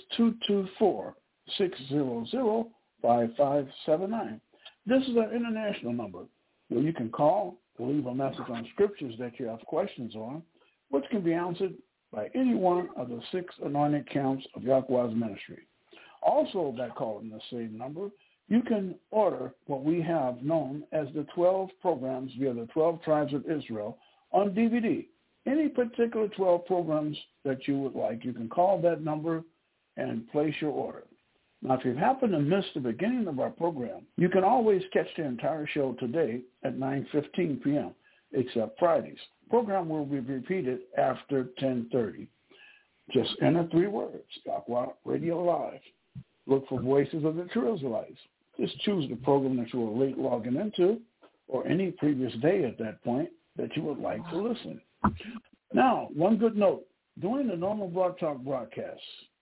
224-600-5579. This is our international number where you can call or leave a message on scriptures that you have questions on, which can be answered by any one of the 6 anointed camps of Yahweh's ministry. Also, by calling the same number, you can order what we have known as the 12 programs via the 12 tribes of Israel on DVD. Any particular 12 programs that you would like, you can call that number and place your order. Now, if you happen to miss the beginning of our program, you can always catch the entire show today at 9:15 p.m., except Fridays. The program will be repeated after 10:30. Just enter 3 words, Yahweh Radio Live. Look for Voices of the True Israelites. Just choose the program that you were late logging into or any previous day at that point that you would like to listen. Now, one good note. During the normal Blog Talk broadcasts,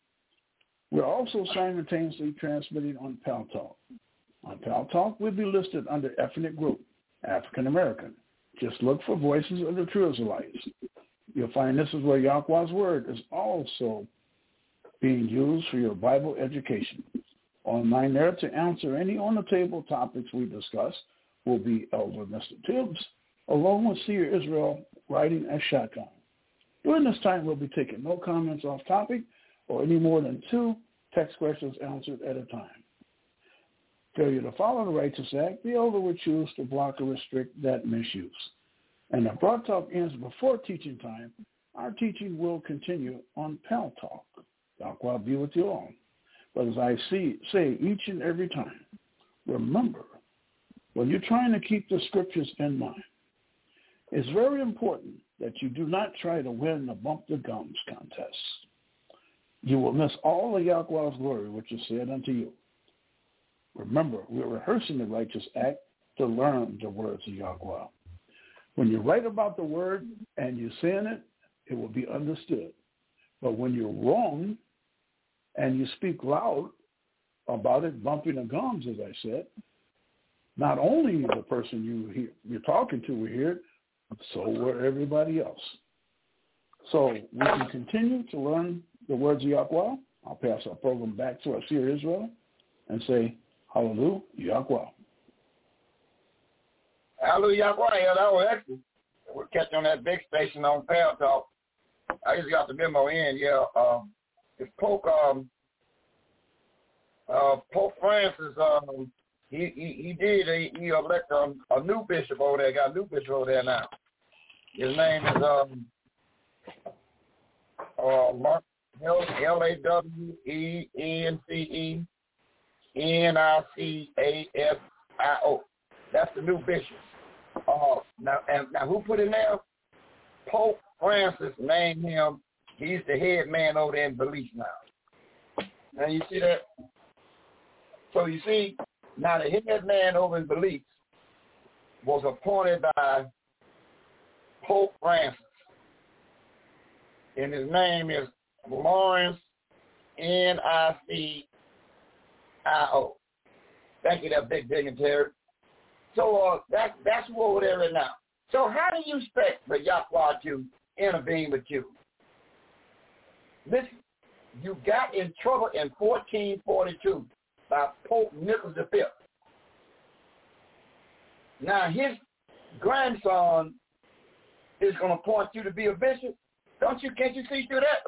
we're also simultaneously transmitting on Pal Talk. On Pal Talk, we'll be listed under ethnic group, African American. Just look for Voices of the True Israelites. You'll find this is where Yahweh's Word is also being used for your Bible education. Online there to answer any on-the-table topics we discuss will be Elder Mr. Tibbs, along with Seer Israel riding a shotgun. During this time, we'll be taking no comments off topic or any more than 2 text questions answered at a time. Failure to follow the Righteous Act, the elder would choose to block or restrict that misuse. And if Broad Talk ends before teaching time, our teaching will continue on Pal Talk. Yahweh be with you all. But as I say each and every time, remember, when you're trying to keep the scriptures in mind, it's very important that you do not try to win the bump the gums contest. You will miss all of Yahweh's glory, which is said unto you. Remember, we're rehearsing the righteous act to learn the words of Yahweh. When you write about the word and you're saying it, it will be understood. But when you're wrong and you speak loud about it, bumping the gums, as I said, not only the person you're talking to will hear it, so will everybody else. So we can continue to learn the words of Yahweh. I'll pass our program back to our Seer Israel and say, hallelujah, Yahweh. Hallelujah, Yahweh. Yeah, that was excellent. We're catching on that big station on Pale Talk. I just got the memo in, yeah. It's Pope Francis, he elected a new bishop over there, got a new bishop over there now. His name is Mark Lawencenisio. That's the new bishop. Now who put it there? Pope Francis named him. He's the head man over there in Belize now. Now you see that? So you see, now the head man over in Belize was appointed by Pope Francis. And his name is Lawrence Nisio. Thank you, that big dignitary. So that's who over there right now. So how do you expect the Yahweh to intervene with you? Listen, you got in trouble in 1442 by Pope Nicholas V. Now his grandson is going to appoint you to be a bishop. Can't you see through that?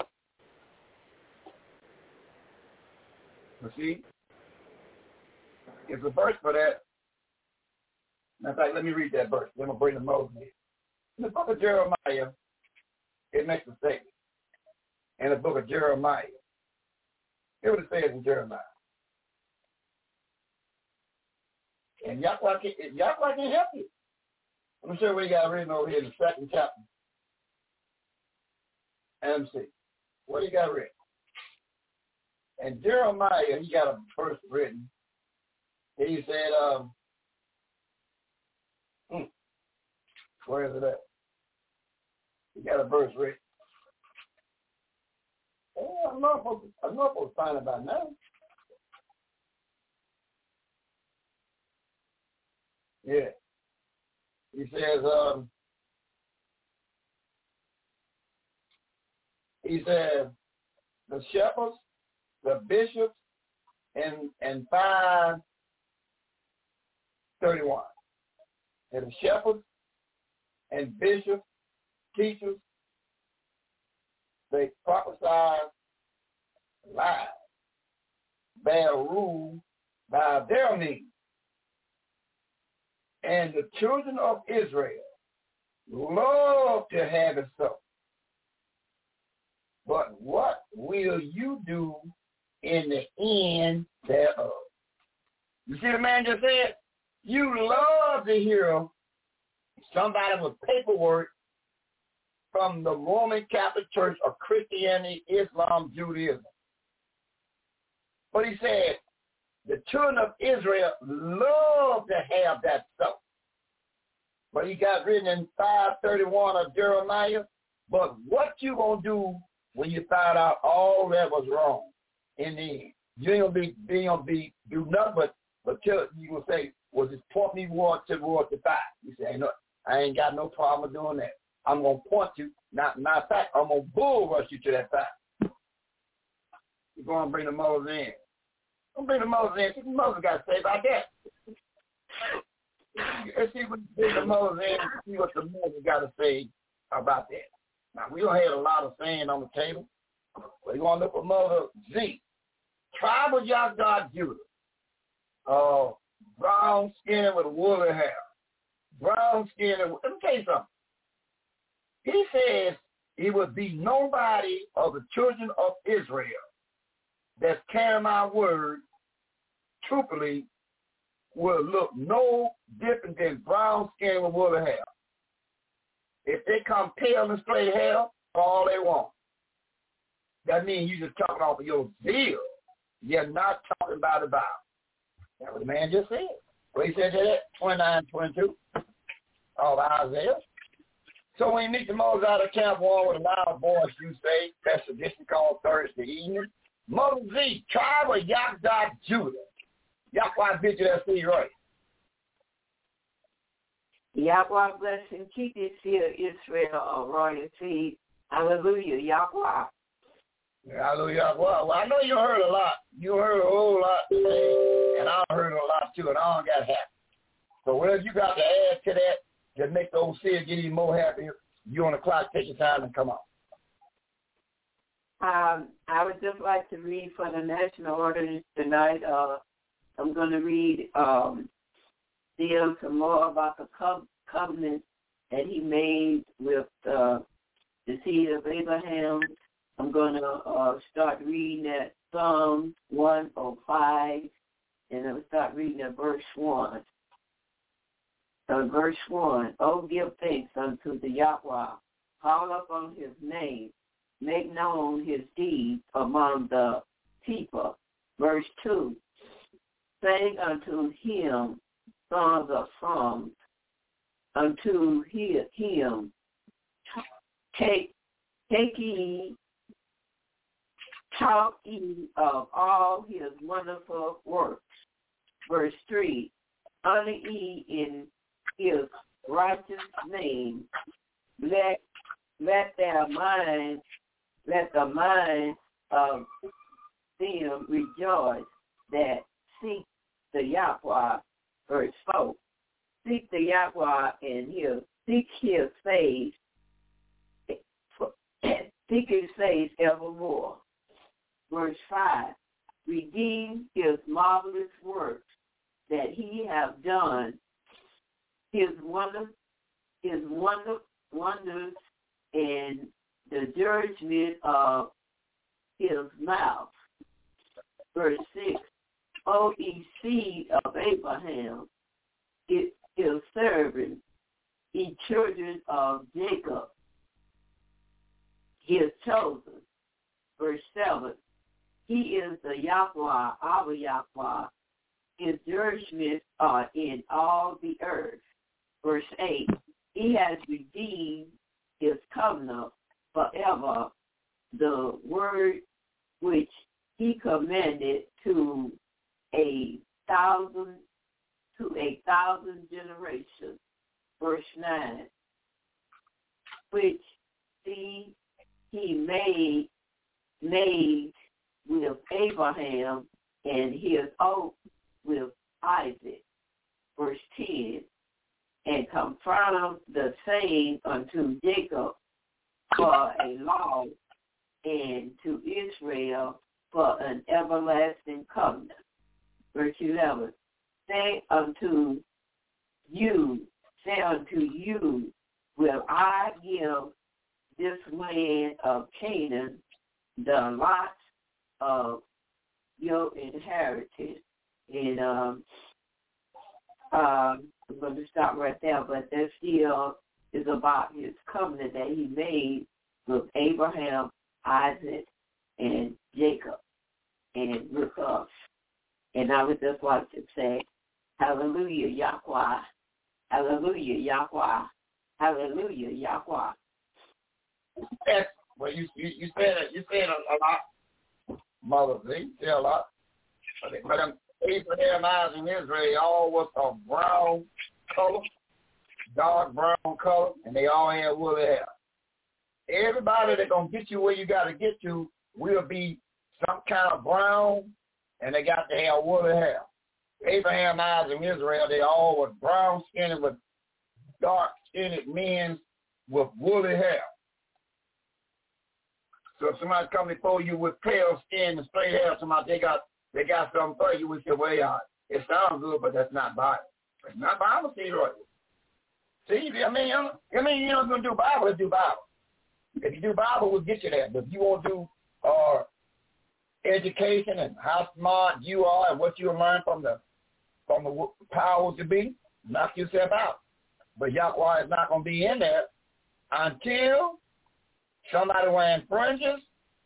See, it's a verse for that. In fact, let me read that verse. Then we'll bring the Moses in. In the book of Jeremiah, it makes a statement. In the book of Jeremiah, hear what it says in Jeremiah. And Yahweh can help you. I'm sure we got written over here in the second chapter. And see, what do you got written? And Jeremiah, he got a verse written. He said, where is it at? He got a verse written. Oh, I'm not supposed to find it by now. Yeah. He says, the shepherds, the bishops, and 5:31. And the shepherds and bishops, teachers, they prophesy lies, bear rule by their means. And the children of Israel love to have it so. But what will you do in the end thereof? You see the man just said? You love to hear somebody with paperwork from the Roman Catholic Church or Christianity, Islam, Judaism. But he said, the children of Israel love to have that stuff. But he got written in 5:31 of Jeremiah, but what you going to do when you find out all that was wrong in the end? You ain't going to be do nothing but tell, you going to say, well, just point me towards the fire. You say, no, I ain't got no problem with doing that. I'm going to point you. Matter of fact, I'm going to bull rush you to that fire. You're going to bring the Moses in. I'm going to bring the Moses in. See what Moses got to say about that. Let's see what the Moses in, see what the Moses got to say about that. Now, we don't have a lot of saying on the table. We're going to look for Moses Z. Tribe of Yahweh Judah. Brown skin with woolly hair. Brown skin. Let me tell you something. He says it would be nobody of the children of Israel that's carrying my word truthfully will look no different than brown skin with woolly hair. If they come pale and straight hair, all they want. That means you just talking off of your zeal. You're not talking about the Bible. That's what the man just said. Well, he said that 29:22 of Isaiah. So when you meet the Moses out of camp, one with a loud voice, you say, that's tradition called Thursday evening. Moses Z, tribe of Yahdah Judah. Yahweh bid you that see right. Yahweh bless and keep this here Israel of royal seed. Hallelujah, Yahweh. Hallelujah. Well, I know you heard a lot. You heard a whole lot today, and I heard a lot too, and I don't got happy. So whatever you got to add to that to make those seers get even more happy, you on the clock, take your time and come on. I would just like to read for the national ordinance tonight. I'm going to read still some more about the covenant that he made with the seed of Abraham. I'm going to start reading at Psalm 105, and I'll start reading at verse 1. So verse 1, oh, give thanks unto the Yahweh, call upon his name, make known his deeds among the people. Verse 2, sing unto him songs of songs, unto him take ye, talk ye of all his wonderful works. Verse 3, honor ye in his righteous name. Let the mind of them rejoice that seek the Yahweh. Verse 4, seek the Yahweh and seek his face, seek his face evermore. Verse 5, redeem his marvelous works that he have done, his wonders and the judgment of his mouth. Verse 6, O ye seed of Abraham, his servant, ye children of Jacob, his chosen. Verse 7, he is the Yahweh, our Yahweh, his judgments are in all the earth. Verse 8, he has redeemed his covenant forever, the word which he commanded to a thousand generations. Verse 9, which he made with Abraham and his oath with Isaac. Verse 10, and confirm the same unto Jacob for a law and to Israel for an everlasting covenant. Verse 11, say unto you, will I give this land of Canaan, the lots of your inheritance. And I'm going to stop right there, but that still is about his covenant that he made with Abraham, Isaac, and Jacob, and with us. And I would just like to say, hallelujah, Yahweh. Hallelujah, Yahweh. Hallelujah, Yahweh. Yes, well, you said a lot, Mother Z. You said a lot. But Abraham, Isaac, and Israel all was a brown color, dark brown color, and they all had woolly hair. Everybody that's going to get you where you got to get to will be some kind of brown, and they got to have woolly hair. Abraham, Isaac, and Israel, they all were brown-skinned with dark-skinned men with woolly hair. So if somebody come before you with pale skin and straight hair, somebody they got something for you, we say, well, it sounds good, but that's not Bible. It's not Bible, see, right? See, I mean, you're not going to do Bible, let's do Bible. If you do Bible, we'll get you there. But if you want to do education and how smart you are and what you learn from the powers to be, knock yourself out. But Yahweh is not going to be in there until somebody wearing fringes,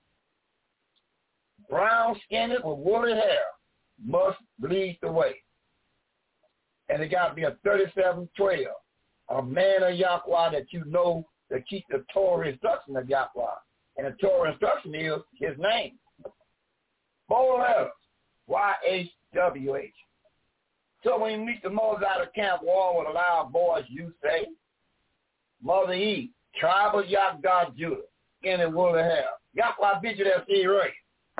brown-skinned with woolly hair must lead the way. And it got to be a 37-12, a man of Yahweh that you know to keep the Torah instruction of Yahweh. And the Torah instruction is his name. 4 letters, YHWH. So when you meet the Moses out of camp, war with a loud voice, you say, Mother Eve, tribe of Yahweh Judah, in the woolly hair. Yahweh bid you there, see right.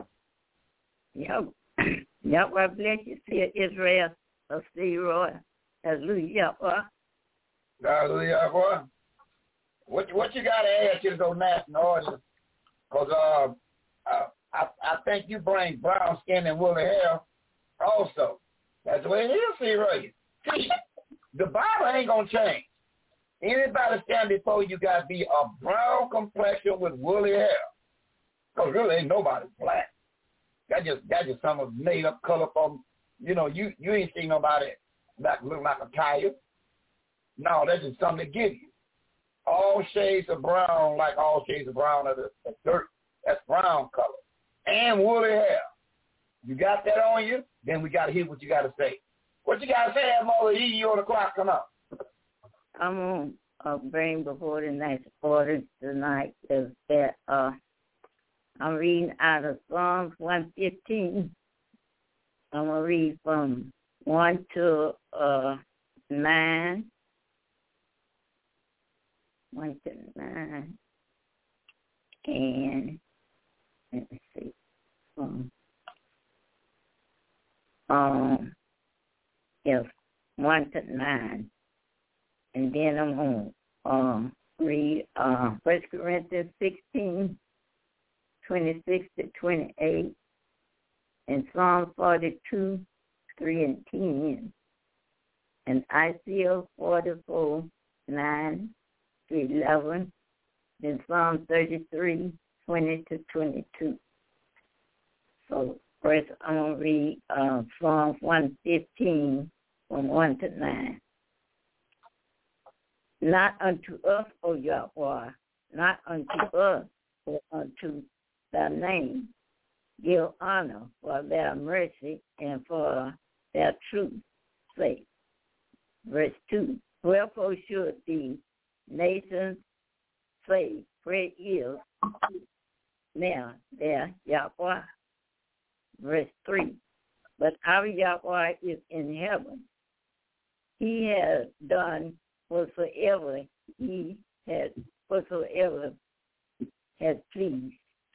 Yahweh bless you, see Israel, of see Roy. Hallelujah, Yahweh. Hallelujah, boy. What you got to add to those national audience? Because I think you bring brown skin and woolly hair also. That's the way it is, see, right? See, the Bible ain't going to change. Anybody stand before you got to be a brown complexion with woolly hair. Because really ain't nobody black. That just some made up color from, you ain't seen nobody that look like a tiger. No, that's just something to give you. All shades of brown, like all shades of brown of the dirt. That's brown color. And woolly hair. You got that on you? Then we got to hear what you got to say. What you got to say, Mother E, you on the clock, come up. I'm going to bring before the next order tonight is that I'm reading out of Psalms 115. I'm going to read from 1 to 9. 1 to 9. And let me see. Yes, 1 to 9. And then I'm going to read 1 Corinthians 16, 26 to 28, and Psalm 42, 3 and 10, and Isaiah 44, 9 to 11, then Psalm 33, 20 to 22. So first I'm going to read Psalm 115 from 1 to 9. Not unto us, O Yahweh, not unto us, but unto thy name. Give honor for their mercy and for their truth's sake. Verse 2, wherefore should the nations say, great is now their Yahweh. Verse 3, but our Yahweh is in heaven. He has done whatsoever has pleased.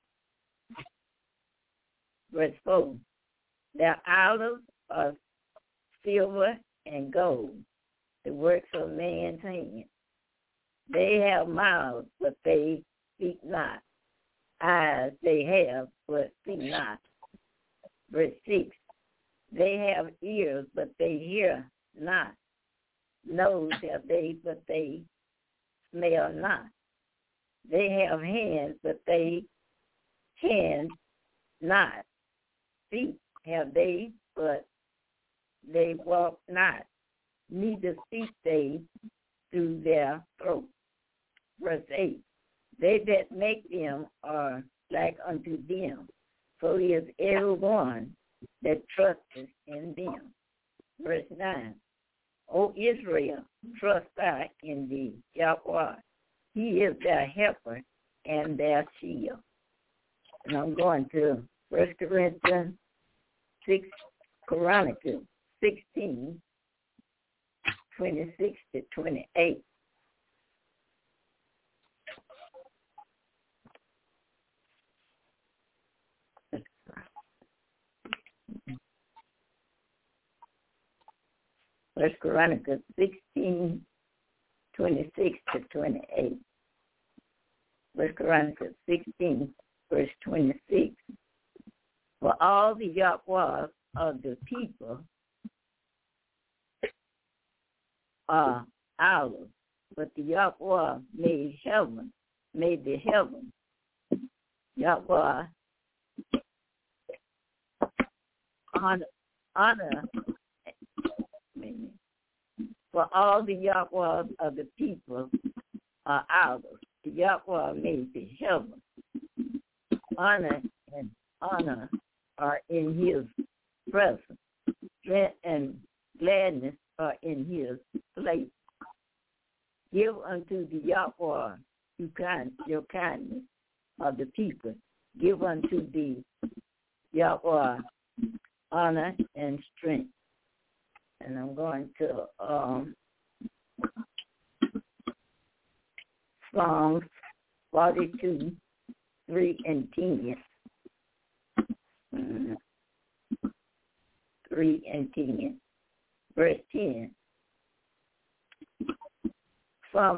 Verse 4, their idols are silver and gold, the works of man's hand. They have mouths, but they speak not. Eyes they have, but see not. Verse 6, they have ears, but they hear not. Nose have they, but they smell not. They have hands, but they can not. Feet have they, but they walk not. Neither speak they through their throat. Verse 8, they that make them are like unto them. So is everyone that trusteth in them. Verse 9, O Israel, trust thou in thee, Yahweh. He is their helper and their shield. And I'm going to 1 Corinthians 6, Chronicles 16, 26 to 28. First Chronicles 16, 26 to 28. First Chronicles 16, verse 26. For all the Yahweh of the people are ours, but the Yahweh made the heaven. Yahweh honor. For all the Yahweh of the people are ours. The Yahweh made the heaven. Honor and honor are in his presence. Strength and gladness are in his place. Give unto the Yahweh your kindness of the people. Give unto thee, Yahweh, honor and strength. And I'm going to Psalms 42, 3 and 10. 3 and 10. Verse 10. Psalm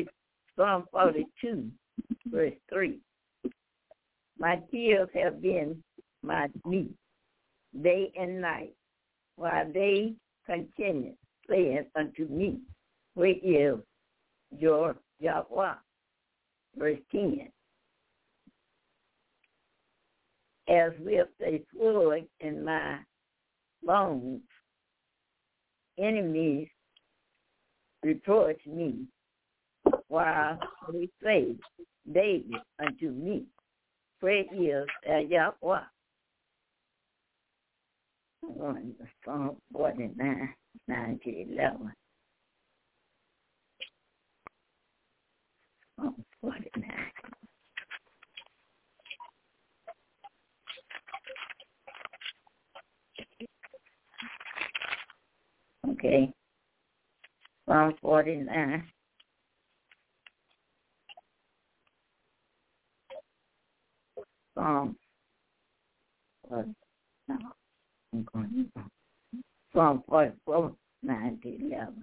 42, verse 3. My tears have been my meat day and night, while they continue saying unto me, where is your Yahweh? Verse 10. As with a sword in my bones, enemies reproach me, while they say, David unto me, where is Yahweh? I'm going to Psalm 49, 9 to 11. Psalm 49. Okay. Psalm 49. Psalm 44, 9 to 11.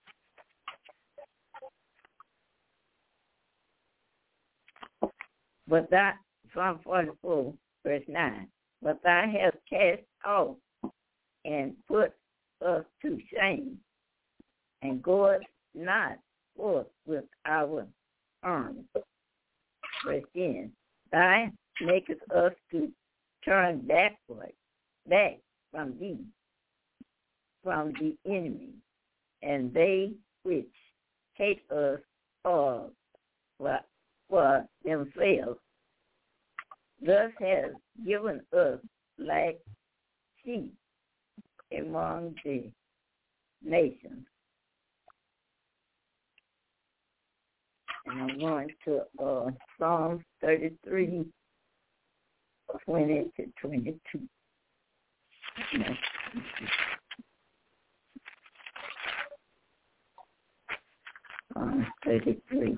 But that, Psalm 44, verse 9, but thou hast cast off and put us to shame, and goest not forth with our arms. Verse 10, thou makest us to turn back from thee, from the enemy, and they which hate us all for themselves. Thus has given us like sheep among the nations. And I'm going to Psalm 33, 20 to 22. Psalm 33.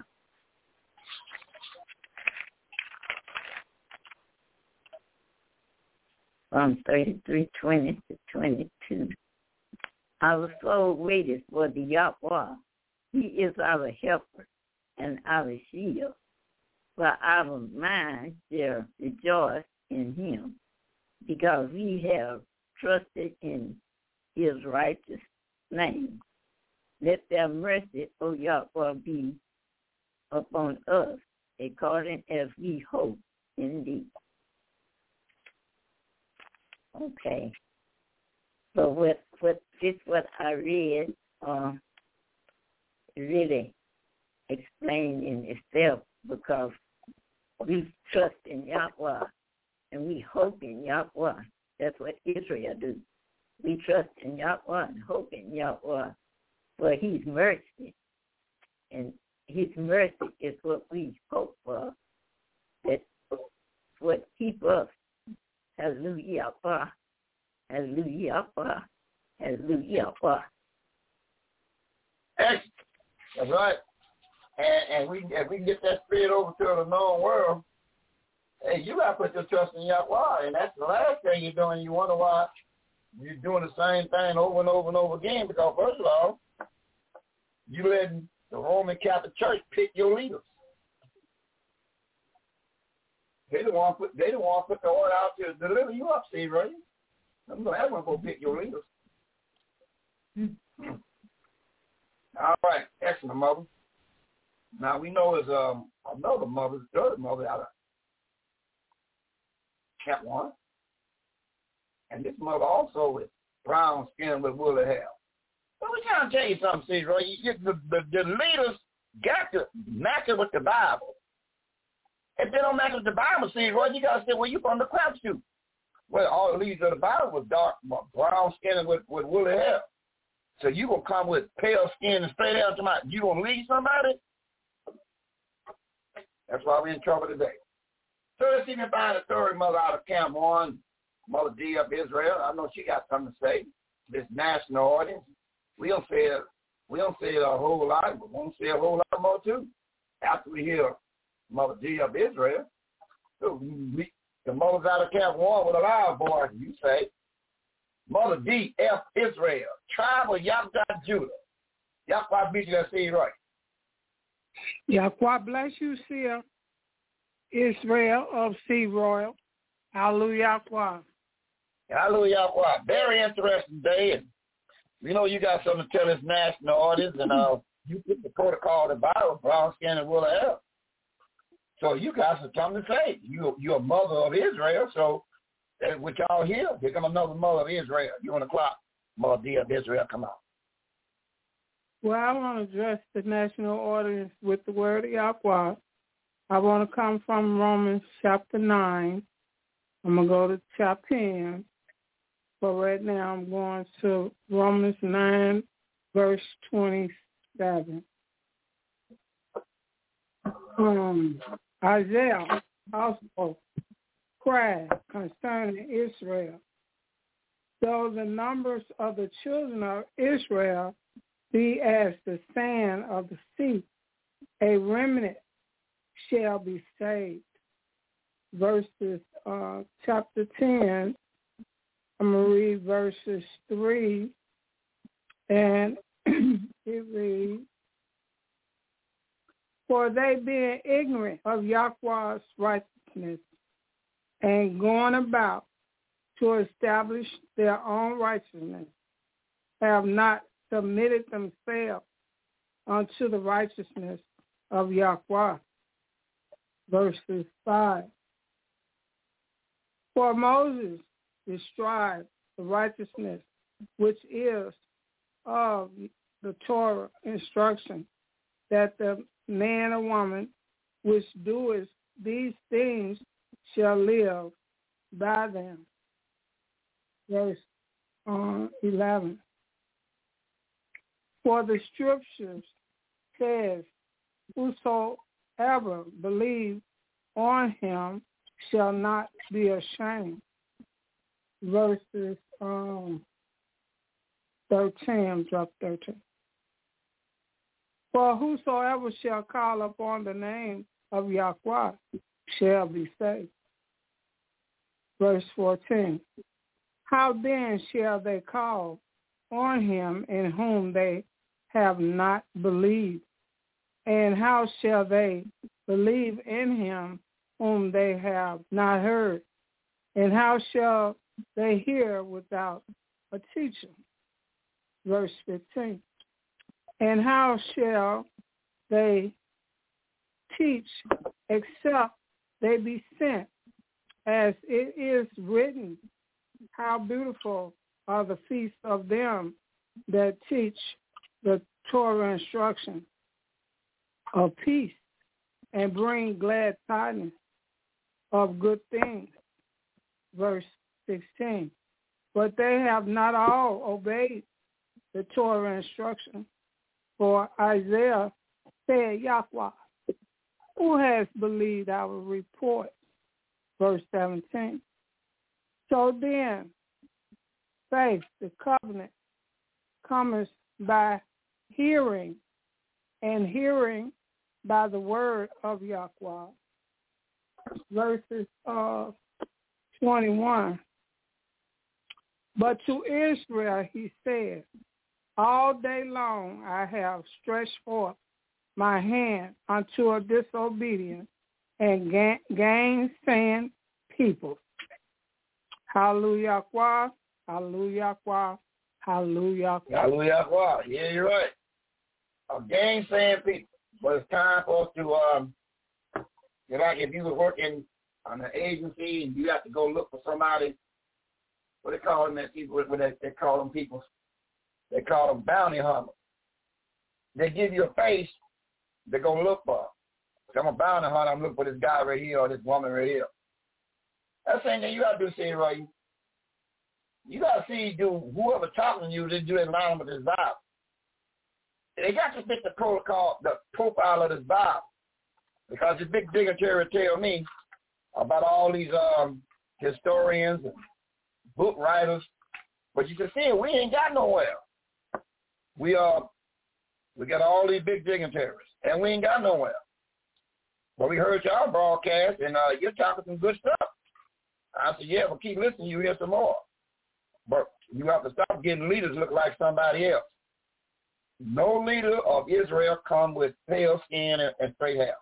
Psalm 33, 20 to 22. Our soul waiteth for the Yahweh. He is our helper and our shield. For our mind shall rejoice in him, because we have trusted in his righteous name. Let their mercy, O Yahweh, be upon us, according as we hope in thee. Okay. So what I read really explained in itself, because we trust in Yahweh and we hope in Yahweh. That's what Israel do. We trust in Yahweh and hope in Yahweh for his mercy. And his mercy is what we hope for. That's what keeps us. Hallelujah. Hallelujah. Hallelujah. That's right. And if we get that spirit over to the known world, hey, you got to put your trust in Yahweh. And that's the last thing you're doing. You wonder why you're doing the same thing over and over and over again, because first of all, you letting the Roman Catholic Church pick your leaders. They don't want to put the order out to deliver you up, Steve, right? I'm going to have one go pick your leaders. All right, excellent, mother. Now we know there's another mother, third mother out of Camp 1. And this mother also is brown skin with woolly hair. But we trying to tell you something, Steve, right? The leaders got to match it with the Bible. If they don't match with the Bible, see, Roy, you got to say, well, you from the crap shoot. Well, all the leaders of the Bible was dark, brown skin with woolly hair. So you going to come with pale skin and straight out to my, you going to lead somebody? That's why we're in trouble today. So let's even find a third mother out of Camp 1, Mother D of Israel. I know she got something to say. This national audience. We don't say it a whole lot, but we'll say a whole lot more too. After we hear Mother D of Israel. So the mothers out of Camp 1 with a loud voice, you say, Mother D F Israel, tribe of Yahweh Judah. Yahweh beat you that say right. Yahweh bless you, Seer Israel of Sea Royal. Hallelujah. Hallelujah. Very interesting day. And you know you got something to tell this national audience, and you put the protocol of the Bible, brown skin and wool of hair. So you got something to say. You're a mother of Israel, so what y'all hear, here come another mother of Israel. You on the clock, Mother D of Israel, come out. Well, I want to address the national audience with the word of Yahweh. I want to come from Romans chapter 9. I'm going to go to chapter 10. But right now I'm going to Romans 9, verse 27. Isaiah also cried concerning Israel. Though the numbers of the children of Israel be as the sand of the sea, a remnant shall be saved. Verses chapter 10, I'm going to read verses 3, and it reads, for they being ignorant of Yahweh's righteousness and going about to establish their own righteousness, have not submitted themselves unto the righteousness of Yahweh. Verses 5. For Moses described the righteousness which is of the Torah instruction, that the man or woman which doeth these things shall live by them. Verse 11. For the scriptures says, whosoever believes on him shall not be ashamed. Verses 13, drop 13. For whosoever shall call upon the name of Yahweh shall be saved. Verse 14. How then shall they call on him in whom they have not believed? And how shall they believe in him whom they have not heard? And how shall they hear without a teacher? Verse 15. And how shall they teach except they be sent? As it is written, how beautiful are the feet of them that teach the Torah instruction of peace and bring glad tidings of good things. Verse 16. But they have not all obeyed the Torah instruction. For Isaiah said, Yahweh, who has believed our report? Verse 17. So then, faith, the covenant, comes by hearing, and hearing by the word of Yahweh. Verses 21. But to Israel he said, all day long I have stretched forth my hand unto a disobedient and gainsaying people. Hallelujah, hallelujah, hallelujah. Hallelujah. Yeah, you're right. A gainsaying people. But it's time for us to, like if you were working on an agency and you have to go look for somebody, what they call them, people, they call them people, they call them bounty hunters. They give you a face, they're going to look for. So I'm a bounty hunter, I'm looking for this guy right here or this woman right here. That's the same thing you got to do, see, right? You got to see, whoever talking to you, they do it in line with this Bible. They got to fit the protocol, the profile of this Bible. Because the big dignitary tell me about all these historians and book writers, but you can see we ain't got nowhere. We got all these big dignitaries, and we ain't got nowhere. But we heard y'all broadcast, and you're talking some good stuff. I said, yeah, but keep listening, you hear some more. But you have to stop getting leaders look like somebody else. No leader of Israel come with pale skin and straight hair.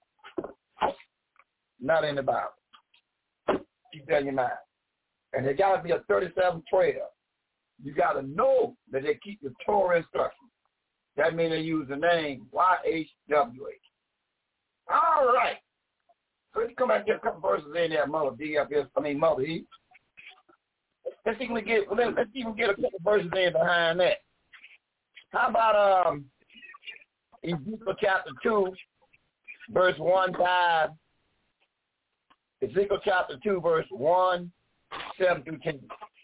Not in the Bible. Keep that in your mind. And there got to be a 37-12. You got to know that they keep the Torah instructions. That means they use the name YHWH. All right. So let's come back to a couple verses in there, Mother E. Let's even get a couple verses in behind that. How about Ezekiel chapter 2, verse 1-5. Ezekiel chapter 2, verse 1, 7 through 10.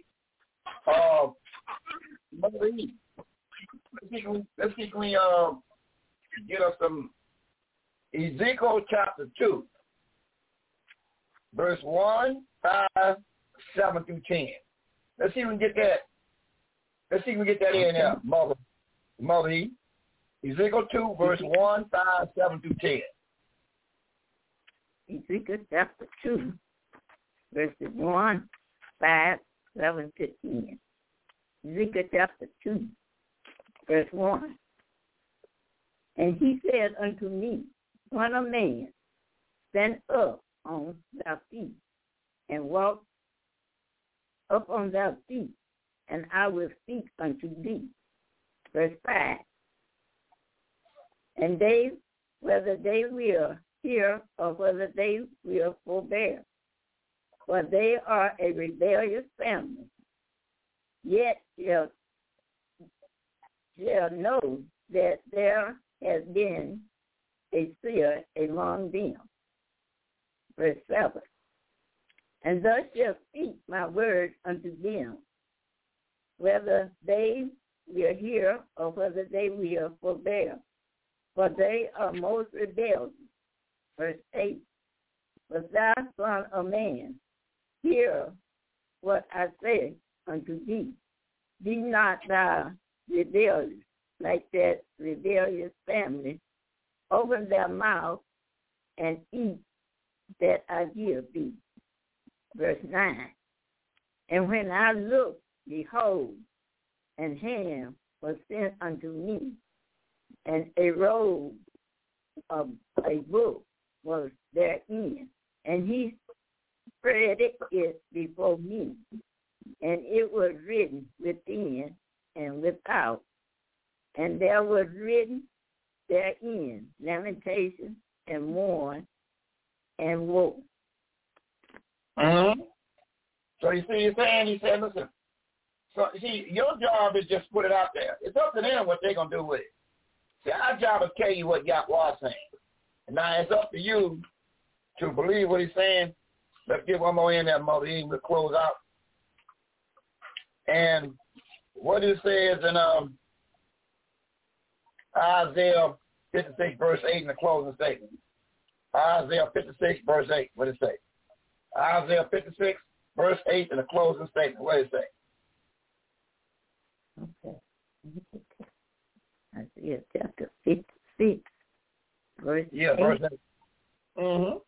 Mother E, let's see can we get us some Ezekiel chapter 2, verse 1, 5, 7 through 10. Let's see if we can get that. Let's see if we can get that in there, Mother E. Ezekiel 2, verse 1, 5, 7 through 10. Ezekiel chapter 2, verses 1, 5, 7 to 10. Ezekiel chapter 2, verse 1. And he said unto me, Son of man, stand up on thy feet, and walk up on thy feet, and I will speak unto thee. Verse 5. And they, whether they will hear or whether they will forbear, for they are a rebellious family, yet shall know that there has been a seer among them. Verse 7. And thus shall speak my word unto them, whether they will hear or whether they will forbear, for they are most rebellious. Verse 8. But thou, son of man, hear what I say unto thee. Be not thou rebellious like that rebellious family. Open their mouth and eat that I give thee. Verse 9. And when I looked, behold, an hand was sent unto me, and a roll of a book was therein, and he spread it before me, and it was written within and without, and there was written therein lamentation and mourn and woe. Mm-hmm. So you see, he said, listen, so you see, your job is just put it out there. It's up to them what they're going to do with it. See, our job is tell you what Yahweh is saying. And now it's up to you to believe what he's saying. Let's get one more in there, Mother E. We'll close out. And what it says in Isaiah 56, verse 8 in the closing statement. Isaiah 56, verse 8. What does it say? Isaiah 56, verse 8 in the closing statement. What does it say? Okay. Isaiah chapter 56, verse 8. Verse 8. Mm-hmm.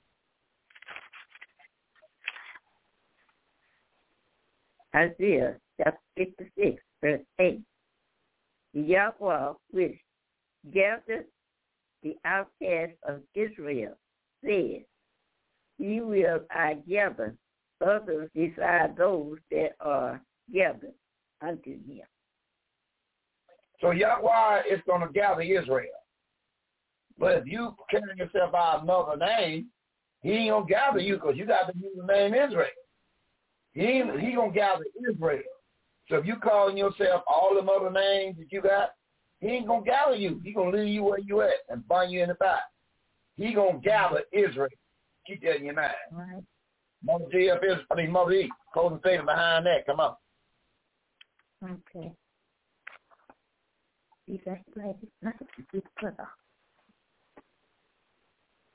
Isaiah chapter 56, verse 8. The Yahweh which gathered the outcasts of Israel said, He will I gather others beside those that are gathered unto him. So Yahweh is going to gather Israel. But if you carry yourself by another name, he ain't going to gather you because you got to use the name Israel. He going to gather Israel. So if you calling yourself all them other names that you got, he ain't going to gather you. He going to leave you where you at and burn you in the back. He going to gather Israel. Keep that in your mind. Right. Mother E, closing statement behind that. Come on. Okay. See that place? Nice.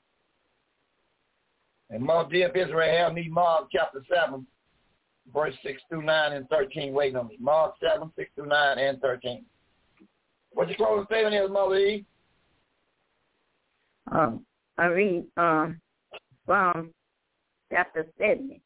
And Mother dear Israel, me Mark chapter 7, verse 6 through 9 and 13 waiting on me. Mark 7, 6 through 9 and 13. What's your closing statement is, Mother E? I read from chapter 70.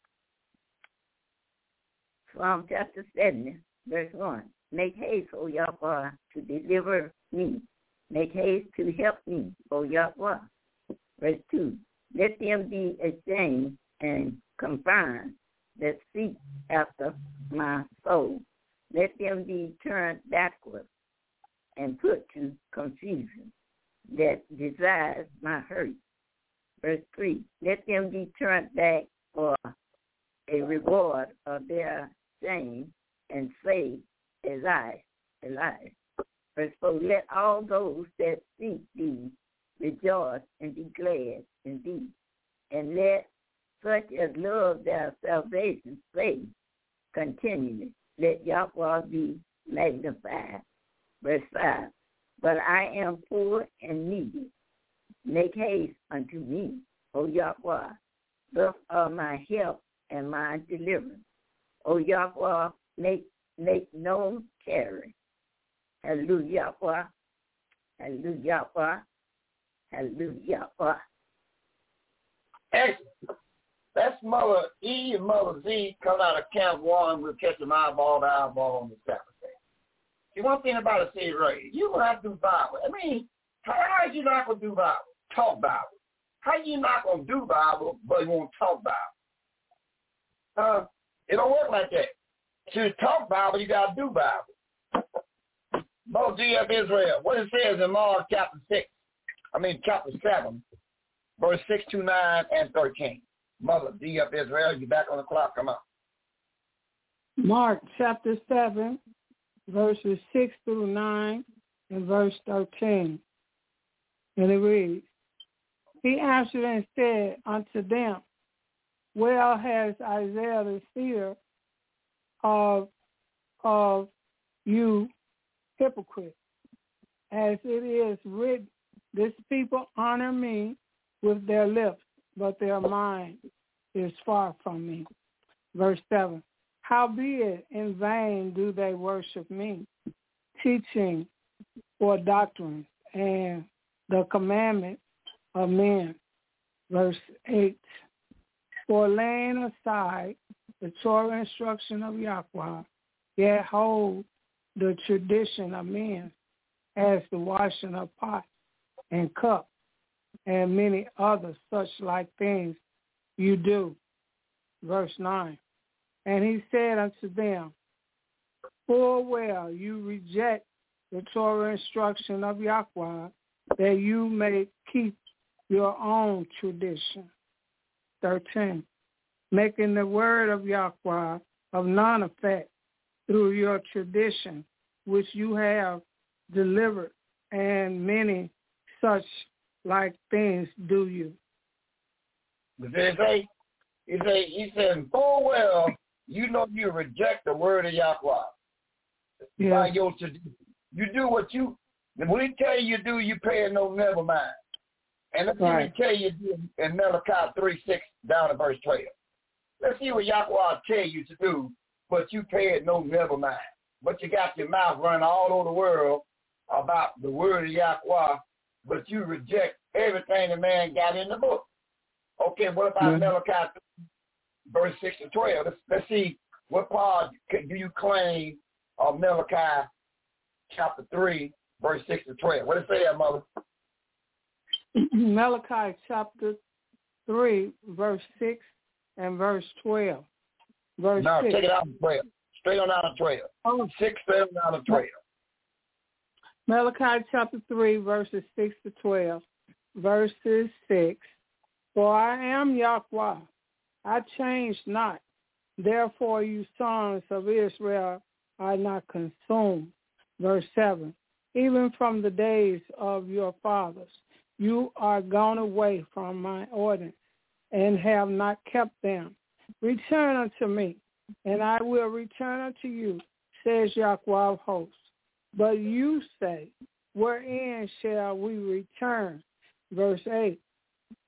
From chapter 70, verse 1. Make haste, O Yahweh, to deliver me. Make haste to help me, O Yahweh. Verse 2. Let them be ashamed and confined that seek after my soul. Let them be turned backward and put to confusion that desires my hurt. Verse 3. Let them be turned back for a reward of their shame and say, as I, alive. Verse 4, let all those that seek thee rejoice and be glad in thee. And let such as love their salvation say continually, let Yahweh be magnified. Verse 5, but I am poor and needy. Make haste unto me, O Yahweh. Thus are my help and my deliverance. O Yahweh, make no carry. Hallelujah, hallelujah, hallelujah. Excellent. That's Mother E and Mother Z coming out of Camp 1. We'll catch them eyeball to eyeball on the Sabbath day. See, one thing about a seed race, you're going to have to do Bible. I mean, how are you not going to do Bible? Talk Bible. How you not going to do Bible, but you want to talk Bible? It don't work like that. To talk Bible, you got to do Bible. Mother D of Israel, what it says in Mark chapter 7, verse 6 to 9 and 13. Mother D of Israel, you back on the clock, come on. Mark chapter 7, verses 6 through 9 and verse 13. And it reads, he answered and said unto them, well has Isaiah the seer of you hypocrites, as it is written, this people honor me with their lips, but their mind is far from me. Verse 7, howbeit in vain do they worship me, teaching for doctrines and the commandments of men. Verse 8, for laying aside the Torah instruction of Yahweh, yet hold the tradition of men as the washing of pots and cups and many other such like things you do. Verse 9, and he said unto them, full well you reject the Torah instruction of Yahweh, that you may keep your own tradition. 13, making the word of Yahweh of none effect through your tradition, which you have delivered, and many such like things do you. He said, full well, you know you reject the word of Yahweh. Yeah. By your tradition. You do what you, when he tell you do, you pay it no never mind. And let's see what he tell you do in Malachi 3:6 down to verse 12. Let's see what Yahweh tell you to do, but you pay it no never mind. But you got your mouth running all over the world about the word of Yahweh, but you reject everything the man got in the book. Okay, what about Malachi 3, verse 6 to 12? Let's see what part do you claim of Malachi chapter 3, verse 6 to 12. What does it say there, Mother? Malachi chapter 3, verse 6 and verse 12. Verse no, 6. Take it out of 12. Straight on out of 12. 6, 7 out of 12. Malachi chapter 3, verses 6 to 12. Verses 6. For I am Yahweh, I change not. Therefore you sons of Israel are not consumed. Verse 7. Even from the days of your fathers, you are gone away from my ordinance, and have not kept them. Return unto me, and I will return unto you, says Yahweh of hosts. But you say, wherein shall we return? Verse 8,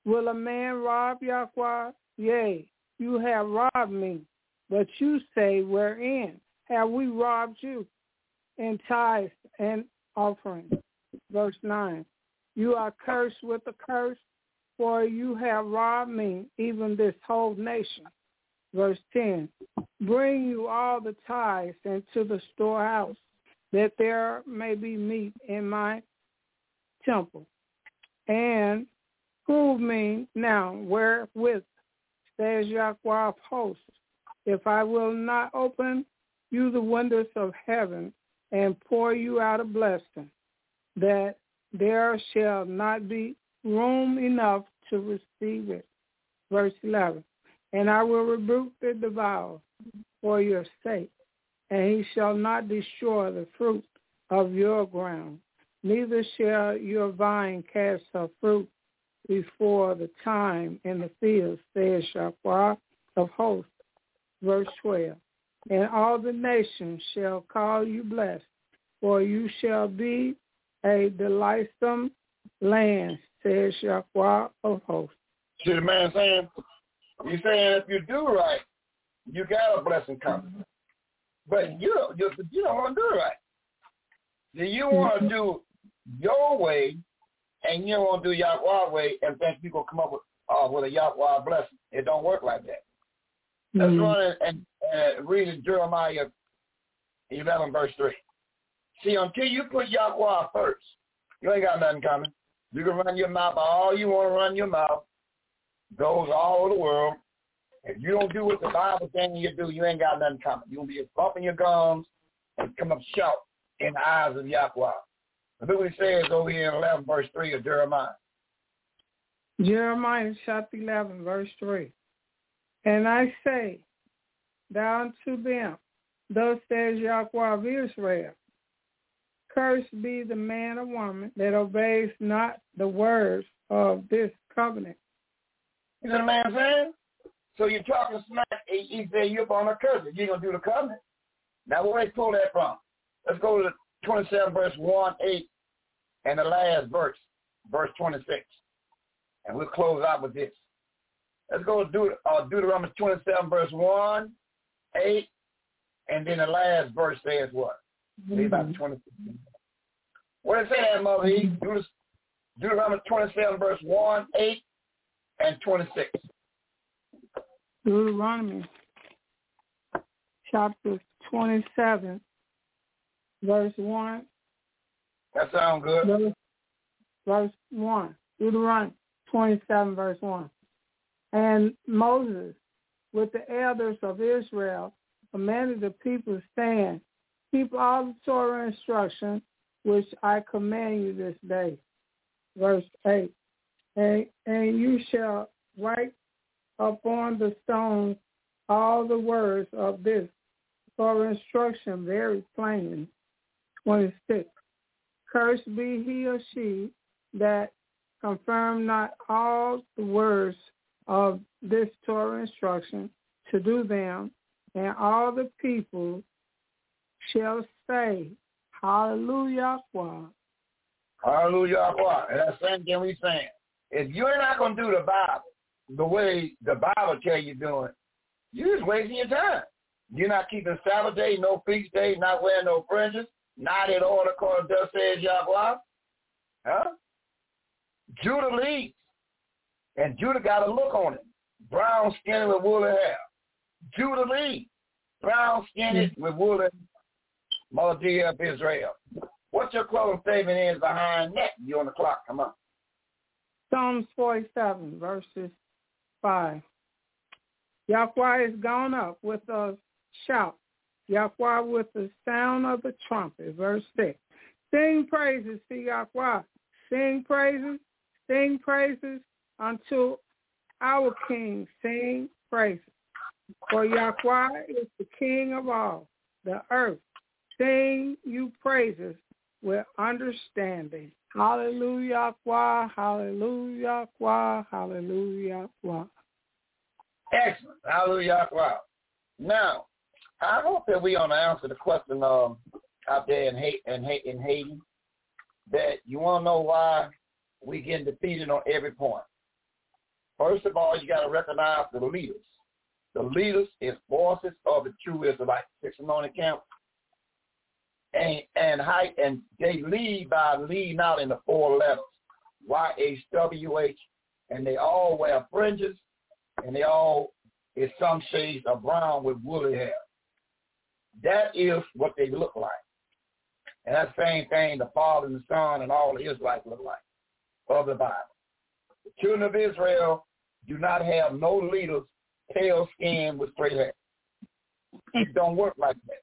Will a man rob Yahweh? Yea, you have robbed me. But you say, wherein have we robbed you? In tithes and offerings. Verse 9. You are cursed with a curse, for you have robbed me, even this whole nation. Verse 10. Bring you all the tithes into the storehouse, that there may be meat in my temple. And prove me now wherewith, says Yahweh of hosts, if I will not open you the windows of heaven and pour you out a blessing, that there shall not be room enough to receive it. Verse 11. And I will rebuke the devourer for your sake, and he shall not destroy the fruit of your ground, neither shall your vine cast her fruit before the time in the field, says Yahweh of hosts. Verse 12. And all the nations shall call you blessed, for you shall be a delightsome land, says Yahweh of hosts. See the man saying? He's saying if you do right, you got a blessing coming. But you don't want to do it right. Do you want to do your way, and you don't want to do Yahweh's way, and think you're going to come up with a Yahweh blessing? It don't work like that. Let's run and read in Jeremiah 11, verse 3. See, until you put Yahweh first, you ain't got nothing coming. You can run your mouth all you want to run your mouth. Goes all over the world. If you don't do what the Bible saying you do, you ain't got nothing coming. You'll be bumping your gums and come up shout in the eyes of Yahweh. Look what he says over here in 11, verse 3 of Jeremiah. Jeremiah chapter 11, verse 3. And I say down to them, thus says Yahweh of Israel, cursed be the man or woman that obeys not the words of this covenant. You know what the man saying? So you're talking smack, he said you're going to curse it. You're going to do the covenant. Now where they pull that from? Let's go to 27 verse 1, 8, and the last verse, verse 26. And we'll close out with this. Let's go to Deuteronomy 27 verse 1, 8, and then the last verse says what? Maybe about 26. What does it say that, Mother E? Deuteronomy 27 verse 1, 8, and 26. Deuteronomy chapter 27, verse 1. That sounds good. Verse 1. Deuteronomy 27, verse 1. And Moses, with the elders of Israel, commanded the people, saying, keep all the Torah instruction which I command you this day. Verse 8. And you shall write upon the stones all the words of this Torah instruction very plainly. 26. Cursed be he or she that confirm not all the words of this Torah instruction to do them, and all the people shall say, Hallelujah. Hallelujah. And that's the same thing we saying. If you're not going to do the Bible the way the Bible tell you doing, you're just wasting your time. You're not keeping Sabbath day, no feast day, not wearing no fringes, not in order according to thus says Yahweh. Huh? Judah leads. And Judah got a look on it. Brown skinned with woolly hair. Judah leads. Brown skinned with woolly Mother dear of Israel. What your closing statement is behind that? You on the clock. Come on. Psalms 47, verses 5. Yahweh is gone up with a shout. Yahweh with the sound of the trumpet. Verse 6. Sing praises to Yahweh. Sing praises unto our King. Sing praises. For Yahweh is the King of all the earth. Sing you praises with understanding. Hallelujah, hallelujah, hallelujah. Excellent. Hallelujah. Now, I hope that we on the answer the question out there in Haiti, that you want to know why we getting defeated on every point. First of all, you got to recognize the leaders. The leaders is forces of the true Israelites, 6 anointed camp. And they lead by leading out in the 4 letters, YHWH, and they all wear fringes, and they all is some shades of brown with woolly hair. That is what they look like. And that's the same thing the Father and the Son and all the Israelites look like of the Bible. The children of Israel do not have no leaders, pale skin with straight hair. It don't work like that.